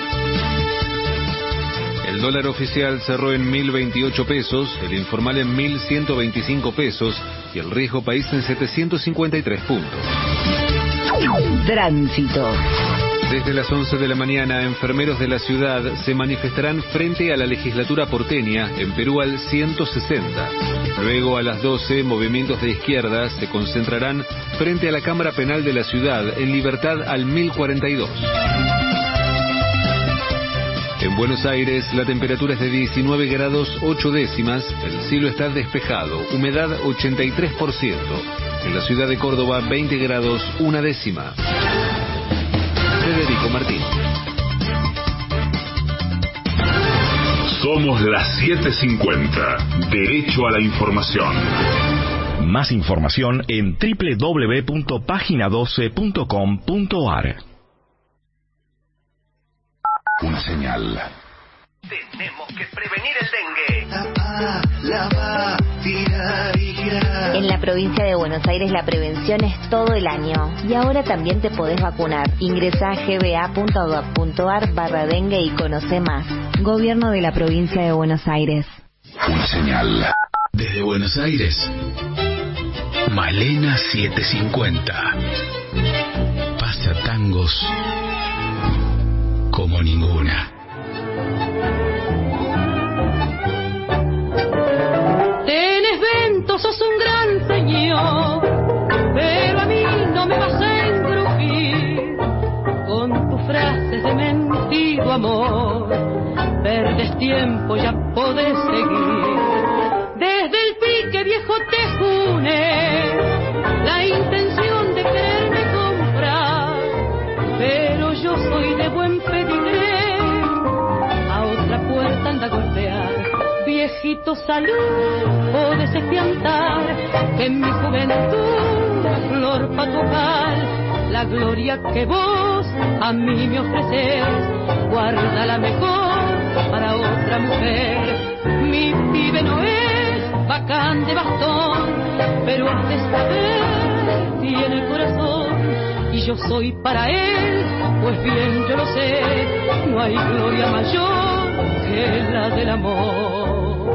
El dólar oficial cerró en mil veintiocho pesos, el informal en mil ciento veinticinco pesos y el riesgo país en setecientos cincuenta y tres puntos. Tránsito. Desde las once de la mañana, enfermeros de la ciudad se manifestarán frente a la legislatura porteña en Perú al ciento sesenta. Luego, a las doce, movimientos de izquierda se concentrarán frente a la Cámara Penal de la ciudad en Libertad al mil cuarenta y dos. En Buenos Aires, la temperatura es de diecinueve grados ocho décimas, el cielo está despejado, humedad ochenta y tres por ciento. En la ciudad de Córdoba, veinte grados una décima. Federico Martín. Somos las siete cincuenta. Derecho a la información. Más información en doble u doble u doble u punto página doce punto com punto a r. Una señal. Tenemos que prevenir el dengue. Tapa, lava, tira y gira. En la provincia de Buenos Aires la prevención es todo el año. Y ahora también te podés vacunar. Ingresá a g b a punto gov punto a r barra dengue y conoce más. Gobierno de la provincia de Buenos Aires. Una señal. Desde Buenos Aires, Malena setecientos cincuenta. Pasa tangos como ninguna. Tenés vento, sos un gran señor, pero a mí no me vas a engrupir con tus frases de mentido amor. Perdes tiempo, ya podés seguir. Desde el pique viejo te june la intención de quererme comprar, pero yo soy de buen pedigrí, a otra puerta anda a golpear. Viejito, salud, podés espiantar que en mi juventud, flor pa' tocar, la gloria que vos a mí me ofreces, guarda la mejor para otra mujer. Mi pibe no es bacán de bastón, pero has de saber, tiene corazón, y yo soy para él, pues bien yo lo sé, no hay gloria mayor que la del amor.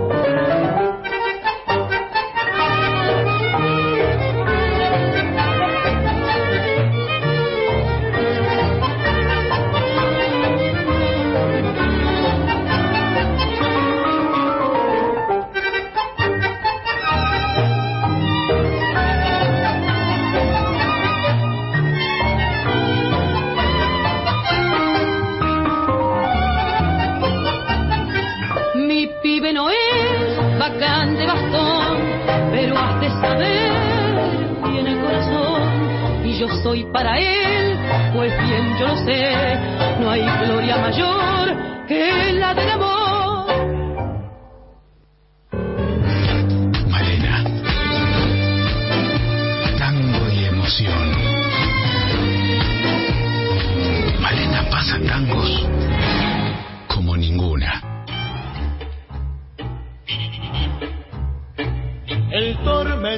Soy para él, pues bien yo lo sé, no hay gloria mayor que la del amor. Malena, tango y emoción. Malena pasa tangos